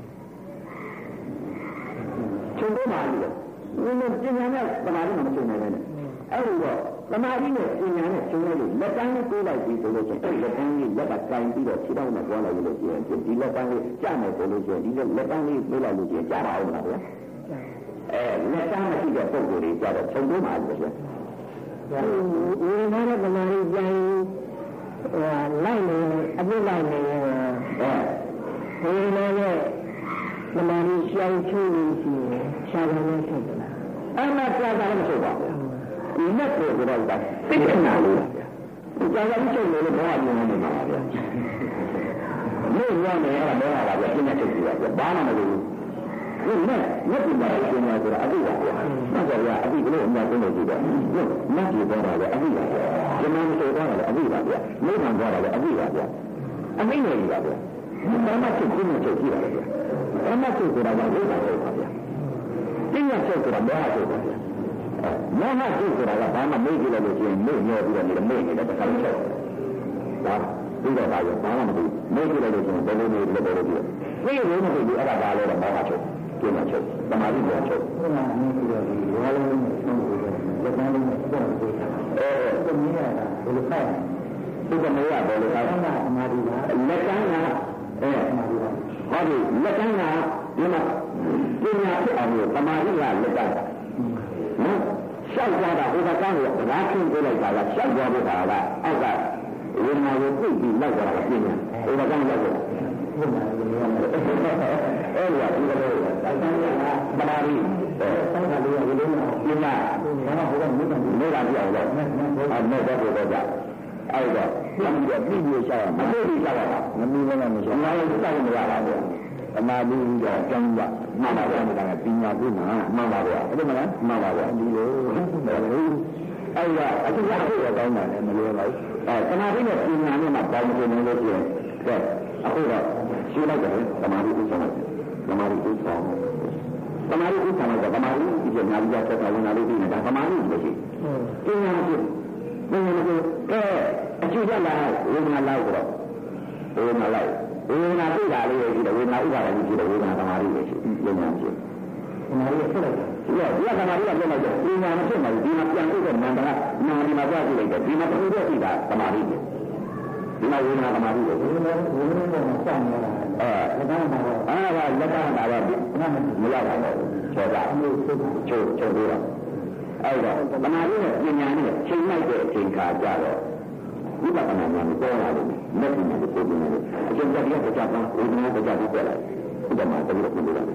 ချုပ်လို့ပါလို့ဒီလိုပညာနဲ့သမာဓိနဲ့မချုပ်နိုင်ဘူး။အဲ့ဒီတော့သမာဓိနဲ့ပညာနဲ့ချုပ်လို့လက်တန်းလေးကိုးလိုက်ပြီးဆိုလို့ရှိရင်အဲ့လက်တန်းလေးလက်ကကင်ပြီးတော့ခြေထောက်နဲ့တွားလိုက်လို့ရှိရင်ဒီလက်တန်းလေးကြားမယ်ဆိုလို့ရှိရင်ဒီလက်တန်းလေးပြေးလိုက်လို့ရှိရင်ကြားပါအောင်လားဗျာ။လက်တန်းမရှိတဲ့ပုံကိုယ်တွေကြားတော့ချုပ်လို့ပါလို့ဗျာ။ဝိညာဉ်နဲ့သမာဓိပြန်လိုက်နေအပြစ်လိုက်နေဝိညာဉ်နဲ့သမာဓိရှောင်ချိုးလို့ရှိရင်ရှားတယ်လို့ဆိုတယ်လားအမှန်တရားကလည်းမဆိုပါဘူးဒီနဲ့ကိုယ်ကတော့သိချင်တာလို့ကြာကြာချုပ်လို့ဘောကမြင်နေမှာပါဗျာမြို့ရောက်နေရတာဘောကပါဗျာပြင်းနေချုပ်ပြီပါဗျာဘာမှမလုပ်ဘူးဒီနဲ့မြတ်ပြပါရှင်းနေဆိုတာအတိပါဗျာမဟုတ်ဗျာအတိကလေးအများဆုံးလို့ကြည့်တော့မြတ်ပြပေါ်တာလေအတိပါဗျာဒီမှာဆိုတော့လည်းအတိပါဗျာမိခံသွားတာလည်းအတိပါဗျာအမိနေပြီပါဗျာဘာမှချုပ်ပြီးမချုပ်ကြည့်ပါလေဗျာဘာမှချုပ်ဆိုတာကဝိပါချုပ်ပါဗျာပြင်းရချုပ်ဆိုတာဘောကချုပ်ပါဗျာမောဟချုပ်ဆိုတာကဘာမှမေ့ကြည့်လို့ရှိရင်မေ့ညောပြီးတော့မေ့နေတဲ့တစ်ခါချုပ်ဒါပြီးတော့ပါရောဘာမှမသိမေ့ကြည့်လို့ရှိရင်ဘယ်လိုနေလဲဘယ်လိုပြည့်သိရုံမသိဘူးအဲ့ဒါဘာလဲတော့မောဟချုပ်ကျင်းချုပ်သမာဓိပေါ်ချုပ်ဟုတ်လားမြင်ပြီးတော့ဒီဝါလုံးနဲ့ဆုံးလို့လက်သားလေးနဲ့ပုံကိုဒီမြင်ရတာဘယ်လိုခိုင်းဒီကမေးရဘယ်လိုခိုင်းသမာဓိပါလက်ကန်းကသမာဓိပါဟောဒီလက်ကန်းကဒီမှာပညာဖြစ်အောင်လို့သမာဓိကလက်ကန်းနော်ရှောက်သွားတာဟိုကကန်းကိုဓာတ်ခင်းပေးလိုက်တာကရှောက်သွားဖို့ပါလားအောက်ကဝိညာဉ်ကိုပြည့်ပြီးလောက်သွားတာပြညာဟိုကကန်းလောက်သွားဟုတ်ပါဘူး။အဲ့ဒါဒီလိုတိုင်တန်းရတာသမာဓိဆောင်းတာလေးကလေးမှာပြညာဘာမှဘုရားမိတ်တာပြောင်းတော့အဲ့တော့ကြအဲ့တော့ပြီးပြီးရှာမသိပြီးရှာတာမမီးလည်းမရှာငါလည်းစောင့်မရပါဘူးသမာဓိတော့ကျောင်းကမှန်ပါဗျာဒါကပညာပြုမှာမှန်ပါဗျာအဲ့ဒါမလားမှန်ပါဗျာဒီလိုအဲ့တော့အကျဉ်းချုပ်ရကောင်းတာလည်းမလွယ်ပါဘူးသမာဓိနဲ့ပညာနဲ့မှပေါင်းနေလို့ရှိရင်အခုတော့ရှင်းလိုက်တယ်သမာဓိဥစ္စာသမာဓိဥစ္စာသမာဓိဥစ္စာကသမာဓိဒီကနာရီချက်တာဝင်လာလို့ဒီကသမာဓိပဲရှိပညာရှိဘယ်လိုလဲအကျဉ်းချုပ်လာဝိညာဉ်လောက်တော့ဝိညာဉ်လောက်ဝိညာဉ်သိတာလေးရှိတယ်ဝိညာဉ်ဥပါဒ်ကြီးရှိတယ်ဝိညာဉ်သမာဓိပဲရှိပညာရှိသမာဓိကိုဖြစ်လိုက်တယ်ဒီကသမာဓိကဖြစ်လိုက်တယ်ပညာမဖြစ်နိုင်ဘူးဒီမှာပြန်ပြီးတော့မန္တရာနာဒီမှာကြားကြည့်လိုက်တယ်ဒီမှာပြုတဲ့ရှိတာသမာဓိပဲဒီမှာဝိညာဉ်သမာဓိကိုဝိညာဉ်ကိုစောင့်နေတာလက်သားမှာတော့အဲ့ဒါလက်သားမှာတော့မရပါဘူးကျော်တာချုပ်ပြီးတော့အဲ့တော့သမာဓိနဲ့ပညာနဲ့ချိန်လိုက်တဲ့အချိန်ခါကြတော့ဝိပဿနာဉာဏ်ကိုပေါ်လာတယ်မျက်စိနဲ့ကိုယ်ပညာနဲ့အကျဉ်းချုပ်တဲ့ကြောင့်ဝိညာဉ်တရားကိုပြလိုက်ဥပမာတည်းကိုပြောရတယ်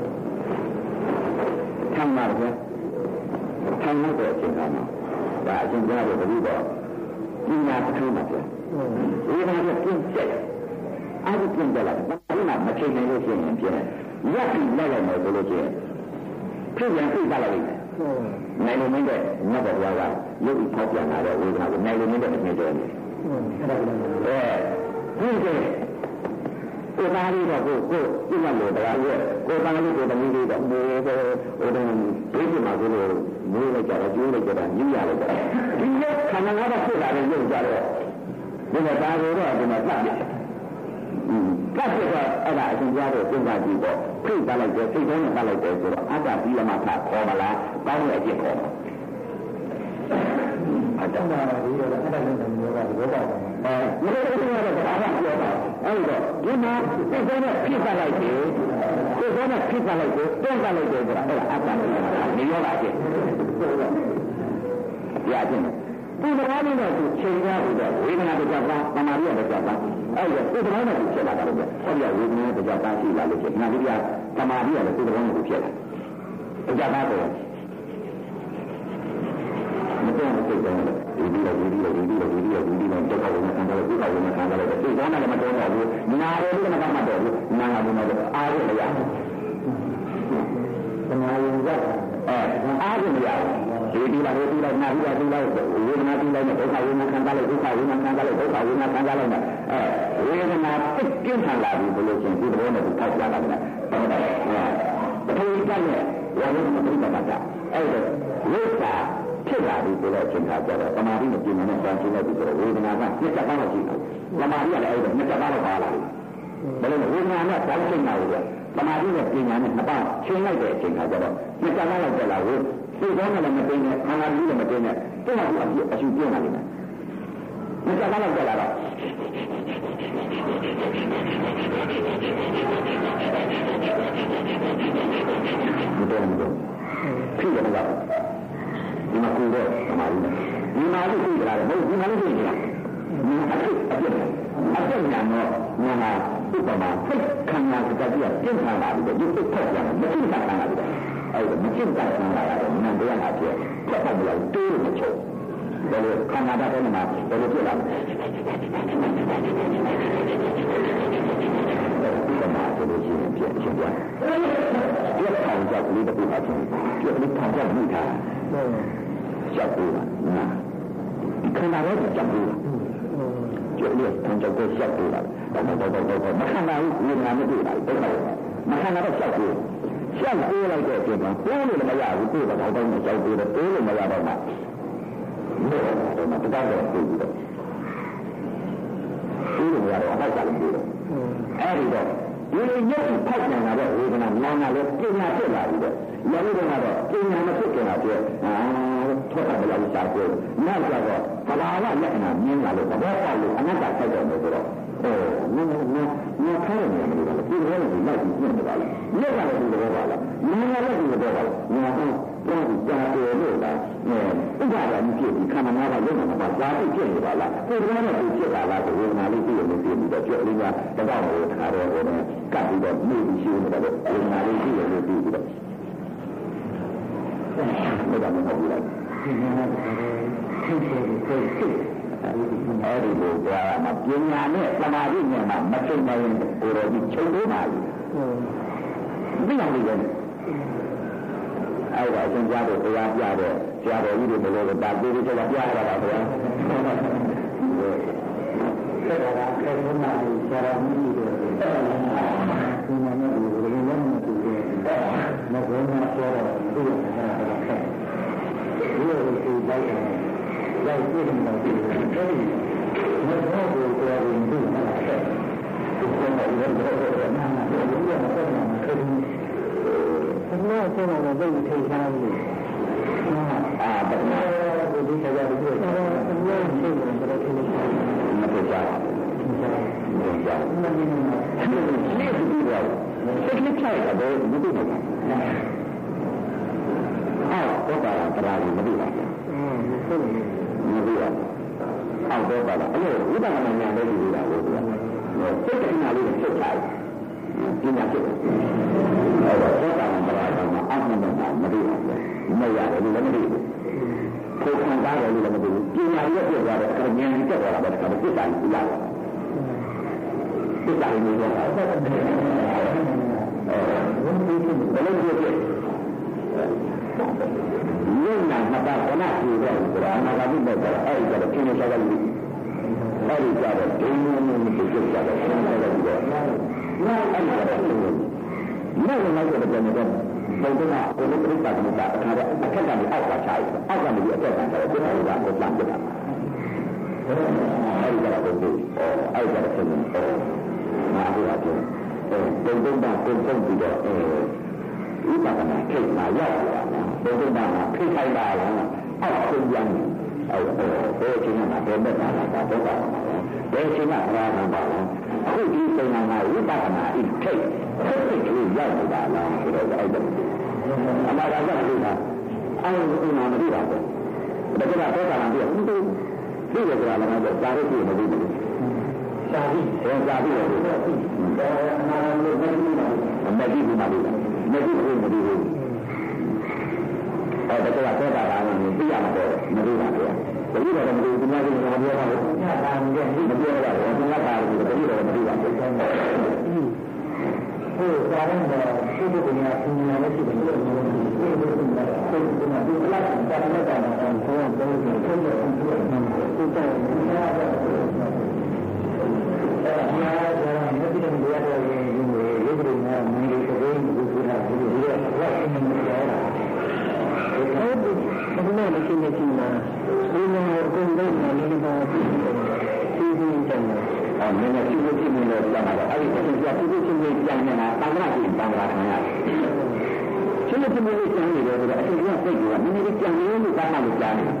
ဆံပါပဲဆံလို့တဲ့အချိန်ခါမှာဒါအကျဉ်းကြားတဲ့တတိတော့ပညာတစ်ခုမှပြဝိညာဉ်ကပြည့်ချက်အဲ့ဒီပြည့်တယ်လားဘာလို့မချိန်နိုင်လို့ရှိရင်ပြည့်ရက်ပြီးလိုက်လိုက်မယ်ဆိုလို့ရှိရင်ဖြစ်ပြန်ပြလိုက်လိုက်နိုင်လို့မင်းတဲ့မြတ်တော်ကရုပ်ဖောက်ပြန်လာတဲ့ဝေဒနာကိုနိုင်လို့မင်းတဲ့မင်းကြောနေဒီကကိုသားလေးတော့ကိုပြတ်လို့တရားရဲ့ကိုသားလေးကိုတမီးလေးတော့မိုးဟိုတော့ဒီမှာကိုမိုးလိုက်ကြတော့ကျိုးလိုက်ကြတာညှိရလိုက်ကြဒီလိုခန္ဓာငါးပါးဖြစ်လာတဲ့ရုပ်ကြတော့ဒီကသားကိုတော့ဒီမှာစပ်ကပ်ပြတော့အဲ့ဒါအရှင်ကြားတော့စဉ်းစားကြည့်တော့ဖိတ်လိုက်တယ်စိတ်ထဲနဲ့ပတ်လိုက်တယ်ဆိုတော့အတ္တပြီးမှထခေါ်မလားကောင်းတဲ့အကျင့်ခေါ်မှာအတ္တမှာဒီလိုအဲ့ဒါလည်းမျိုးကဒီဘောပါမလို့ဒီကတော့ဘာမှပြောတာအဲ့တော့ဒီမှာစိတ်ထဲနဲ့ဖိတ်လိုက်တယ်စိတ်ထဲနဲ့ဖိတ်လိုက်တယ်တွန်းလိုက်တယ်ဆိုတာအဲ့ဒါအတ္တနေရောလာခြင်းရခြင်းဒီဘာလို့လဲသူချိန်ရပြီးတော့ဝေဒနာတရားပါသမာဓိတရားပါအဲ့ဒါသူ့တော်နဲ့ဖြစ်လာတာလို့ပြောဟောရဝေဒနာတရားပါရှိလာလို့ဖြစ်နာတရားသမာဓိရတယ်သူ့တော်နဲ့ဖြစ်လာတရားပါတော့မတော့စိတ်ကောင်းတယ်ဒီလိုတော့ကောင်းနေတာဒီကောင်းနေတာစိတ်ကောင်းတယ်မတော့ဘူးနားတယ်လည်းမမှတ်တော့ဘူးနားဘူးမတော့အားရမရဘူးသမားရင်ရောက်အားရမရဘူးဒီလာနာပြီးတော့ဝေဒနာပြီးလိုက်ဒုက္ခဝေဒနာခံစားလိုက်ဒုက္ခဝေဒနာခံစားလိုက်ဒုက္ခဝေဒနာခံစားလိုက်ဝေဒနာသိကျင်းထန်လာပြီဘယ်လိုရှင်ဒီလိုနဲ့ထောက်ကြလာတယ်ဟုတ်တယ်ပထဝီကလည်းဝါရုံမသိတာကအဲ့ဒါဝိစာဖြစ်လာပြီဆိုတော့အချိန်ခါကျတော့သမာဓိနဲ့ပြင်နေတဲ့ဉာဏ်ရှင်းတဲ့ဒီဆိုတော့ဝေဒနာကနှစ်ချက်ပါတော့ရှိတယ်သမာဓိကလည်းအဲ့ဒါနှစ်ချက်ပါတော့ပါလာပြီဘယ်လိုလဲဝေဒနာနဲ့တောင်းချိန်လာလို့သမာဓိနဲ့ပြင်ညာနဲ့နှစ်ပါးချင်းလိုက်တဲ့အချိန်ခါကျတော့နှစ်ချက်ပါတော့ကျလာလို့စိတ်ကောင်းတယ်မသိနဲ့ခန္ဓာကြီးလည်းမသိနဲ့သူ့မှာအရှုပြင်းလာတယ်။ဒီကဘာလို့ကြလာတော့ဒီတော့ဖြစ်ရမှာဒီမှာကိုတော့သမားကြီးဒီမှာလို့ဖြစ်ကြတယ်မဟုတ်ဒီမှာလို့ဖြစ်ကြတာဒီအဖြစ်ညာတော့ညာဥပမာဖိတ်ခန္ဓာစကားကြီးပြင်းထန်လာပြီးတော့ဒီဖိတ်ဖက်ပြန်မသိတာခံလာပြီးတော့အဲ့ဒါမသိတာခံလာရတယ်နန္တရားအဖြစ်ဖက်ဖက်ပြီးတော့တိုးလို့မချုပ်ဘယ်လိုခန္ဓာဓာတ်ထဲမှာဘယ်လိုဖြစ်လာလဲဒီမှာဆိုလို့ရှိရင်ပြည့်ချင်းပြပြည့်ထောင်ကြောက်ကလေးတစ်ခုပါချင်းပြည့်လေးထောင်ကြောက်မိတာကြောက်ဘူးနာဒီခန္ဓာရဲ့ကြောက်ဘူးပြည့်လေးထောင်ကြောက်ကိုကြောက်ဘူးလားတော့မခန္ဓာဘူးဝေဒနာမတွေ့ပါဘူးတော့မခန္ဓာတော့ကြောက်ဘူးကြောက်ဘူးလိုက်တဲ့အချိန်မှာတိုးလို့မရဘူးကိုယ်ကတော့တော့ကြောက်ဘူးတိုးလို့မရတော့မှတော့မတရားတော့ပြည့်ပြီးတော့ဒီလိုရတော့ဟောက်ကြလို့ပြီးတော့အဲ့ဒီတော့ဒီလိုညက်ဖောက်ပြန်လာတဲ့ဝေဒနာနာနာလည်းပညာဖြစ်လာပြီးတော့ရလို့တော့ပညာမဖြစ်ကြတာပြည့်ထွက်တာလည်းစာပြည့်နောက်ကြတော့သဘာဝလက္ခဏာမြင်လာလို့သဘောပေါက်လို့အနတ္တဆက်တယ်ဆိုတော့နင်းခိုင်းနေတယ်လို့ဒီလိုနဲ့လိုက်ပြီးပြင်နေပါလားမြက်ကလည်းဒီလိုပါလားနာနာလည်းဒီလိုပါလားနာဟောပြန်ပြီးကြားတယ်လို့လားဥပါဒာကြီးဖြစ်ပြီးခန္ဓာငါးပါးရုပ်နာမှာဇာတိဖြစ်နေပါလားဒီလိုနဲ့ဒီဖြစ်လာလားဆိုဝေဒနာလေးပြည့်နေပြီးတော့ကြွလေးကတကောက်ကိုထားတော့ကပ်ပြီးတော့နေပြီးရှိနေတယ်ဝေဒနာလေးပြည့်နေပြီးတော့ဘယ်တော့မှမဟုတ်ဘူးဒီနေ့ကတော့ဖြစ်အဲ့ဒီကိုကြားရမှာပညာနဲ့သမာဓိနဲ့မှမသိနိုင်ရင်ကိုယ်တော်ကြီးချုပ်လို့ပါလေသိရလိမ့်မယ်အဲ့ဒါအရှင်ကြားတော့တရားပြတော့ဆရာတော်ကြီးတွေဘယ်လိုလဲဒါပြေးပြီးတော့ပြရတာပါဗျာဆက်တာကခေတ္တမှာဆရာတော်ကြီးတွေဒီမှာလည်းဒီလိုလည်းမတူဘူးမဘုန်းမှာပြောတော့သူ့ရဲ့အဲ့ဒါကဆက်ဒီလိုကိုလိုက်တယ်လိုက်ပြည့်နေတာဒီလိုမဟုတ်ဘူးကိုယ်ကဒီမှာဆက်ဒီကောတော့လည်းတော့နာနာတော့ဒီမှာဆက်နေတာခေတ္တဘုရားဆောင်းတော့ဘယ်လိုထိန်းထားလဲဘယ်လိုဒီခါကြည့်လို့ဘုရားရှင်းတယ်ဘယ်လိုထိန်းထားလဲမဖြစ်ကြဘူးမဖြစ်ကြဘူးမဖြစ်ကြဘူးစိတ်လေးထိုက်တယ်မသိဘူးတော့ပါလားတရားကြီးမသိပါဘူးမသိပါဘူးအောက်တော့ပါလားအဲ့လိုဝိပဿနာဉာဏ်လေးကြီးလာလို့ပြောစိတ်ကနာလေးဖြစ်ချင်ပညာဖြစ်တယ်အဲ့တော့သောတာပန်တရားကအောက်မှာမသိပါဘူးမရတယ်လို့လည်းမသိဘူးကိုယ်ခံစားတယ်လို့လည်းမသိဘူးပညာရဲ့ပြည့်သွားတဲ့အခါဉာဏ်ကြီးတက်သွားတာပဲအခါပြစ်တာကြီးလာတယ်ပြစ်တာကြီးလို့ပြောတာဘယ်လိုဖြစ်ရုပ်နာမတာကနာကြည့်တော့ဘုရားနာဂတိပဲအဲ့ဒီကတော့ကျင်းနေတာကလည်းအဲ့ဒီကြတော့ဒိန်းနေနေပြစ်ကြတယ်ဆင်းတယ်ပြီးတော့နောက်အဲ့ဒါတော့နောက်တော့ပြန်တော့ဘုံကကိုယ်လိုပြတာကအခါအခက်ကနေအောက်ကချားတယ်အောက်ကနေပြီးအတက်ကန်တယ်ဘုရားကကိုပြန်ပြတာအဲ့ဒီကတော့အဲ့ဒီကတော့ဆင်းတယ်မာဒီအပြင်ဘုံကကိုယ်ပုံပြီးတော့ဥပဒနာခိတ်လာရောက်လာတယ်ဘုံကဖိခိုင်းလာလားအောက်ဆုံးပြန်အဲ့ဘယ်ချိန်မှဘယ်မဲ့လာတာတော့ပါဘယ်ချိန်မှဘရာနာပါလားအခုဒီစိတ်နာကဝိပဿနာအိထိတ်စိတ်ကလေးရောက်နေတာလားဆိုတော့အဲ့ဒါအမှားကတော့ဒီကအဲ့ဒီနာမသိပါဘူးဒါကြတော့တာလားဒီလိုဒီလိုကြတာလည်းတော့ဇာတိကိုမသိဘူးဇာတိကိုဇာတိကိုသိတယ်အမှားလို့မသိဘူးမသိဘူးမသိဘူးမသိဘူးအဲ့ဒါကတော့တာကလည်းပြရမှာတော့မလို့ပါဗျာတတိတော်ကမလို့ဒီများကြီးတော့ပြောပါဘူးညတာမပြောဘူးမပြောရဘူးဒီများတာကိုတတိတော်ကမလို့ပါဘူးဟိုဒါရင်တော့ရှိတဲ့နေရာပြင်လာလို့ရှိတယ်လို့ပြောနေတယ်ဒီလိုမျိုးဒီကလပ်တာလည်းတာတော့ဘုရားတော်ကိုဆုံးတယ်သူကသူကညာတော့မသိတဲ့နေရာတွေဒီလိုရုပ်တွေနဲ့မင်းတွေတကယ်ကိုဆိုတာဒီလိုလောက်နေနေကြတာဟုတ်တယ်ဘယ်လိုလဲရှိနေချင်တာဒီလိုကိုယ်လုံးနဲ့လည်းပါပြီးပြီးတယ်မင်းနဲ့ပြုလို့ဖြစ်နေလို့ပြန်လာတော့အဲ့ဒီအကျိုးပြုလို့ဖြစ်နေပြန်နေတာတန်ခါကြည့်တန်ခါခံရတယ်ကျလို့ဖြစ်နေလို့ပြန်နေတယ်ဆိုတော့အကျိုးကစိတ်ကမင်းတို့ပြန်နေလို့တတ်မှလို့ကြားနေတာ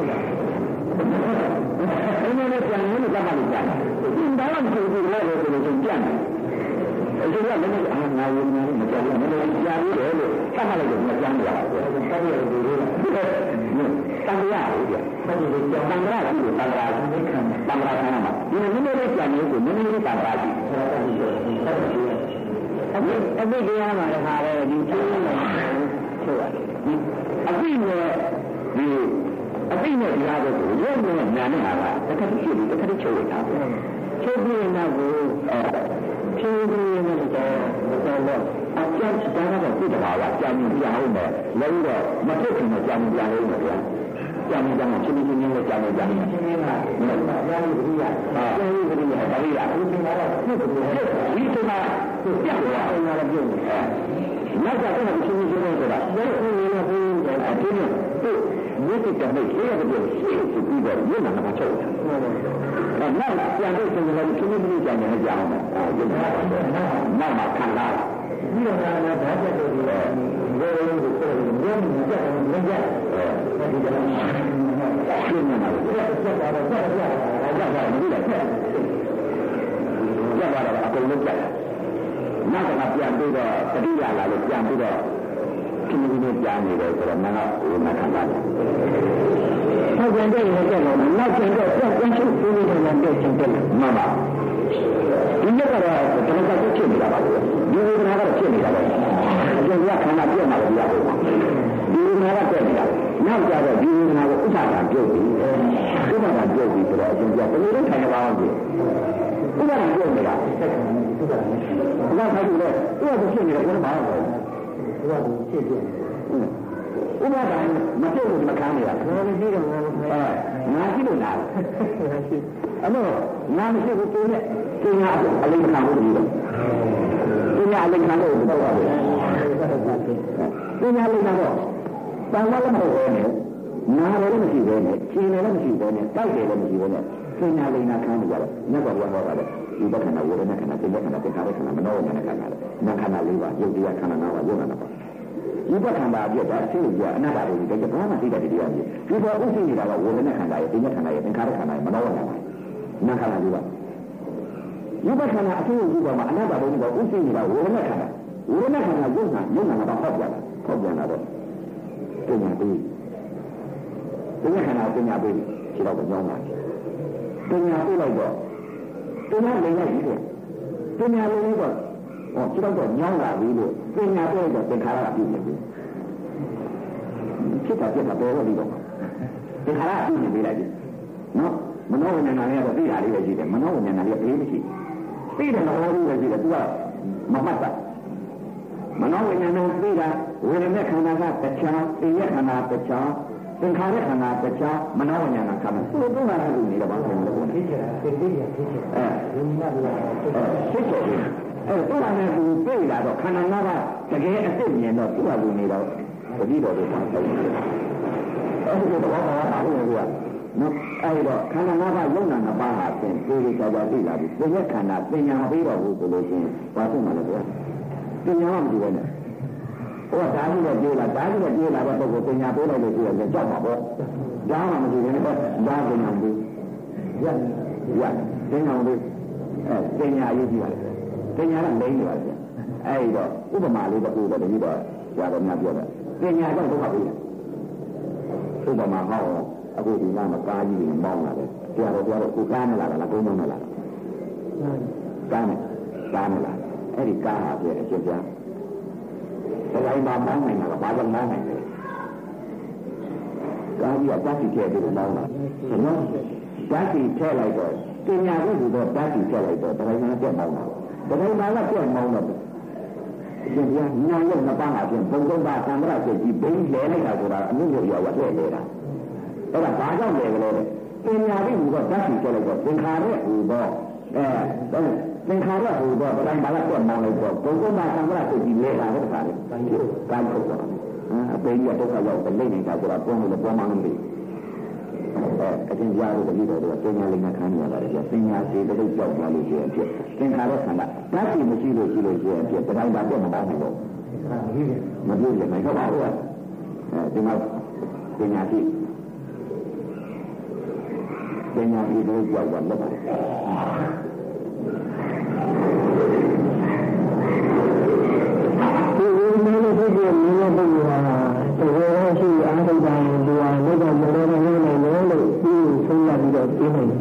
မင်းတို့ပြန်နေလို့တတ်မှလို့ကြားနေတာဒီတော့မဖြစ်ဘူးလို့ဆိုလို့ပြန်တယ်အကျိုးကလည်းငါဝင်နေမကြားဘူးမင်းတို့ကြားရတယ်လို့တတ်မှလိုက်တော့မကြားဘူးလားတတ်ရတယ်ဒီလိုတန်ခါရတယ်ဗျတတ်တယ်ကြောင်တန်ခါကြီးလို့တန်ခါကြီးခံတန်ခါခံမှာဒီနည်းနည်းလေးပြန်နေကိုနည်းနည်းလေးတန်ခါကြီးအပိတရားမှာတခါလေဒီကျိုးနဲ့ဆိုရတယ်အပိနဲ့ဒီအပိနဲ့တရားကိုရုပ်နဲ့ညာနဲ့ဟာကတစ်ခါတည်းဖြစ်ပြီးတစ်ခါတည်းချုပ်ရတာချုပ်ပြီးနောက်ကိုဖြည်းဖြည်းနဲ့တော့အကျဉ်းချတာကတော့ပြစ်တာကကြာမြင့်ပြအောင်ပဲလုံးတော့မဖြစ်ခင်တော့ကြာမြင့်ပြလို့ပဲဗျာကြာမြင့်ကြာမြင့်ချင်းချင်းချင်းနဲ့ကြာမြင့်ကြာမြင့်ချင်းချင်းကရာလိပရိယရာလိပရိယဒါလေးကအခုချိန်ကတော့ဖြစ်တယ်ဒီချိန်မှာပြတ်သွားအောင်လည်းပြုတ်နေတယ်နောက်ကျတော့ချင်းချင်းချင်းဆိုတာဘယ်လိုလဲဘယ်လိုလဲအတင်းနဲ့သူ့မြစ်တဲ့မိတ်လေးရတယ်ရှိပြီးတော့ညနာမှာချုပ်တယ်နောက်ပြန်လို့ဆိုရင်လည်းချင်းချင်းချင်းကြာမြင့်ကြာအောင်ပဲနောက်မှာခံလာဒီလိုများလည်းဓာတ်ချက်တွေဘယ်လိုလဲဆိုတော့ဘယ်လိုကြက်တယ်လဲကြက်ဒီကနေ့ရှင်းနေတာလေဆက်တာတော့ဆက်ရတာဒါကြောင့်မလို့ဆက်ရတာအကုန်လုံးကြက်နောက်ကပြန်ပြီးတော့တတိယလာလို့ပြန်ပြီးတော့ဒီလိုမျိုးပြန်နေတယ်ဆိုတော့မနောဟိုမှာခံပါတယ်ဟုတ်ပြန်တဲ့ရေကြက်တော့နောက်ပြန်တော့ပြန်ရှုပ်ပြီးတော့လည်းပြည့်စုံတယ်မှန်ပါဒီရက်ကတော့တမန်တော်ဖြစ်နေတာပါဒီဝေဒနာကတော့ဖြစ်နေတာပဲအကျဉ်းကခန္ဓာပြည့်မှာလည်းပြရပါဘူးဒီဝေဒနာကပြည့်နေတာနောက်ကြတော့ဒီဝေဒနာကိုဥစ္စာကပြုတ်ပြီးဥပဒါပြုတ်ပြီးဆိုတော့အကျဉ်းကဘယ်လိုလဲထိုင်ရပါအောင်ဒီဥပဒါပြုတ်နေတာဥပဒါဘာသာလို့လဲဥပဒါဖြစ်နေတယ်ဘယ်မှာလဲဥပဒါဖြစ်ဖြစ်ဥပဒါမပြုတ်လို့မခံနေတာဘယ်လိုကြည့်တော့ငါကြည့်လို့လားအဲ့တော့ငါမရှိဘူးကိုယ်နဲ့ပညာအလိမ္မာကိုပြီးတော့ပညာအလိမ္မာကိုတော့ပါပဲပညာအလိမ္မာတော့ဘာမှလည်းမဟုတ်ဘူးနဲ့နားလည်းမရှိဘူးနဲ့ကျင်လည်းမရှိဘူးနဲ့တိုက်တယ်လည်းမရှိဘူးနဲ့ပညာအလိမ္မာခံနေကြတယ်မြတ်စွာဘုရားဟောတာလေဒီဘက်ခန္ဓာဝေဒနာခန္ဓာသင်္ခါရခန္ဓာသင်္ခါရခန္ဓာမနောဝိညာဏခန္ဓာနာခန္ဓာ၄ပါးယုတ်တရားခန္ဓာ၅ပါးယုတ်နာပါဒီဘက်ခန္ဓာပြည့်တာအစိတ်ပြအနတ္တတွေတကယ်ဘာမှသိတတ်တယ်တရားကြီးဒီတော့ဥစ္စေနေတာကဝေဒနာခန္ဓာရဲ့သင်္ခါရခန္ဓာရဲ့သင်္ခါရခန္ဓာရဲ့မနောဝိညာဏနာခန္ဓာ၄ပါးဒီဘက်ခန္ဓာအစိတ်ကြီးပေါ်မှာအနတ္တဘုံကဥစ္စေနေတာဝေဒနာခန္ဓာဝေဒနာခန္ဓာယုတ်နာတော့ဟောက်ပြန်တော့ပညာပေးပညာခန္ဓာပညာပေးခြေတော့ကြောင်းပါပညာပေးလိုက်တော့ပညာလေးလိုက်ပြီပညာလေးတော့ခြေတော့ညောင်းလာပြီလို့ပညာပေးတော့သင်္ခါရပြုနေပြီဖြစ်တာပေါ်တော့ဒီတော့သင်္ခါရပြုနေပြီလိုက်ပြီနော်မနောဝိညာဏလေးကတော့သိတာလေးပဲရှိတယ်မနောဝိညာဏလေးကအေးမရှိသိတယ်လို့ဟောလို့ပဲရှိတယ်သူကမမှတ်တာမနောဝိညာဏသိတာဝေဒနာခန္ဓာကတခြားသိရခန္ဓာတခြားသင်္ခါရခန္ဓာတခြားမနောဝိညာဏခန္ဓာသူတို့ကလည်းနေတော့ဘာလို့လဲသိချင်တာသိတယ်သိချင်တာဝိညာဏကသိချင်တယ်သူကလည်းသူသိလာတော့ခန္ဓာ၅ပါးတကယ်အစ်စ်မြင်တော့သူ့ဟာလူနေတော့တတိတော်တွေပါဆိုင်တယ်အဲဒီတော့ဘာမှမဟုတ်ဘူးကနော်အဲ့တော့ခန္ဓာ၅ပါးယုံနာ၅ပါးဟာဖြင့်ဒီလိုကြောက်သိလာပြီသိရခန္ဓာပညာမပေးတော့ဘူးဆိုလို့ရှိရင်ဘာဖြစ်မှာလဲဗျာပညာမှမကြည့်ဘူးနဲ့ဟိုကဓာတ်ကြီးနဲ့ပြေးလာဓာတ်ကြီးနဲ့ပြေးလာတဲ့ပုဂ္ဂိုလ်ပညာပေးလိုက်လို့ရှိရင်ကြောက်ပါပေါ့ဓာတ်မှမကြည့်ဘူးနဲ့ဓာတ်ပညာပေးရပညာပေးပညာရေးကြည့်ပါလေပညာကလိမ့်နေပါလေအဲ့တော့ဥပမာလေးတော့ပြောတယ်ဒီတော့ရတော့များပြောတယ်ပညာကြောင့်ဒုက္ခပေးတယ်ဥပမာဟောအခုဒီမှာကားကြီးတွေမောင်းလာတယ်တရားတော်ကိုကားနဲ့လာတာလားကိုယ်မောင်းနဲ့လာတာကားနဲ့လာအဲ့ဒီကားဟာပြည့်အကျဉ်းပြဒီတိုင်းမှာမောင်းနိုင်တာကဘာလို့မောင်းနိုင်လဲကားကြီးကဓာတ်စီထည့်ပြီးတော့မောင်းတာနော်ဓာတ်စီထည့်လိုက်တော့ပညာဝိသုတော့ဓာတ်စီထည့်လိုက်တော့တိုင်းမှာပြတ်မောင်းတာတိုင်းမှာလည်းပြတ်မောင်းတော့ရှင်ပြညာရုပ်နှစ်ပါးအပြင်ဘုံသုံးပါးသံဃာစိတ်ကြီးဘိန်းလဲလိုက်တာဆိုတာအမှုလို့ရောက်ရတဲ့တာအဲ့ဒါဘာကြောင့်လဲကလေးပညာဝိသုတော့ဓာတ်စီထည့်လိုက်တော့သင်္ခါရဟူတော့သင်္ခါရဟူတော့တိုင်းမှာလည်းပြတ်မောင်းလိုက်တော့ဘုံသုံးပါးသံဃာစိတ်ကြီးလဲတာတဲ့ခါလေးကားထုတ်တော့အပေကြီးကတော့ရောက်တဲ့လိမ့်နေတာဆိုတာပုံလို့ပုံမှန်လို့အတင်ကြားလို့တတိတော်တို့ပညာလေးနဲ့ခံရတာလေပညာစီတတိကြောက်သွားလို့ရှိရင်ဖြစ်သင်္ခါရဆန္ဒဓာတ်စီမရှိလို့ရှိရင်ဖြစ်တိုင်းပါပြတ်မပေါင်းဘူးတော့မပြည့်ရမယ်ဟုတ်ပါဘူးဒီမှာပညာစီတို့ကြောက်သွားတော့ပါတယ်ဒီလိုမျိုးဖြစ်ဖြစ်မြင်လို့ဟာတကယ်ရှိအားထုတ်တာဒီဟာလက်တော့မလို့နေနိုင်လို့ပြီးဆုံးရပြီးတော့ပြင်းနေတယ်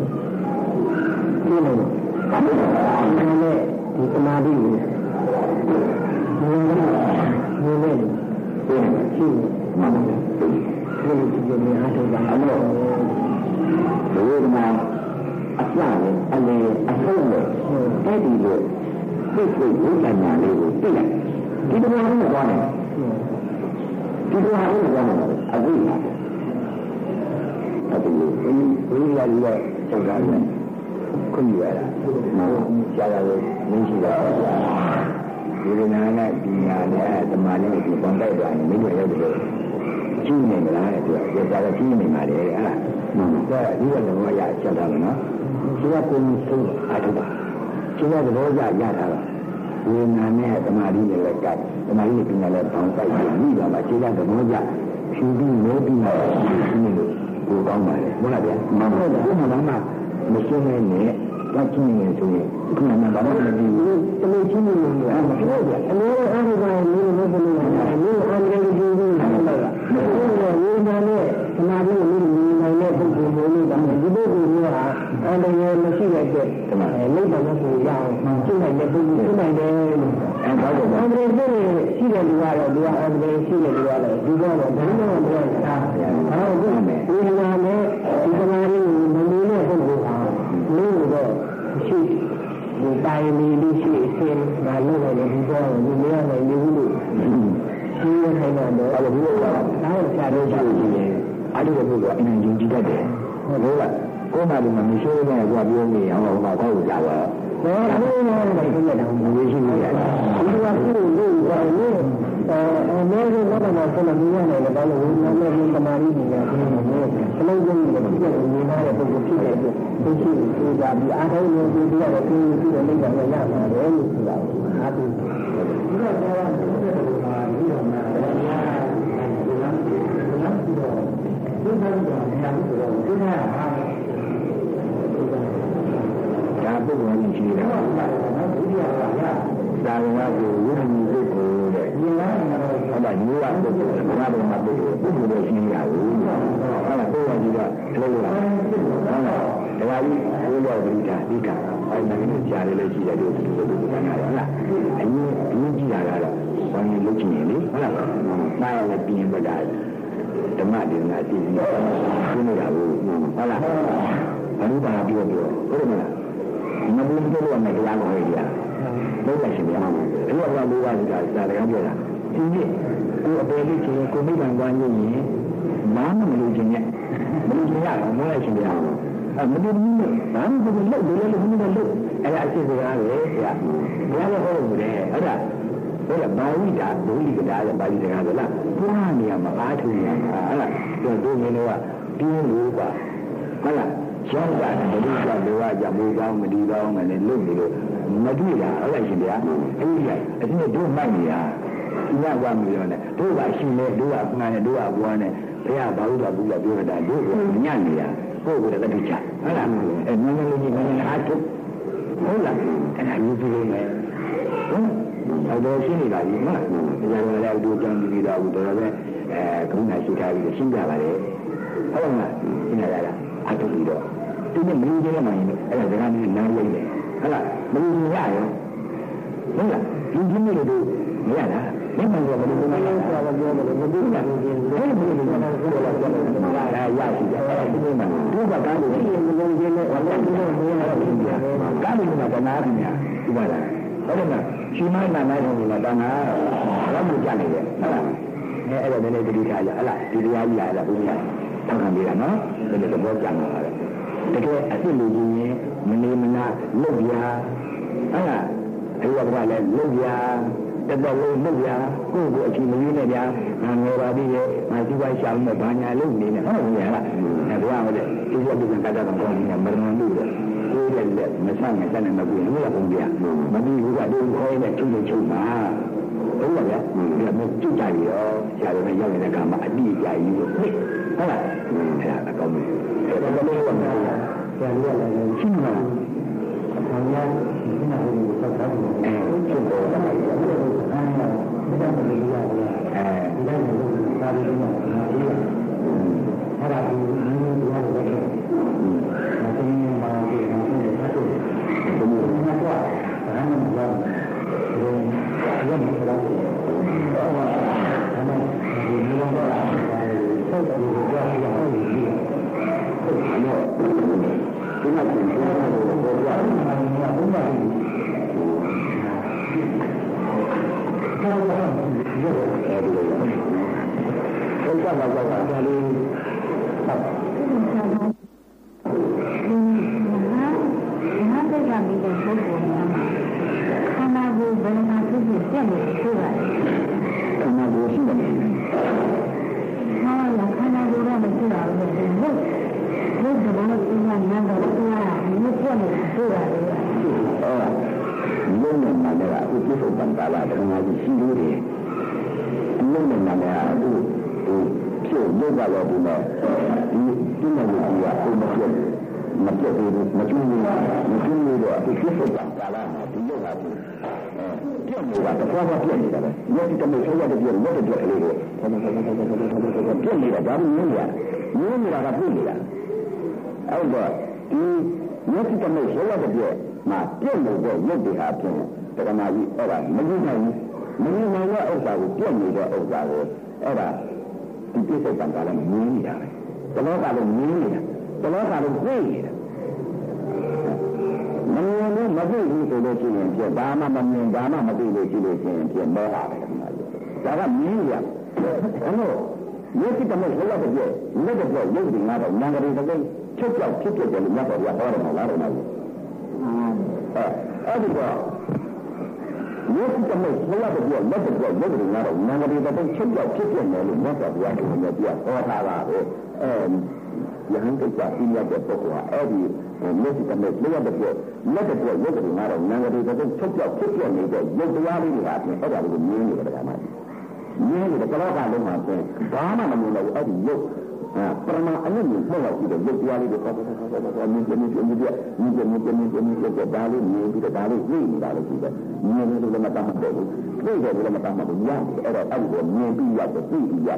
ဒါနဲ့ဒီသမာဓိကိုမြင်နေရှိမှန်တယ်ဒီလိုမျိုးအားထုတ်တာအဲ့တော့ဒီလိုမှအစလည်းအလေအဆုံးလည်းအဲ့ဒီလိုသိသိဝိညာဉ်များလေးကိုသိလိုက်ဒီလိုမျိုးသွားတယ်ဒီလိုဟာကိုသွားတယ်အသိလားအဲ့ဒီဝိညာဉ်ကြီးရဲ့စေတာလေခွင့်ရတာရှားရလို့မရှိတော့ဒီလိုနာနဲ့ဒီညာနဲ့ဓမ္မလေးကိုပေါင်းတိုက်သွားရင်မိတို့ရောက်တယ်ကြီးနေမလားတဲ့သူကပြောတာကြီးနေမှာလေအဲ့ဒါဒီကတော့ရချက်တာနော်ဒီကကိုယ်ကိုအားထုတ်ပါဒီကတော့ရတာပါဝိညာဉ်နဲ့ဓမ္မရီနဲ့လည်းကြိုက်ဓမ္မရီနဲ့ပြင်လည်းပေါင်းတိုက်ပြီးပြီးတော့မှခြေကသဘောကျဖြူပြီးမိုးပြီးမှဒီလိုကိုကောင်းပါလေဟုတ်လားဗျာမဟုတ်ဘူးဘုရားမှာမရှင်းနေနဲ့တတ်ချင်းနေဆိုရင်ခုနကဘာလို့လဲဒီတမင်းချင်းနေလို့အဲ့ဒါပြောဗျာအလေးအားရပါလို့လို့ဘယ်လိုလဲအလေးအားရလို့ဒီလိုလားဟုတ်လားဝိညာဉ်နဲ့ဓမ္မရီကိုမြင်နိုင်တဲ့ပုဂ္ဂိုလ်မျိုးလေးကဒီပုဂ္ဂိုလ်မျိုးဟာအန္တရာယ်မရှိတဲ့အတွက်လိမ့်ပါလို့ဆိုရအောင်ကျင့်နိုင်တဲ့ပုဂ္ဂိုလ်ကျင့်နိုင်တယ်လို့အဲဒါကြောင့်အန္တရာယ်ရှိတဲ့လူကတော့ဒီကအန္တရာယ်ရှိတဲ့လူကတော့ဒီကတော့ဘယ်လိုမှမရဘူး။ဟုတ်ကဲ့။ဝိညာဉ်နဲ့ဒီဓမ္မရီကိုမမြင်တဲ့ပုဂ္ဂိုလ်ဟာလို့တော့ရှိဒီတိုင်းလေးရှိအစဉ်ငါလုပ်ရတယ်ဒီတော့ဒီမရနိုင်ဘူးလို့ရှိရခိုင်းတော့အဲ့လိုမျိုးကနောက်ဆရာတို့ရှိတယ်အဲ့ဒီလိုမျိုးကအရင်ကြီးတတ်တယ်ဟုတ်လားကိုယ်မှလည်းမရှိနေကြပြောနေအောင်ဟောတော့ကိုကြာပါတော့ဒါလည်းလည်းဒီလိုတော့မရှိနေရတယ်ဒီကခုလို့ရတယ်အဲမဲလို့တော့ဆက်လို့ရနိုင်တယ်ဘာလို့ဝိညာဉ်နဲ့သမာဓိတွေနဲ့ဒီလိုမျိုးအလုံးစုံကိုပြည့်စုံနေနေတဲ့ပုဂ္ဂိုလ်ဖြစ်တဲ့အတွက်ဒီရှိဆိုတာဒီအားထုတ်လို့ဒီကတော့ဒီလိုလိမ့်တာလည်းရပါတယ်လို့ဆိုတာအားထုတ်ဒီတော့ပြောရတဲ့ဒီလိုမှာဒီလိုမှာဒီကတော့ညာဆိုတော့ဒီကဟာဒါပုဂ္ဂိုလ်ကြီးရှိတယ်နော်ဒုတိယကရဒါကကိုဝိညာဉ်စိတ်ကိုတဲ့ဒီလားဟုတ်ပါဘူးကပုဂ္ဂိုလ်ကဘာလို့မှပုဂ္ဂိုလ်တော့ရှိရဘူးဟုတ်လားပုဂ္ဂိုလ်ကြီးကလည်းလားဟုတ်လားဒါကကြီးဘိုးတော်ကြီးဒီကအဲ့ဒါကြီးကြားရလို့ရှိတယ်လို့ဒီလိုလိုကနားရလားအရင်ကြည့်ရတာတော့ဘာလို့လုပ်ချင်ရင်လေဟုတ်လားနားရလည်းပြင်ပတာဓမ္မဒေသနာတည်ပြီးရှင်းနေတာကိုဟုတ်လားဘုရားပြောဟုတ်တယ်မလားမဘုန်းတော်ကလည်းတရားကိုဟဲ့ကြလုံးဝရှင်ပြအောင်အဲ့တော့ဘုရားကစာတရားပြောတာဒီနေ့ကိုအပေလေးချင်းကိုမိဘံကွာညင်ရင်ဘာမှမလို့ခြင်းနဲ့မလို့ခြင်းရအောင်မလို့ရှင်ပြအောင်မလို့ဘူးဘာမှမလို့လို့လည်းဘုရားလို့အဲ့ဒါအစ်စကားပဲဆရာဘုရားလည်းဟောလို့တယ်ဟုတ်လားဟုတ်လားဘာဝိတာဒုလိကတာရဲ့ပါဠိစကားပဲလားဘုရားနေရာမှာအားထုတ်ရမှာဟုတ်လားတို့မင်းတို့ကပြင်းလို့ပါဟုတ်လားကျောင်းကဘုရားကလောကကြမိုးကောင်းမဒီကောင်းမယ်လို့နေလို့မတွေ့တာဟုတ်လားရှင်ဗျာအဲ့ဒီအင်းတို့မှတ်နေတာဒီကဝါမီရောနဲ့တို့ကရှင်နေတို့ကငါနဲ့တို့ကဘွားနဲ့ဘုရားဘာလို့တော့ဘူးလို့ပြောတာတို့ကညံ့နေတာကိုယ့်ကိုယ်တည်းချဟုတ်လားအဲ့နည်းနည်းလေးနည်းနည်းအားထုတ်ဟုတ်လားအဲ့ဒါယူပြီးလို့မယ်ဟုတ်တော့ရှင်းနေတာကြီးနော်ဒါကြလည်းတို့ကြောင်းကြည့်တာဘူးတော်ပဲကရုဏာရှိထားပြီးရှင်းပြပါလေဟုတ်လားရှင်းရတာအတူတူတော့ဒီနေ့မင်းကြီးလည်းမရင်အဲ့ဒါစကားမျိုးနားလိုက်တယ်ဟုတ်လားမင်းကြီးရရောဟုတ်လားဒီကြီးမျိုးတို့မရလားမင်းမလို့ဘယ်လိုလဲဆိုတာပြောတယ်မသိဘူးလားဒီလိုမျိုးအဲ့ဒီလိုမျိုးကတော့ပြောလာတယ်ပါရှိတယ်အဲ့ဒီမှာဒုက္ခကားလို့ဒီမလုံးချင်းနဲ့ဝါလည်းဒီလိုမျိုးရတော့ဒီကားလို့ကတနာပြီညာဒီပါလားဟုတ်တယ်မလားရှင်မနာနိုင်တယ်လို့တနာဘာမှကြနေတယ်ဟုတ်လားအဲ့ဒါလည်းတတိထားရဟလားဒီတရားကြီးရတာဘုရားထောက်ခံပေးတာနော်ဒါလည်းသဘောကျမှာပါတယ်တကယ်အစ်စ်လူကြီးရင်မနေမနာလုပ်ပြဟုတ်လားအဲ့ဒါကလည်းလုပ်ပြတတော်လုံးလုပ်ပြကိုယ့်ကိုအချိန်မရင်းနဲ့ဗျာငါငယ်ပါသေးရဲ့ငါစီးပွားရှာလို့ဘာညာလုပ်နေနဲ့ဟုတ်ဘူးလားအဲ့ဒါကလည်းဒီလိုဒီကတတ်တော့ကောင်းနေမရမလို့ကိုယ်လည်းမဆန့်မဆန့်နဲ့မကူဘူးလားဘုရားမပြီးဘူးကဒီခေါ်နေချုပ်နေချုပ်မှာဟုတ်လားဗျာဒီမှာကြည့်ကြရောဆရာတော်နဲ့ရောက်နေတဲ့ကမှာအတိအကျကြီးလို့ဟုတ်လားအဲ့ဒါအကောင်းကြီးအဲ့ဒါလည်းဟုတ်ပါလားဆရာကြီးကလည်းရှင်းပါလားဆောင်းရဒီနာကိုစောက်တာကိုရှင်းပေါ်တာအဲ့ဒါဒီလိုရတယ်အဲဒီတိုင်းကိုသာပြီးတော့ဒီအဲ့ဒါဒီမျိုးတွေရတယ်ဒါတင်ပါဒီမှာဒီမှာတော့ဒီလိုမျိုးကဘာမှမလုပ်ဘူးဒီလိုမျိုးတော့အဲ့ဒါဒီမျိုးတော့ဆက်ပြီးတော့ကြာရအောင်ဒီလိုဒီမှာဒီမှာတော့ကြာနေမှာဘုရားဆောက်ပါရုပ်အဲဒီလိုဘုရားဘာသာဒါလေးဆောက်ငါသိကြပြီးတဲ့ပုဂ္ဂိုလ်များမှာခန္ဓာကိုယ်ဘယ်မှာဖြစ်ဖြစ်ပြည့်နေဖြစ်ပါတယ်ခန္ဓာကိုယ်ရှိတယ်ဟာလာခန္ဓာကိုယ်ကမဖြစ်ပါဘူးဘုရားဘုရားကလည်းနာတော့ဘုရားမြတ်ပြည့်နေဖြစ်ပါတယ်လုံးနဲ့မှလည်းအခုပြည့်စုံတန်တာလားတခါကြီးရှိလို့တယ်လုံးနဲ့မှလည်းအခုဖြစ်ရုပ်ကတော့ဒီမှာဒီနေ့ကဒီကအခုမဖြစ်ဘူးမကျွန်းဘူးတော့အခုပြည့်စုံတန်တာလားဒီရုပ်ကပြည့်နေတာတော့ဘာပြည့်နေတာလဲမျက်စိတမေဆိုရတဲ့ပြည့်လက်တဲ့ကလေးတွေပြည့်နေတာဒါမှမဟုတ်နေတာကပြည့်နေတာအဲ့တော့ဒီမျက်စိတမေဆိုရတဲ့ပြည့်မှာပြည့်လို့တော့ရုပ်တွေဟာပြည့်တယ်တက္ကမကြီးအဲ့ဒါမကြည့်နိုင်ဘူးမမြင်နိုင်တဲ့ဥစ္စာကိုပြည့်နေတဲ့ဥစ္စာကိုအဲ့ဒါဒီပြည့်စုံတန်တာလည်းမြင်နေတာပဲတလောကလည်းမြင်နေတာတလောကလည်းသိနေတာမမြင်လို့မသိဘူးဆိုလို့ရှိရင်ပြဘာမှမမြင်ဘာမှမသိလို့ရှိလို့ရှိရင်ပြမောဟပဲခင်ဗျာဒါကမြင်ရအဲ့တော့မျက်စိတမေဟောတဲ့ပြလက်တဲ့ရုပ်တွေငါတော့ဉာဏ်ကလေးတစ်သိချုပ်ကြောက်ဖြစ်တယ်လို့မြတ်စွာဘုရားဟောတယ်မလားတော့အဲ့ဒီတော့ရုပ်တမေဆရာတို့လက်တော့ရုပ်တွေငါတော့နာမည်တော့ချက်ပြောက်ဖြစ်ပြနေလို့မြတ်စွာဘုရားကလည်းပြဟောထားတာပဲယဟန်ကိစ္စပြည့်ရတဲ့ပုဂ္ဂိုလ်ဟာအဲ့ဒီမျက်စိတမေဆရာတို့လက်တော့ရုပ်တွေငါတော့နာမည်တော့ချက်ပြောက်ဖြစ်ပြနေတဲ့ရုပ်တရားလေးတွေဟာအဲ့ဒါကိုမြင်နေတယ်ကမှမြင်နေတယ်ကလောကလုံးမှာဆိုဘာမှမမြင်တော့အဲ့ဒီရုပ်ပရမအနုမြင်မှောက်ကြည့်တဲ့ရုပ်တရားလေးတွေပေါ့မြင်တယ်ဒါလေးမြင်ပြီးတော့ဒါလေးသိနေတာလို့ရှိတယ်မြင်တယ်လို့မတတ်မှတော့ဘူးသိတယ်လို့မတတ်မှဘူးရတယ်အဲ့တော့အဲ့ဒီကိုမြင်ပြီးရတယ်သိပြီးရတယ်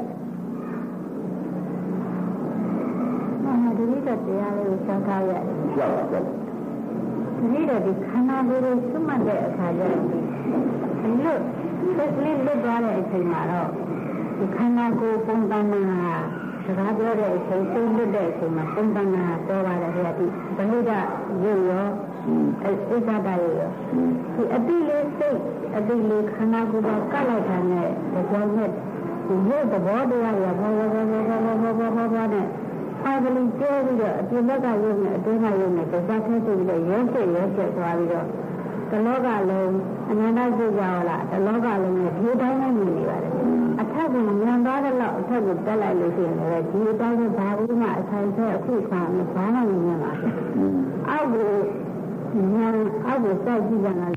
ဒီလိုတရားလေးကိုစောင့်ထားရတယ်ဟုတ်ပါဘူးဒီလိုဒီခန္ဓာကိုယ်ကိုစွမှတ်တဲ့အခါကျတော့ဒီလိုသက်လေးလွတ်သွားတဲ့အချိန်မှာတော့ဒီခန္ဓာကိုယ်ပုံသဏ္ဍာန်ဟာစကားပြောတဲ့အချိန်သိလွတ်တဲ့အချိန်မှာပုံသဏ္ဍာန်ပေါ်ပါတယ်ခင်ဗျာဒီဘလိဒရုပ်ရောဣဇဒရောဒီအတိလေးစိတ်အတိလေးခန္ဓာကိုယ်ကကတ်လိုက်တာနဲ့ဒီကြောင့်နဲ့ဒီရုပ်သဘောတရားရဘောနဲ့အာဘလိကျဲပြီးတော့အပြင်ဘက်ကရုပ်နဲ့အတွင်းကရုပ်နဲ့ကြက်ထဲပြီးတော့ရုပ်ဆက်သွားပြီးတော့တလောကလုံးအနန္တစိတ်ကြောလားတလောကလုံးနဲ့ဒီတိုင်းနဲ့နေပါတယ်အထက်ကဉာဏ်သားတဲ့လောက်အထက်ကိုတက်လိုက်လို့ရှိရင်လည်းဒီအတိုင်းကဘာလို့မှအဆိုင်ဆက်အခုခါမဘာမှမမြင်ပါဘူးအောက်ကိုဉာဏ်အောက်ကိုစိုက်ကြည့်ကြတာ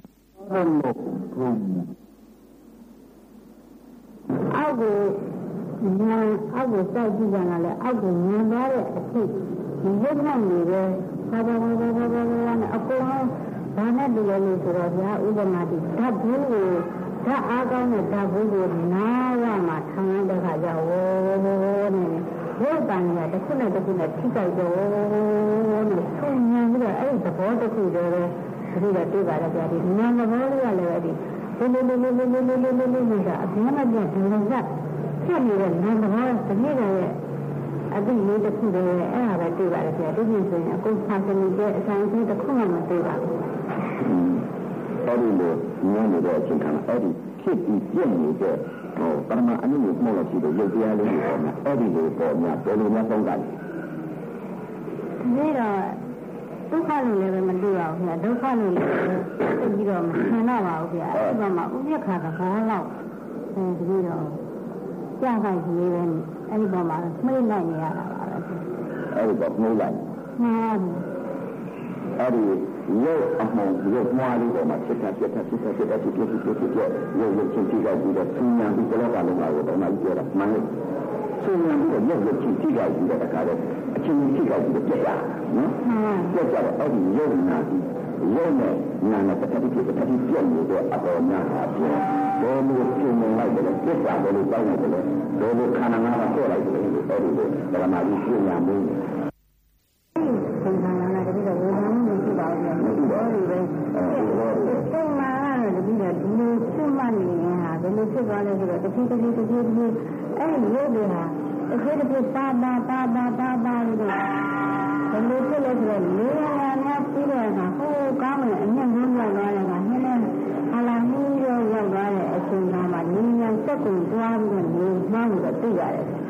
အောက်ကိုဉာဏ်အောက်ကိုစိုက်ကြည့်ကြတာလေအောက်ကိုဉာဏ်သားတဲ့အဖြစ်ဒီရုပ်နဲ့နေပဲဘာနဲ့အကုန်လုံးဘာနဲ့တူလဲလို့ဆိုတော့ဗျာဥပမာဒီဓာတ်ဘူးကိုဓာတ်အားကောင်းတဲ့ဓာတ်ဘူးကိုနားရမှာထောင်ရတဲ့ခါကျဝေါနေရုပ်တန်ရတစ်ခုနဲ့တစ်ခုနဲ့ထိကြိုက်တော့နဲ့ထုံညံပြီးတော့အဲ့ဒီသဘောတစ်ခုတည်းပဲဒီလိုတွေ့ပါတော့ဗျာဒီဉာဏ်သဘောလေးကလည်းအဲ့ဒီလေးနေတာအပြင်းနဲ့ဒီလိုကဖြစ်နေတဲ့ဉာဏ်သဘောတနည်းရဲ့အသိလေးတစ်ခုတည်းအဲ့ဒါပဲတွေ့ပါတယ်ခင်ဗျာဒီပြင်ဆိုရင်အခုဖာစနီတဲ့အဆိုင်ကြီးတစ်ခုမှမတွေ့ပါဘူးအဲ့ဒီလိုညနေတဲ့အချိန်ခါအဲ့ဒီဖြစ်ပြီးပြည့်နေတဲ့ပရမအနုကိုမှောက်လို့ရှိတယ်ရုပ်တရားလေးတွေပေါ့အဲ့ဒီလိုပေါ့များဘယ်လိုများသုံးတာလဲဒီတော့ဒုက္ခလို့လည်းပဲမတွေ့ပါဘူးခင်ဗျာဒုက္ခလို့လည်းသိပြီးတော့မခံတော့ပါဘူးခင်ဗျာအဲ့ဒီမှာဥပ္ပခါကဘာလောက်ဒီတော့ကြာခိုင်ကြီးပဲအဲ့ဒီပေါ်မှာမှိတ်နိုင်နေရတာပါပဲအဲ့ဒီတော့မှိတ်လိုက်မှန်ပါအဲ့ဒီရုပ်အမှန်ရုပ်မွားလေးပေါ်မှာဖြစ်တာရုပ်ချင်းကြည့်လိုက်ပြီးတော့သူညာပြီးတော့ဘာလို့လာတော့မှပြောတာမှန်တယ်သူညာပြီးတော့ရုပ်ချင်းကြည့်လိုက်ပြီးတော့တခါတော့အချင်းချင်းကြည့်လိုက်ပြီးတော့ပြရနော်ပြကြတော့အဲ့ဒီရုပ်နာပြီးရုပ်နဲ့နာနဲ့တစ်ခါတည်းပြည့်နေတဲ့အပေါ်များဟာပြောဘယ်လိုပြင်နေလိုက်တယ်ပြစ်တာဘယ်လိုတောင်းနေတယ်ဘယ်လိုခန္ဓာငါးပါးပေါ်လိုက်တယ်အဲ့ဒီလိုဓမ္မကြီးပြင်ညာမင်းသင်္ခါရနဲ့တတိယဝေဒနာမရှိပါဘူး။ဒီလိုပဲ။ဒီမှာတတိယဒီလိုဆွမှတ်နေရင်ဟာဘယ်လိုဖြစ်သွားလဲဆိုတော့တစ်ဖြည်းအဲ့ဒီရုပ်တွေဟာတစ်ဖြည်းပါလို့ဘယ်လိုဖြစ်လဲဆိုတော့လေယာဉ်နဲ့ပြီးတော့ဟာဟိုကောင်းမယ်အမြင့်ဆုံးရောက်သွားတယ်ကနည်းနည်းအလားမှုရောက်သွားတဲ့အချိန်ကမှဉာဏ်စက်ကိုတွားပြီးတော့နေမှန်းလို့သိရတယ်။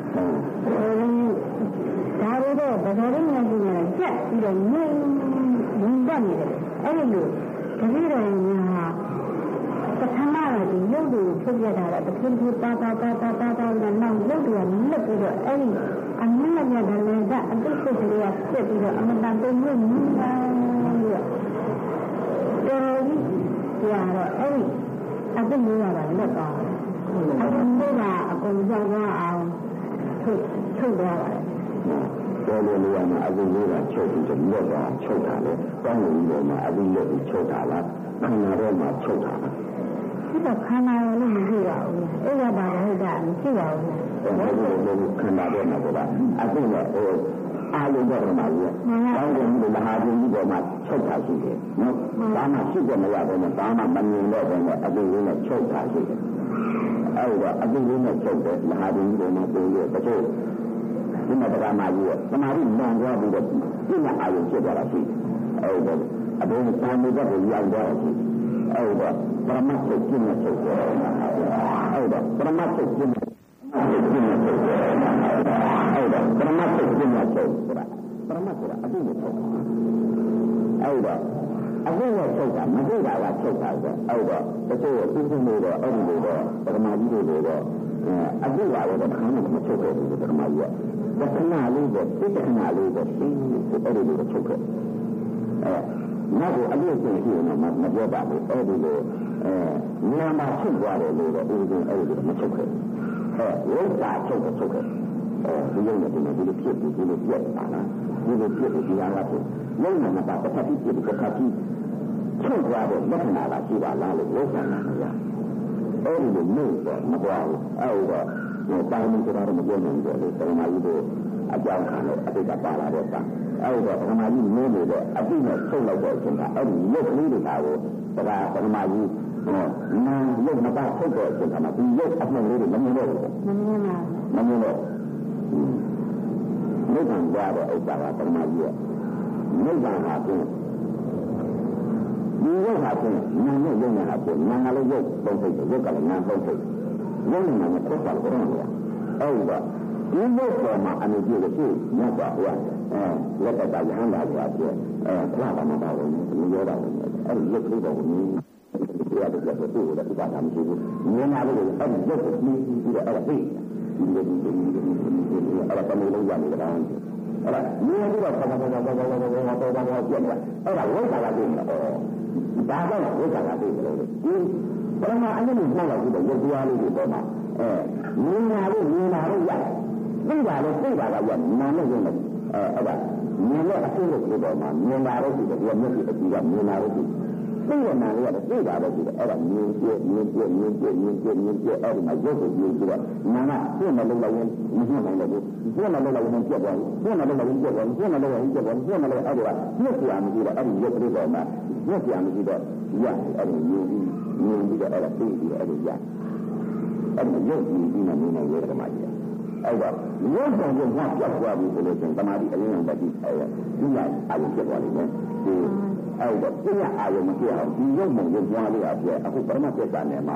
ဒါတွေတော့ဗဒရိညာကြီးနဲ့ကြက်ပြီးတော့ငြိမ်တတ်နေတယ်အဲ့ဒီလိုတတိယဉာဏ်ဟာပထမတော့ဒီရုပ်ကိုဖြစ်ရတာတော့တစ်ခုခုတာနဲ့နောက်ရုပ်တွေကလက်ပြီးတော့အဲ့ဒီအမြင့်မြတ်တယ်လည်းအတိတ်စိတ်ကလေးကဖြစ်ပြီးတော့အမတန်တုံ့ပြန်နေတာလို့တော်ကြီးကြာတော့အဲ့ဒီအတိတ်မျိုးရတာလက်သွားအဲ့ဒီကအကုန်ကြောက်သွားအောင်ထုတ်သွားပါတယ်တော်လိုလိုမှာအကူလေးကချုပ်ပြီးတော့လွတ်သွားချုပ်တာလေတောင်းလို့ဒီမှာအကူလွတ်ပြီးချုပ်တာလားခန္ဓာတော့မှချုပ်တာလားဒီတော့ခန္ဓာရောလည်းမရှိပါဘူးအဲ့ဒါပါတော့ဒါမရှိပါဘူးခန္ဓာတော့မှာပေါ့အကူကအာယုတော့မှာကြီးတောင်းလို့ဒီမဟာရှင်ကြီးပေါ်မှာချုပ်တာရှိတယ်နော်ဒါမှရှိကြမရတော့ဒါမှမမြင်တော့ဘဲနဲ့အကူလေးနဲ့ချုပ်တာရှိတယ်အဲ့တော့အကူလေးနဲ့ချုပ်တယ်မဟာရှင်ကြီးပေါ်မှာပုံရတချို့ဒီမှာတရားမကြီးရဲ့သမာဓိလွန်သွားပြီးတော့ပြညာအာရုံဖြစ်သွားတာရှိတယ်။အဲ့ဒါအဘိဓမ္မာမျိုးကိုရောက်သွားတာရှိတယ်။အဲ့ဒါပရမတ်ကိုပြညာချုပ်တယ်။အဲ့ဒါပရမတ်ကိုပြညာချုပ်တယ်။အဲ့ဒါပရမတ်ကိုပြညာချုပ်ဆိုတာပရမတ်ဆိုတာအတူတူချုပ်တာ။အဲ့ဒါအကူနဲ့ချုပ်တာမဟုတ်တာကချုပ်တာဆိုအဲ့ဒါတချို့သူ့မျိုးတော့အဲ့ဒီလိုတော့ပရမကြီးတွေတော့အကူပါတော့ခန်းမချုပ်ခဲ့ဘူးပရမကြီးကခဏလေးပဲတိတ်ခဏလေးပဲပြီးအဲ့ဒီလိုချုပ်ခဲ့နောက်ကအပြည့်အစုံရှိရင်တော့မပြောပါဘူးအဲ့ဒီလိုနာမဖြစ်သွားတယ်လို့တော့ဦးဇင်းအဲ့ဒီလိုမချုပ်ခဲ့ဝိသချုပ်ခဲ့ဒီလိုနဲ့ဒီလိုဖြစ်ပြီးဒီလိုပြတ်တာလားဒီလိုပြတ်ပြီးဒီဟာကဖြစ်လုံးဝမပါတစ်ခါပြီးပြတ်တစ်ခါပြီးချုပ်သွားတဲ့လက္ခဏာကရှိပါလားလို့ဝိသနာမရအဲ့ဒီလိုမျိုးတော့မပေါ်ဘူးအဲ့ဒါတာမန်ဆိုတာတော့မပြောနိုင်ဘူးလေပရမကြီးတို့အကြောင်းခံလို့အတိတ်ကပါလာတဲ့တာအဲ့ဒါပရမကြီးမျိုးတွေတဲ့အတိတ်နဲ့ထုတ်လိုက်တဲ့အချိန်ကအဲ့ဒီရုပ်ကလေးတွေကကိုတရားပရမကြီးနာရုပ်မပါထုတ်တဲ့အချိန်ကမှဒီရုပ်အမှန်လေးတွေမမြင်တော့ဘူးမမြင်တော့နိဗ္ဗာန်ကြတဲ့ဥစ္စာကပရမကြီးရဲ့နိဗ္ဗာန်ဟာဖြင့်ဒီရုပ်ဟာဖြင့်နာနဲ့ရုပ်နဲ့ဟာဖြင့်နာကလည်းရုပ်သုံးစိတ်ရုပ်ကလည်းနာသုံးစိတ်ရုပ်နဲ့နာနဲ့ပတ်သက်ကြတယ်အဲ့ဒါဒီဘက်ပေါ်မှာအနေပြည့်လို့ဖြစ်ညတ်ပါဘုရားလက်တတာရဟန္တာဆိုတာပြဘုရားဘာမှမပါဘူးဒီရောတာဘူးအဲ့ဒီရုပ်ကလေးပေါ်ကိုမြင်ဘုရားတို့ကသူ့ကိုလည်းဥပါဒာမရှိဘူးမြင်လာလို့အဲ့ဒီရုပ်ကိုမြင်ပြီးတော့အဲ့ဒါသိအဲ့ဒါတမီးလုံးရနေတာအဲ့ဒါမြင်ပြီးတော့ဘာပြက်နေတာအဲ့ဒါဝိသလာသိနေတာဒါတော့ဝိသလာသိတယ်လို့ဒီပရမအနုမှောက်လာပြီးတော့ရုပ်တရားလေးတွေပေါ်မှာမြင်လာလို့ရတယ်သိတာလို့သိတာကရနာနဲ့ရုပ်နဲ့အဲ့ဒါမြင်တဲ့အဖြစ်လို့ပြောမှာမြင်လာလို့ဒီကမျက်စိအကြည့်ကမြင်လာလို့သိရနာလေးရတယ်သိတာလို့ဒီအဲ့ဒါမြင်ပြအဲ့ဒီမှာရုပ်ကိုမြင်ပြီးတော့နာကပြည့်မလို့လည်းမမြင်နိုင်ဘူးပြည့်မလို့လည်းပြတ်သွားဘူးပြည့်မလို့လည်းပြတ်သွားဘူးပြည့်မလို့လည်းပြတ်သွားဘူးပြည့်မလို့အဲ့ဒါပြည့်ပြာမရှိတော့အဲ့ဒီရုပ်ကလေးပေါ်မှာပြည့်ပြာမရှိတော့ရတယ်အဲ့ဒီမြင်ပြီးတော့အဲ့ဒါသိပြီးအဲ့ဒီရအဲ့ဒီရုပ်ကြီးပြီးမှမြင်နိုင်ရတဲ့မှာကြီးအဲ့တော့ရုပ်ပုံကပြတ်သွားပြီဆိုလို့ရှိရင်တမာတိအလင်းအောင်တတိဒီညာအာရုံဖြစ်သွားလိမ့်မယ်ဒီအဲ့တော့ဒီညာအာရုံမပြတ်အောင်ဒီရုပ်ပုံကိုပွားလို့ပြည့်အခုပရမသစ္စာနဲ့မှာ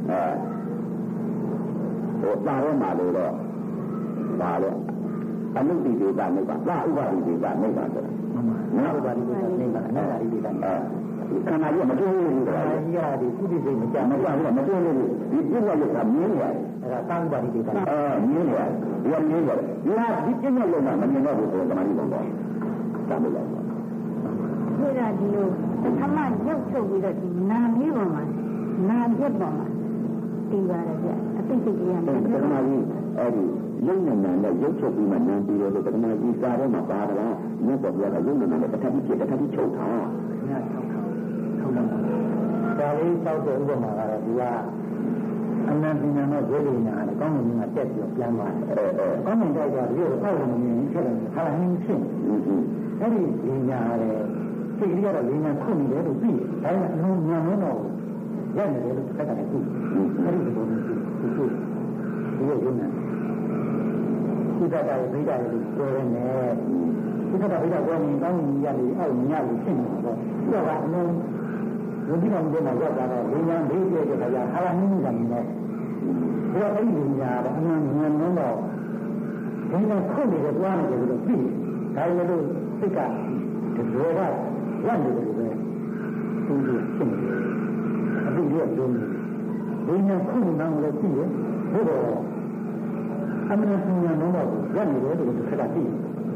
ဟိုတာရဲမှာလို့တော့ဒါလည်းအနုတ္တိဒေတာနိဗ္ဗာန်သာဥပါဒိဒေတာနိဗ္ဗာန်ဆိုတာနော်ဥပါဒိဒေတာနိဗ္ဗာန်အဲ့ဒါဒီဒေတာခန္ဓာကြီးမတွင်းဘူးကွာဒီကဒီကုသိစိတ်မကြမတွင်းဘူးဒီပြည့်ရလို့ကမြင်ရတယ်အဲ့ဒါသာဥပါဒိဒေတာမြင်ရတယ်ဒီကမြင်ရတယ်ဒီဟာဒီပြည့်ရလို့မှမမြင်တော့ဘူးဆိုတော့ဓမ္မကြီးတော့သာမလို့ဆိုတော့ဒီလိုပထမရုပ်ထုတ်ပြီးတော့ဒီနာလေးပေါ်မှာနာပြက်ပေါ်မှာတည်ပါတယ်ဗျအသိစိတ်ကြီးရတယ်ဓမ္မကြီးအဲ့ဒီရုပ်နဲ့နာနဲ့ရုပ်ချုပ်ပြီးမှနာပြီးတော့ဓမ္မကြီးစားတော့မှပါတော့မြတ်စွာဘုရားကရုပ်နဲ့နာနဲ့တစ်ထပ်ပြီးတစ်ထပ်ပြီးချုပ်ထားထုတ်လာဒါလေးသောက်တဲ့ဥပမာကတော့ဒီကအနန္တဉာဏ်နဲ့ဝိလိညာနဲ့ကောင်းကင်ကတက်ပြီးပြန်သွားတယ်ကောင်းကင်တက်သွားပြီးတော့အောက်ကိုမြင်ဖြစ်တယ်ဟာဟင်းဖြစ်အဲ့ဒီဉာဏ်ရတယ်စိတ်ကြီးကတော့ဉာဏ်ခုနေတယ်လို့ပြီးဒါကဉာဏ်ဉာဏ်လုံးတော့ရက်နေတယ်လို့ခက်တယ်ခုအဲ့ဒီလိုမျိုးသူဒီရုပ်ဉာဏ်ဒီကတာဗိဒ္ဓရဲ့ပြောရမယ်ဒီကတာဗိဒ္ဓပြောရင်ကောင်းကင်ကြီးရလေအောက်ညာလို့ဖြစ်နေတာပေါ့ဒီကအလုံးဘုရားကပြောမှာတော့ဉာဏ်ဘေးပြည့်တဲ့ခါကျဟာဟင်းနေတာနေတော့ဘုရားအဲ့ဒီဉာဏ်ကအမှန်ဉာဏ်လုံးတော့ဒီကခုနေတယ်တွားနေတယ်လို့ပြီးဒါလည်းလို့စိတ်ကတကယ်ကရက်နေတယ်ပဲသူတို့ဖြစ်နေတယ်အတူတူလုံးနေဒီဉာဏ်ခုနေတော့လည်းပြီးရဘုရားအမှန်ဉာဏ်လုံးတော့ရက်နေတယ်လို့တစ်ခါပြီး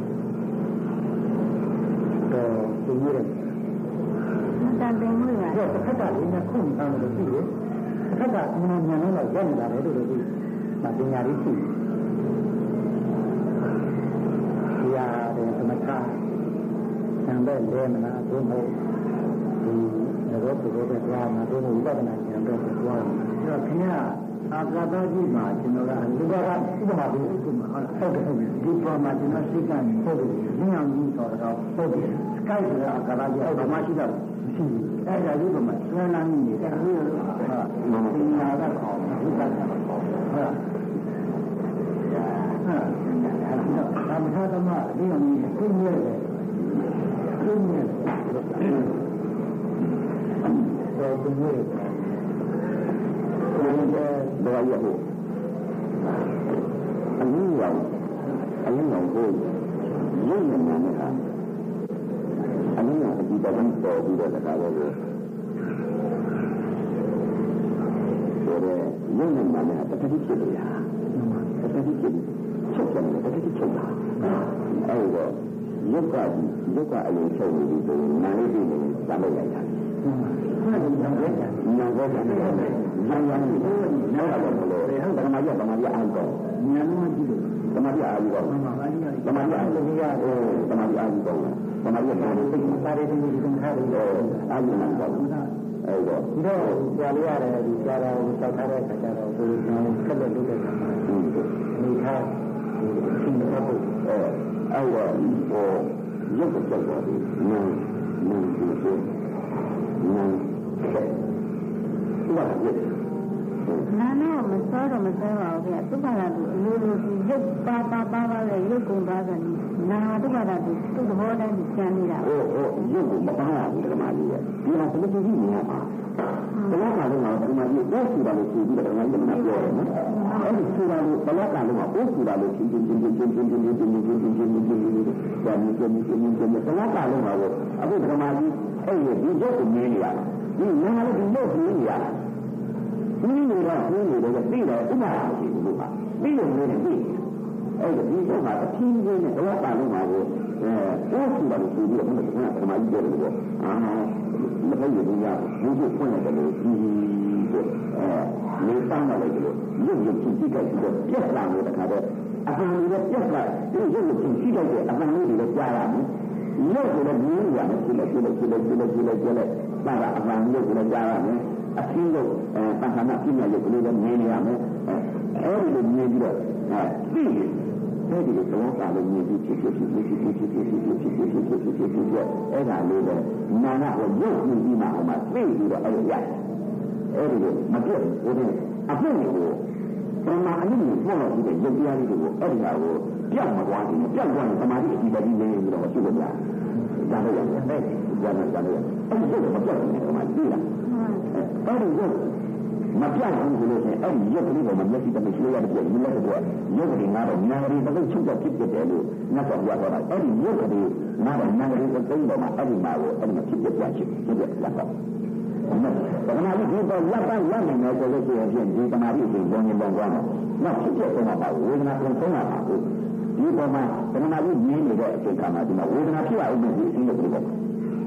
တော့သူရတယ်တန်တင်မှုပါတော့တစ်ခါတည်းနဲ့ခုန်ထားလို့ပြီးတယ်တစ်ခါကအမှန်ဉာဏ်လုံးတော့ရက်နေတာလေလို့ပြီးပညာရေးရှိဒီဟာတဲ့သမထဆံပဲလဲမလားဘုမို့ဒီရောပုဂ္ဂိုလ်တွေကြားမှာဘုမို့ဝိပဿနာဉာဏ်တော့ကြွားတယ်အဲ့တော့ခင်ဗျာအာကာသကြီးမှာကျွန်တော်ကလူကဥပမာပြီးဥပမာဟုတ်တယ်ဒီပေါ်မှာကျွန်တော်စိတ်ကနေဟုတ်တယ်ဉာဏ်ကြီးဆိုတော့ဟုတ်တယ်စကိုက်ဆိုတဲ့အာကာသကြီးအောက်မှာရှိတော့ရှိတယ်အဲ့ဒါကြီးကမှဆွဲလန်းနေတယ်အခုဟာဒီနာကခေါ်ဝိပဿနာခေါ်ဟုတ်လားဟာသမထသမဒီလိုမျိုးကိုမြဲတယ်ကိုမြဲတော့ကိုမြဲတယ်ဘာရဖို့အနည်းရောက်ကိုရုပ်နဲ့နာနဲ့ဟာအနည်းရောက်ဒီတော့တော်ပြီးတော့တခါတော့ဆိုတော့ရုပ်နဲ့နာနဲ့တတိဖြစ်လို့ရတတိဖြစ်ချုပ်တယ်တတိချုပ်တာအဲ့တော့ရုပ်ကအရင်ချုပ်နေပြီဆိုရင်နာလေးပြီးနေစမ်းလိုက်လိုက်တာဟုတ်ကဲ့ညာပဲညာပဲညာပဲညာတော့မလို့ဓမ္မကြီးအာရုံကောညာလုံးကြည့်လို့ဓမ္မကြီးအာရုံကောဓမ္မကြီးအာရုံကောဓမ္မကြီးအာရုံကောဓမ္မကြီးအာရုံကောပါရီဒီသင်္ခါရတော့အာရုံကောအဲ့တော့ဒီတော့ဆရာလေးရတယ်ဒီဆရာတော်ကိုစောက်ထားတဲ့အခါကျတော့ဘုရားဆက်လက်လုပ်တဲ့အခါမှာနေထားဒီသင်္ခါရဖို့အဲ့တော့ဟိုရုပ်ကိုကြောက်တော့ဒီနာဒီဆိုနာနာနဲ့မစောတော့မစောပါဘူးဗျသူ့ဘာသာသူအလိုလိုဒီရုပ်ပါလေရုပ်ကုန်ပါဆိုရင်နာသူ့ဘာသာသူသူ့သဘောတိုင်းကျန်နေတာဟုတ်ရုပ်ကိုမပါဘူးဓမ္မကြီးရဲ့ဒီမှာဘယ်လိုကြည့်နေရမှာဘယ်လောက်ကတော့ဓမ္မကြီးပို့စီတာလို့ဆိုပြီးတော့ဓမ္မကြီးကပြောတယ်နော်အဲ့ဒီစီတာလို့ဘယ်လောက်ကလုံးကပို့စီတာလို့ချင်းဘယ်လောက်ကလုံးကအခုဓမ္မကြီးအဲ့ဒီဒီရုပ်ကိုမြင်နေရဒီနာလည်းဒီရုပ်ကိုမြင်နေရဒီလိုတော့ပြီးတော့ဥပမာရှိဘူးလို့ပါပြီးလို့နေတယ်ပြီးအဲ့ဒီရုပ်ကအထင်းကြီးနဲ့ဘယ်လောက်ကလုံးမှာကိုပို့စီတာလို့ဆိုပြီးတော့ဓမ္မကြီးပြောတယ်ပေါ့မဟုတ်ဘူးညာဘူးကိုဖွင့်ရတယ်လို့ဒီနေသားမလိုက်လို့ရုပ်ကြည့်ကြည့်ကြည့်တော့ပြက်လာလို့တခါတော့အပန်းလေးပြက်လာဒီရုပ်ကိုကြည့်ကြည့်လိုက်တဲ့အပန်းလေးတွေကြားရမယ်ရုပ်ကိုလည်းမြင်ရတယ်ကြည့်လိုက်ပါတာအပန်းလေးကိုလည်းကြားရမယ်အထင်းတို့ပဋ္ဌာနာပြညာရုပ်ကိုလည်းမြင်ရမယ်အဲ့ဒီလိုမြင်ပြီးတော့ပြီးအဲ့ဒီတော့ကာလို့မြင်ပြီးဖြစ်အဲ့ဒါလေးပဲနာနာကိုရုပ်မြင်ပြီးမှဟိုမှာသိပြီးတော့အဲ့လိုရတယ်အဲ့ဒီလိုမပြတ်ဘူးဟိုအဖို့ကိုပမာအနည်းနဲ့ပေါ်လို့ဒီရုပ်တရားလေးတွေကိုအဲ့ဒီဟာကိုပြောင်းမသွားဘူးပြောင်းသွားရင်သမာဓိအကြီးကြီးလေးပြီးတော့မရှိလို့များဒါတော့ရတယ်အဲ့ဒီကြားနေတယ်အဲ့ဒီတော့မပြောင်းဘူးဒီမှာကြည့်လားအဲ့ဒီတော့မပြောင်းဘူးလို့ဆိုရင်အဲ့ဒီရုပ်ကလေးပေါ်မှာမျက်စိတမချလို့ရတယ်ဒီလက်ကတော့ရုပ်ကလေးကတော့နာရီတစ်ခုချုပ်တော့ဖြစ်တယ်လို့ငါတော့ပြောတော့အဲ့ဒီရုပ်ကလေးကတော့နာရီတစ်ခုပေါ်မှာအဲ့ဒီမှာကိုအဲ့ဒီမှာဖြစ်ပြချင်ဖြစ်ပြလက်တော့တဏှာကြီးဒီပေါ်လက်ပန်းလက်နိုင်တယ်ဆိုလို့ရှိရင်ဒီတဏှာကြီးကိုဘုံရင်ပေါင်းသွားတယ်။နောက်ဖြစ်ဖြစ်ဆုံးမှာဝေဒနာကိုသုံးရမှာကိုဒီပေါ်မှာတဏှာကြီးမြင်နေတဲ့အချိန်ခါမှာဒီမှာဝေဒနာဖြစ်အောင်ဒီအင်းလို့ပြောတယ်။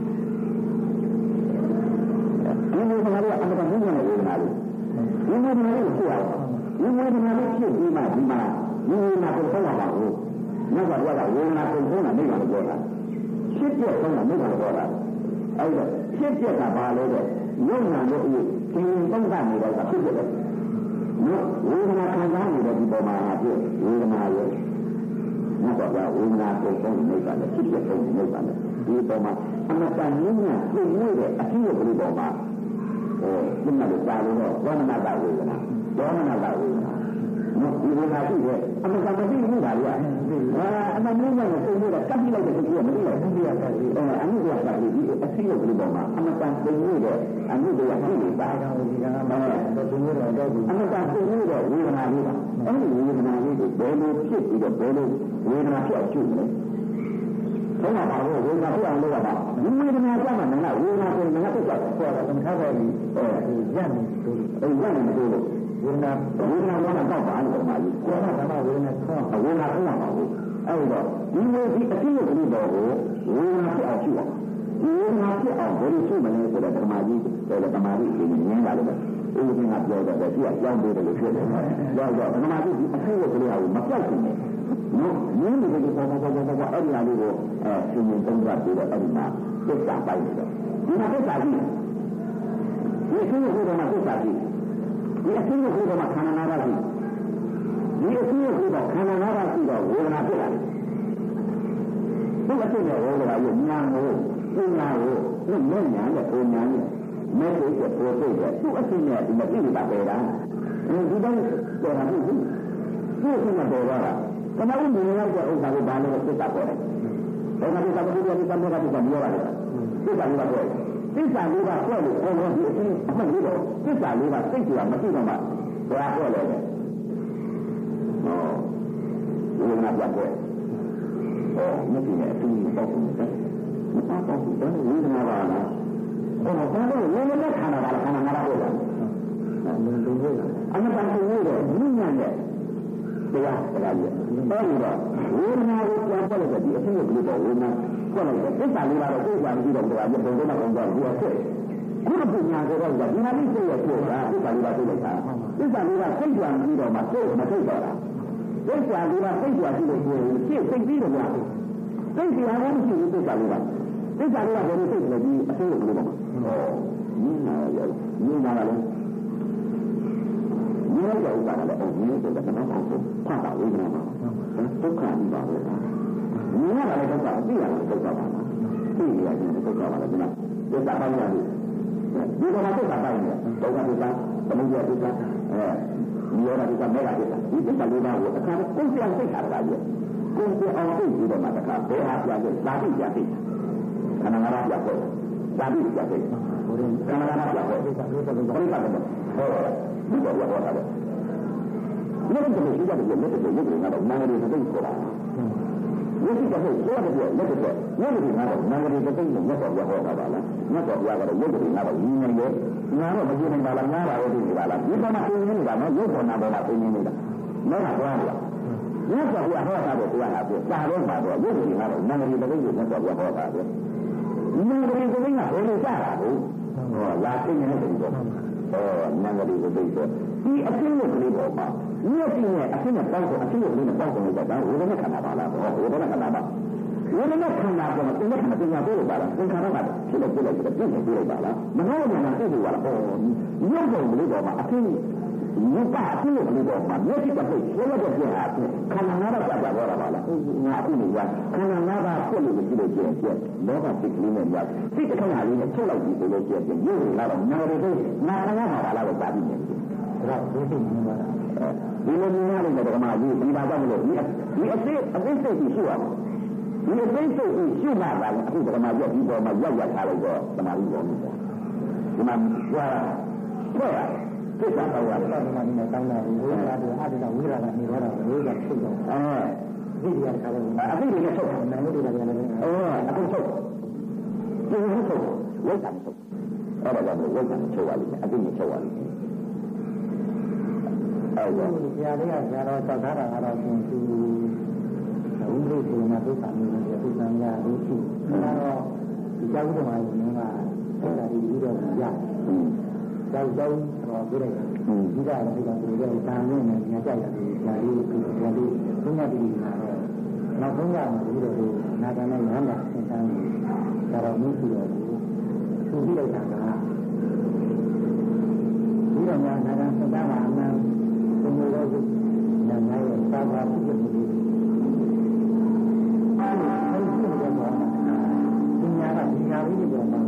ဒီဝေဒနာကအမှန်တကယ်မြင်တဲ့ဝေဒနာလေးဒီဝေဒနာလေးကိုဖြစ်အောင်ဒီဝေဒနာလေးဖြစ်ပြီးမှဒီမှာဝေဒနာကိုသုံးရမှာကိုနောက်ကပြောတာဝေဒနာကိုသုံးတာမိဘကိုပြောတာဖြစ်ဖြစ်ဆုံးတာမိဘကိုပြောတာအဲ့ဒါဖြစ်ဖြစ်တာဘာလို့လဲရုပ်နာလို့ဒီသုံးတာနေတော့ဖြစ်ဖြစ်တယ်နော်ဝေဒနာခံစားနေတဲ့ဒီပေါ်မှာဖြစ်ဝေဒနာရဲ့ငါတော့ဝေဒနာကိုသုံးနေတယ်ဖြစ်ဖြစ်သုံးနေတယ်ဒီပေါ်မှာအမှန်တန်နည်းနည်းသိနေတဲ့အဖြစ်အပျက်ပေါ်မှာဒီမှာလည်းသာလို့တော့ဒေါမနတာဝေဒနာနော်ဒီဝေဒနာရှိတယ်အမှန်တန်မသိဘူးပါဗျာအမှန်နည်းနည်းကိုသိနေတာကပ်ပြီးလိုက်တဲ့သူကမသိဘူးဘူးပြရတယ်အမှုကတာဒီအဖြစ်အပျက်ပေါ်မှာအမှန်တန်သိနေတဲ့အမှုတွေကရှိနေတာဒီကမှာတော့သိနေတော့အမှန်တန်သိနေတဲ့ဝေဒနာလေးပါအဲ့ဒီဝေဒနာလေးကိုဘယ်လိုဖြစ်ပြီးတော့ဘယ်လိုဝေဒနာဖြစ်အောင်ချုပ်လဲဘယ်မှာပါလို့ဝေဒနာဖြစ်အောင်လုပ်ရတာဒီဝေဒနာကြမှာငါဝေဒနာကိုငါတက်ကြတယ်ဆိုတာသမထပဲဒီညံ့နေလို့ညံ့နေလို့ဝေဒနာတော့ပါလို့ပါကြီးကိုယ်ကဓမ္မဝေဒနာဆောင်းဝေဒနာဆောင်းပါဘူးအဲ့တော့ဒီလိုဒီအဖြစ်အပျက်ပေါ်ကိုဝေဒနာဖြစ်အောင်ချုပ်အောင်ဝေဒနာဖြစ်အောင်ဘယ်လိုချုပ်မလဲဆိုတော့ဓမ္မကြီးဆိုတော့ဓမ္မကြီးကိုမြင်ရတယ်ဦးဇင်းကပြောတော့သူကကြောင်းပေးတယ်လို့ဖြစ်တယ်။ကြောက်တော့ဓမ္မကြီးအဖြစ်ကိုကလေးကမပြောက်ဘူး။နော်။ရင်းနေတဲ့ပေါ်အဲ့ဒီအရာလေးကိုရှင်ရင်သုံးသပ်ပြီးတော့အဲ့ဒီမှာသစ္စာပိုက်တယ်။ဒီမှာသစ္စာကြီးဒီအဖြစ်ကိုဓမ္မသစ္စာကြီးဒီအဖြစ်ကိုဓမ္မခန္ဓာနာပါကြီးဒီအဖြစ်ကိုဓမ္မခန္ဓာနာပါကြီးတော့ဝေဒနာဖြစ်လာတယ်။ဒီအဖြစ်နဲ့ဝေဒနာကိုညာကိုပညာကိုလက်ညာနဲ့ပုံညာနဲ့မဲကိုပေါ်ပေါ်တဲ့သူ့အဖြစ်နဲ့ဒီမပြည့်တာပဲလားဒီတိုင်းပေါ်တာဟုတ်ဘူးသူ့အဖြစ်နဲ့ပေါ်သွားတာကမ္ဘာ့မြင်ရတဲ့ဥစ္စာကိုဘာလို့သစ္စာပေါ်တယ်ဘယ်မှာသစ္စာပေါ်တယ်ဒီကံကသစ္စာပြောရတယ်သစ္စာလေးပါပေါ်သစ္စာလေးပါပေါ်လို့ပေါ်လို့ဒီအဖြစ်အမှန်လေးတော့သစ္စာလေးပါသိကြတာမသိတော့မှဘာပေါ်လဲဟောဝိညာဉ်ပြတ်ပေါ်မသိနဲ့အတူတူပေါ့တယ်မပေါ့ဘူးဒါဝိညာဉ်ပါလားအဲ့တော့ဘာလို့ဝေဒနာခန္ဓာပါလားခန္ဓာငါးပါးပေါ့အမှန်တူလို့အမှန်တန်တူလို့မြင်ရတဲ့တရားတရားကြီးအဲ့ဒီတော့ဝေဒနာကိုပြန်ပေါ်လို့ဒီအဖြစ်ကိုပြောဝေဒနာပေါ်လို့သစ္စာလေးပါတော့သိကြပြီးတော့တရားကြီးဘုံတော့ဘုံတော့ဒီအဖြစ်ခုနကပညာကိုတော့ဒီနာလေးသိရပြောတာသစ္စာလေးပါသိလိုက်တာသစ္စာလေးပါသိကြပြီးတော့မှသိမသိတော့တာသစ္စာလေးပါသိကြပြီးလို့ရှိရင်သိပြီးတော့များသိတရားလည်းမရှိဘူးသစ္စာလေးပါသစ္စာလေးကဘယ်လိုသိလဲဒီအဖြစ်ကိုပြောမှာမြင်လာရတယ်မြင်လာတယ်မြင်ရတဲ့ဥပါဒလည်းမြင်တဲ့ကတော့ဖတ်တာဝိညာဉ်မှာဒုက္ခဒီပါပဲမြင်ရတာလည်းဒုက္ခသိရတယ်ဒုက္ခပါလားသိရတယ်ဒုက္ခပါလားဒီမှာသစ္စာပိုင်းရတယ်ဒီကမှာသစ္စာပိုင်းတယ်ဒုက္ခသစ္စာသမုဒယသစ္စာနိရောဓသစ္စာမေဃသစ္စာဒီသစ္စာလေးပါးကိုအခါကိုယ်ပြန်သိတာလားကြီးကိုယ်ပြန်အောင်သိပြီးတော့မှတခါဘယ်ဟာပြန်သိသာတိပြန်သိခန္ဓာငါးပါးပြတ်ပေါ်သာတိပြတ်ပေါ်ခန္ဓာငါးပါးပြတ်ပေါ်ဒီကနေ့တော့ဘယ်လိုလဲဟောဒီတော့ပြောတာလေလက်တည်းရှိတဲ့လက်တည်းရုပ်တွေကတော့နာငယ်တွေသိဆိုတာရုပ်တွေကတော့ဆိုရတယ်လက်တည်းရုပ်တွေကတော့နာငယ်တွေသိလို့မြတ်တော်ပြောတာပါလားမြတ်တော်ပြောကတော့ရုပ်တွေကတော့ရင်းနေတယ်ငါတော့မကြည့်နိုင်ပါလားငါပါလို့ဒီပါလားဒီပေါ်မှာသိနေနေတာနော်ရုပ်ပေါ်နာပေါ်မှာသိနေနေတာမဟုတ်လားဘုရားမြတ်စွာဘုရားဟောတာကိုပြောတာပြစာတော့ပါတော့ရုပ်တွေကတော့နာငယ်တွေသိလို့မြတ်စွာဘုရားဟောတာပြနာငယ်တွေကဘယ်လိုကြတာကိုဟောလာသိနေတဲ့ပုံတော့နာငယ်တွေကိုသိတော့ဒီအဖြစ်ကိုကလေးပေါ်မှာဒီအဖြစ်နဲ့အဖြစ်နဲ့ပေါင်းတော့အဖြစ်ကိုကလေးနဲ့ပေါင်းတော့တာဝေဒနာခန္ဓာပါလားဟောဝေဒနာခန္ဓာပါဝေဒနာခန္ဓာပေါ်မှာသင်္ခါရပညာပို့လို့ပါလားသင်္ခါရကဖြစ်လို့ပြလိုက်တယ်ပြည့်နေပြလိုက်ပါလားမဟုတ်ဘူးလားသိလို့ပါလားဟောရုပ်ပုံကလေးပေါ်မှာအဖြစ်ရုပ်ကအဖြစ်ကိုကလေးပေါ်မှာမျက်စိကပိတ်ဆွဲရတဲ့ပြဟာခန္ဓာငါးပါးကြာတော့တာပါလားငါအခုနေရခန္ဓာငါးပါးဖြစ်လို့ကြည့်လို့ကျင်းပြလောကစိတ်ကလေးနဲ့ရစိတ်တစ်ခါလေးနဲ့ချုပ်လိုက်ပြီးလို့ကျင်းပြရုပ်ကတော့ငါတို့ငါခန္ဓာပါလားလို့သာပြီးနေတယ်ဒါတော့ဒီစိတ်မြင်ပါလားဒီလိုမျိုးရတယ်ဓမ္မကြီးဒီပါတော့မလို့ဒီအသိစိတ်ကြီးရှိရမှာဒီအသိစိတ်ကြီးရှိမှသာအခုဓမ္မကြီးဒီပေါ်မှာရောက်ထားလိုက်တော့ဓမ္မကြီးပေါ်မှာဒီမှာရွာဖွဲ့ရပြစ်တာတော့ရတာဓမ္မကြီးနဲ့တောင်းတာဝိရာတွေအတ္တဝိရာကနေတော့ဝိရာဖြစ်တော့ဒီရခါတော့အသိတွေနဲ့ထုတ်တယ်နိုင်လို့တွေလည်းအခုထုတ်ဒီလိုထုတ်ဝိတာထုတ်အဲ့ဒါကြောင့်ဝိတာချုပ်ရလိမ့်မယ်အသိနဲ့ချုပ်ရလိမ့်မယ်အဲ့ဒါဆရာလေးကဆရာတော်တောက်ထားတာကတော့သူဥပဒေကိုမှသိတာမျိုးနဲ့သိစံရလို့ရှိဒါတော့ဒီကြောင့်ဒီမှာဒီကအဲ့ဒါဒီပြီးတော့ရကြောက်တော့ပြလိုက်တာဒီကလည်းဒါဆိုတော့တာမင်းနဲ့ညကြရတယ်ဆရာလေးကဆရာလေးဘုရားတိကတော့နောက်ဆုံးရမှာဒီလိုနာဂနဲ့ရဟန္တာသင်္ကန်းဒါတော့မရှိတော့ဘူးသူပြီးလိုက်တာကဒီတော့ညာနာဂသင်္ကန်းမှာအမှန်ဘုံလိုတော့ညာနာရဲ့သာသာပြည့်စုံမှုအဲ့ဒီလိုတော့ပညာကပညာလေးတွေတော့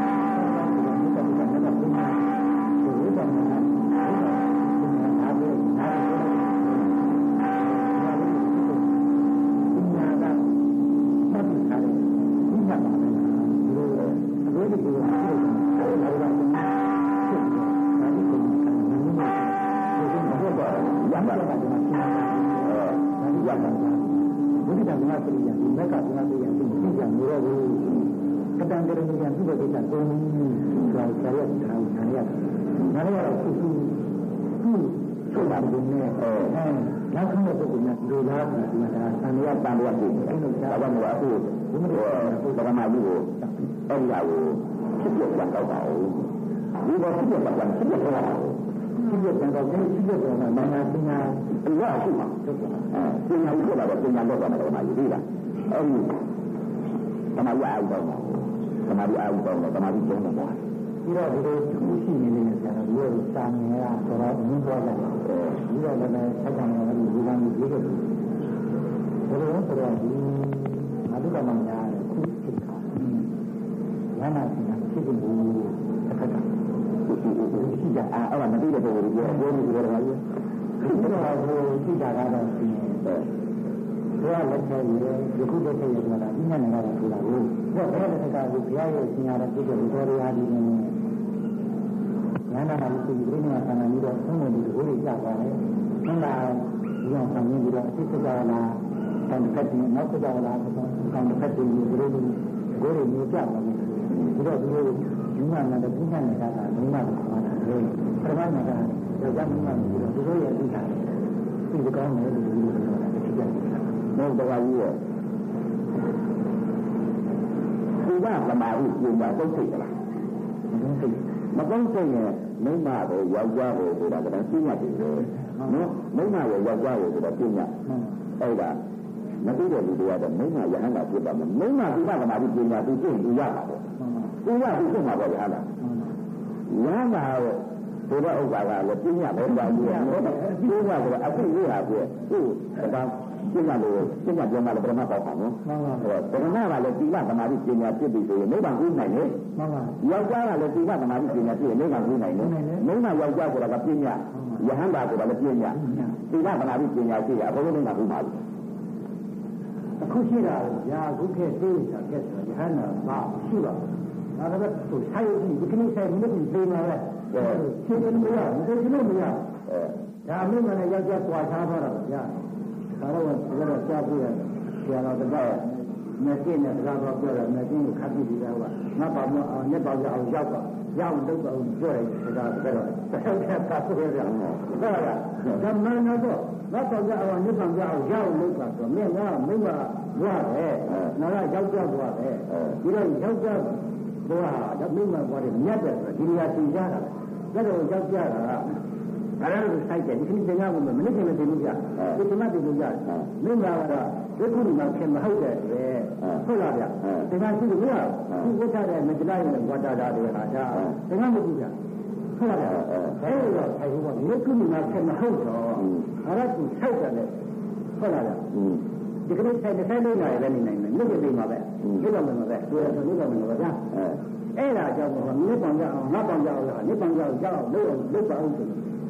အခုရှိတာညာခုခေတ်သေးတာကဲဆိုရဟန္တာမရှိပါဘူး။ဒါတော့သူဆိုင်ဒီကိစ္စဆိုင်မလို့ပြင်လာတယ်။ဖြစ်တယ်မရဘူး။ဒီလိုမရဘူး။ဒါမျိုးနဲ့ယောက်ျားပွားထားတော့ဗျာ။ဒါတော့ကတော့ကြားပြရတယ်။ဆရာတော်တပည့်မျက်စိနဲ့စကားပြောတယ်မျက်စိကိုခတ်ပြီးပြီးတော့ငါပါမအောင်မျက်ပေါင်အောင်ရောက်ပါရောက်တော့ပြောတယ်ဒါကတော့တစ်ခါကဆိုရအောင်ဟုတ်လားဓမ္မနာတော့ငါပေါင်အောင်မျက်ပေါင်အောင်ရောက်လို့ပါဆိုမြင်ကမိမရတယ်နာကယောက်ျားသွားတယ်ဒီတော့ယောက်ျားသွားဒါမိမသွားတယ်မြတ်တယ်ဆိုဒီနေရာသင်ကြတာဒါတော့ယောက်ျားကအဲ့ဒါကိုစိုက်တယ်ဒီကိစ္စကမနစ်ကလည်းသိလို့ရတယ်ဒီကမှသိလို့ရတယ်မိမကတော့ဒီခုမှခင်မဟုတ်တယ်ပဲဟုတ်လားဗျာဒီကရှိလို့မရဘူးသူဝတ်တဲ့မကြလိုက်ရင်ဝတ်တာတွေဟာဒါဒီကမကြည့်ကြဟုတ်လားဗျာအဲ့တော့အဲ့ဒီကဒီခုမှခင်မဟုတ်တော့အဲ့ဒါသူစိုက်တယ်ဟုတ်လားဗျာဒီကနေ့ဆိုင်တဲ့လေးနိုင်လည်းနေနိုင်မယ်မြစ်ပြမှာပဲဒီလိုမှမပဲသူကလည်းမပဲဗျာအဲ့ဒါကြောင့်မြစ်ပံကြအောင်ငါပံကြအောင်လားမြစ်ပံကြအောင်ကြောက်လို့ပါအောင်ဆို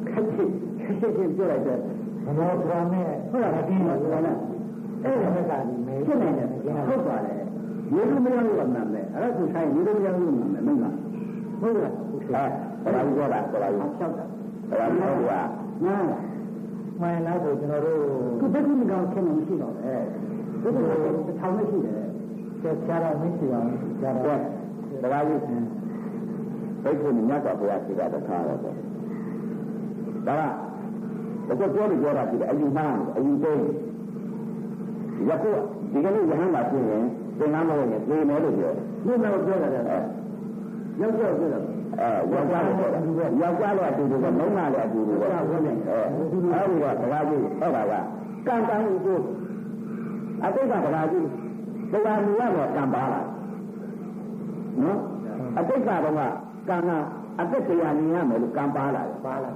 ခက်ချင်းပြောလိုက်တဲ့ဘောဘောနဲ့ဟုတ်လားဒီမှာကလည်းအဲ့ဒါကဒီမဲဖြစ်နေတယ်ဟုတ်ပါတယ်ရေလူမရလို့မှန်တယ်အဲ့ဒါဆိုဆိုင်ရေလူမရလို့မှန်တယ်မင်းကဟုတ်လားအဲဘာလို့ပြောတာဘာလို့ဖြောက်တာဘာလို့ပြောတာမှန်လားဆိုကျွန်တော်တို့ခုဘယ်လိုကောင်ခင်မရှိတော့အဲဒီလိုတစ်ထောင်နဲ့ရှိတယ်ကျဆရာတော်မရှိပါဘူးဆရာတော်ဒါကကြီးဘိက္ခုမြတ်စွာဘုရားရှိတာတခါတော့ဒါကပြောတာရှိတယ်အယူမှန်းအယူသိရခုဒီကနေ့ရဟန်းလာပြင်ရင်သင်္ကန်းမဟုတ်ရင်ပြေမယ်လို့ပြောတယ်ဘုရားပြောတာလေရောက်ပြောတယ်ယောက်ျားလည်းအတူတူပဲယောက်ျားလည်းအတူတူပဲမိန်းမလည်းအတူတူပဲအဲဒီတော့တရားကြီးအဲ့ဒါကကံဥကျိုးအတိတ်ကတရားကြီးတရားမြင်ရတော့ကံပါလာနော်အတိတ်ကတော့ကံကအတိတ်တရားမြင်ရမယ်လို့ကံပါလာ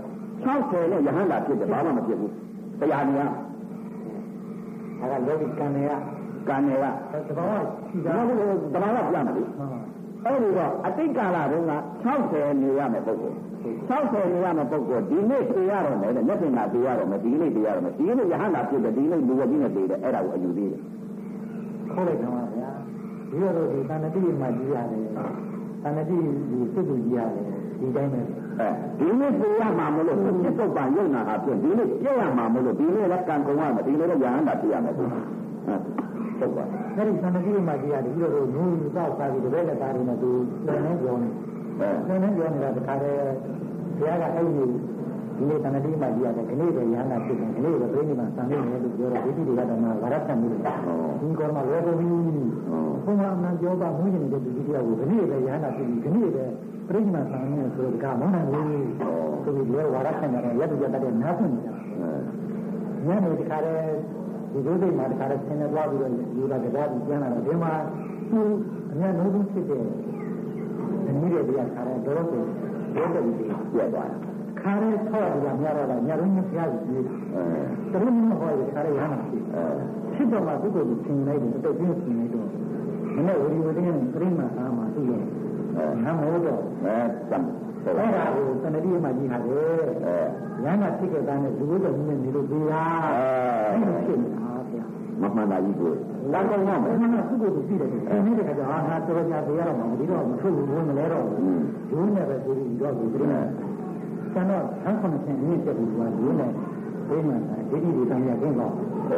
60နဲ့ယဟန္တာဖြစ်တယ်ဘာမှမဖြစ်ဘူးတရားမြင်ရအဲ့ဒါလောကီကံတွေကသဘာဝရှိတာသဘာဝပြမယ်လေအဲ့ဒီတော့အတိတ်ကာလတုန်းက60နေရမယ်ပုဂ္ဂိုလ်60နေရမယ်ပုဂ္ဂိုလ်ဒီနေ့သိရတော့မယ်တဲ့မျက်စင်ကသိရတော့မယ်ဒီနေ့သိရတော့မယ်ဒီနေ့ယဟန္တာဖြစ်တယ်ဒီနေ့လူဝကြီးနဲ့သိတယ်အဲ့ဒါကိုအယူသေးတယ်ခေါ်လိုက်တော့ပါဗျာဒီလိုဒီသန္တိမှာကြီးရတယ်သန္တိဒီစိတ်ကိုကြီးရတယ်ဒီတိုင်းပဲဒီနေ့သိရမှာမလို့စိတ်ပုပ္ပံယုံနာဟာဖြစ်ဒီနေ့ပြည့်ရမှာမလို့ဒီနေ့လည်းကံကုန်ရမယ်ဒီနေ့လည်းယဟန္တာဖြစ်ရမယ်ဟုတ်ပါအဲ့ဒီသန္တိမှာကြီးရတယ်ဒီလိုနူးသောက်စားပြီးတပည့်နဲ့သားတွေနဲ့သူလည်းနေပြောနေလည်းပြောနေတာတခါတည်းဘုရားကအဲ့ဒီဒီနေ့သန္တိမှာကြီးရတယ်ဒီနေ့ပဲယဟန္တာဖြစ်တယ်ဒီနေ့ပဲပြိဋိမာဆံနေတယ်လို့ပြောတော့ဒီတိတွေကတော့ဝရတ်ဆံမှုတွေဒီကောမှာဝေဒဝီဘုရားအမှန်ပြောပါမွေးနေတဲ့ဒီတရားကိုဒီနေ့ပဲယဟန္တာဖြစ်ပြီးဒီနေ့ပဲပြိဋိမာဆံနေဆိုတော့ဒါကမောင်းနိုင်ဘူးဆိုပြီးလေဝရတ်ဆံရတယ်ရတ္တရတ္တနားဖွင့်နေတာညနေတခါတည်းဒီလိုစိတ်မှာတခါတည်းဆင်းနေသွားပြီးတော့ယူတာတရားပြီးကျန်လာတော့ဒီမှာသူအများလုံးစုဖြစ်တဲ့ဒီနည်းတွေတရားခါတဲ့တော်တော်ကိုရိုးတယ်ပြီးပြတ်သွားတာခါရဲထောက်ရတာများတော့ညလုံးမဖျားဘူးတော်တော်များဟောရခါရဲရမှာဖြစ်တော့မှသူ့ကိုသင်လိုက်တယ်တော်ပြင်းသင်လိုက်တော့မနေ့ဝီဝတင်းနဲ့ပြိမာအားမှာသူ့ရဲ့နာမဟုတ်တော့စံအဲ့ဒါကိုသန္တိမှာကြီးဟာတယ်ရဟန္တာဖြစ်ခဲ့တဲ့လူ့တော်မြင်နေလို့သေးလားဖြစ်နေတာဗျာမမှန်တာကြီးကိုလမ်းကောင်းမှာဘယ်မှာသူ့ကိုသိတယ်ဒီနေ့တခါကျတော့ဟာတော်ကြသေးရတော့မှဒီတော့မထုတ်ဘူးမလဲတော့ဘူးရိုးနေပဲဆိုပြီးတော့ဒီပြိမာဆန္ဒဆန်းခွန်ဆင်းရင်းတက်ပြီးသွားရိုးနေပြိမာဒိဋ္ဌိတွေတိုင်းရခင်းတော့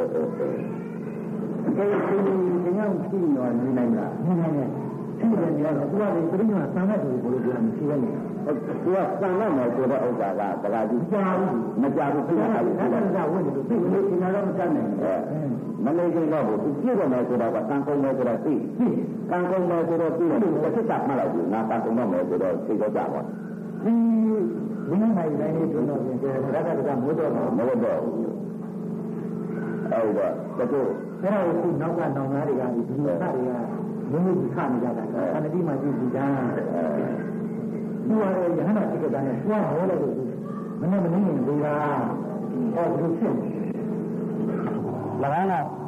ဒီကြောင့်ရှိရောနေနိုင်လားနေနိုင်တယ်ရှိတယ်နေတော့သူကပြိမာဆန်းတဲ့သူကိုပြောမှရှိရတယ်သူကစံရမယ်ဆိုတဲ့ဥစ္စာကတခါကြီးကြားဘူးမကြားဘူးပြိမာအဲ့ဒါကဝင်တယ်သိလို့ဒီနာတော့မတတ်နိုင်ဘူးမနေခင်တော့ဘူးသူပြည့်တော့မယ်ဆိုတော့ကတန်ကုန်မယ်ဆိုတော့သိတန်ကုန်မယ်ဆိုတော့သိတယ်တစ်ချက်မှလိုက်ဘူးငါတန်ကုန်တော့မယ်ဆိုတော့သိတော့ကြပါဒီဝိနည်းနိုင်တိုင်းလေးတို့တော့ပြင်တယ်ရတ္တကမိုးတော့မဟုတ်တော့ဘူးအဲ့တော့တချို့အဲ့ဒါကိုနောက်ကနောင်သားတွေကဒီလိုစတွေကမင်းတို့ခနေကြတာသန္တိမှာကြည့်ကြတာသူကရဟန္တာဖြစ်ကြတယ်သူကဟောလိုက်လို့မနေ့မနေ့ကဒီလားဟောဒီဖြစ်လကားက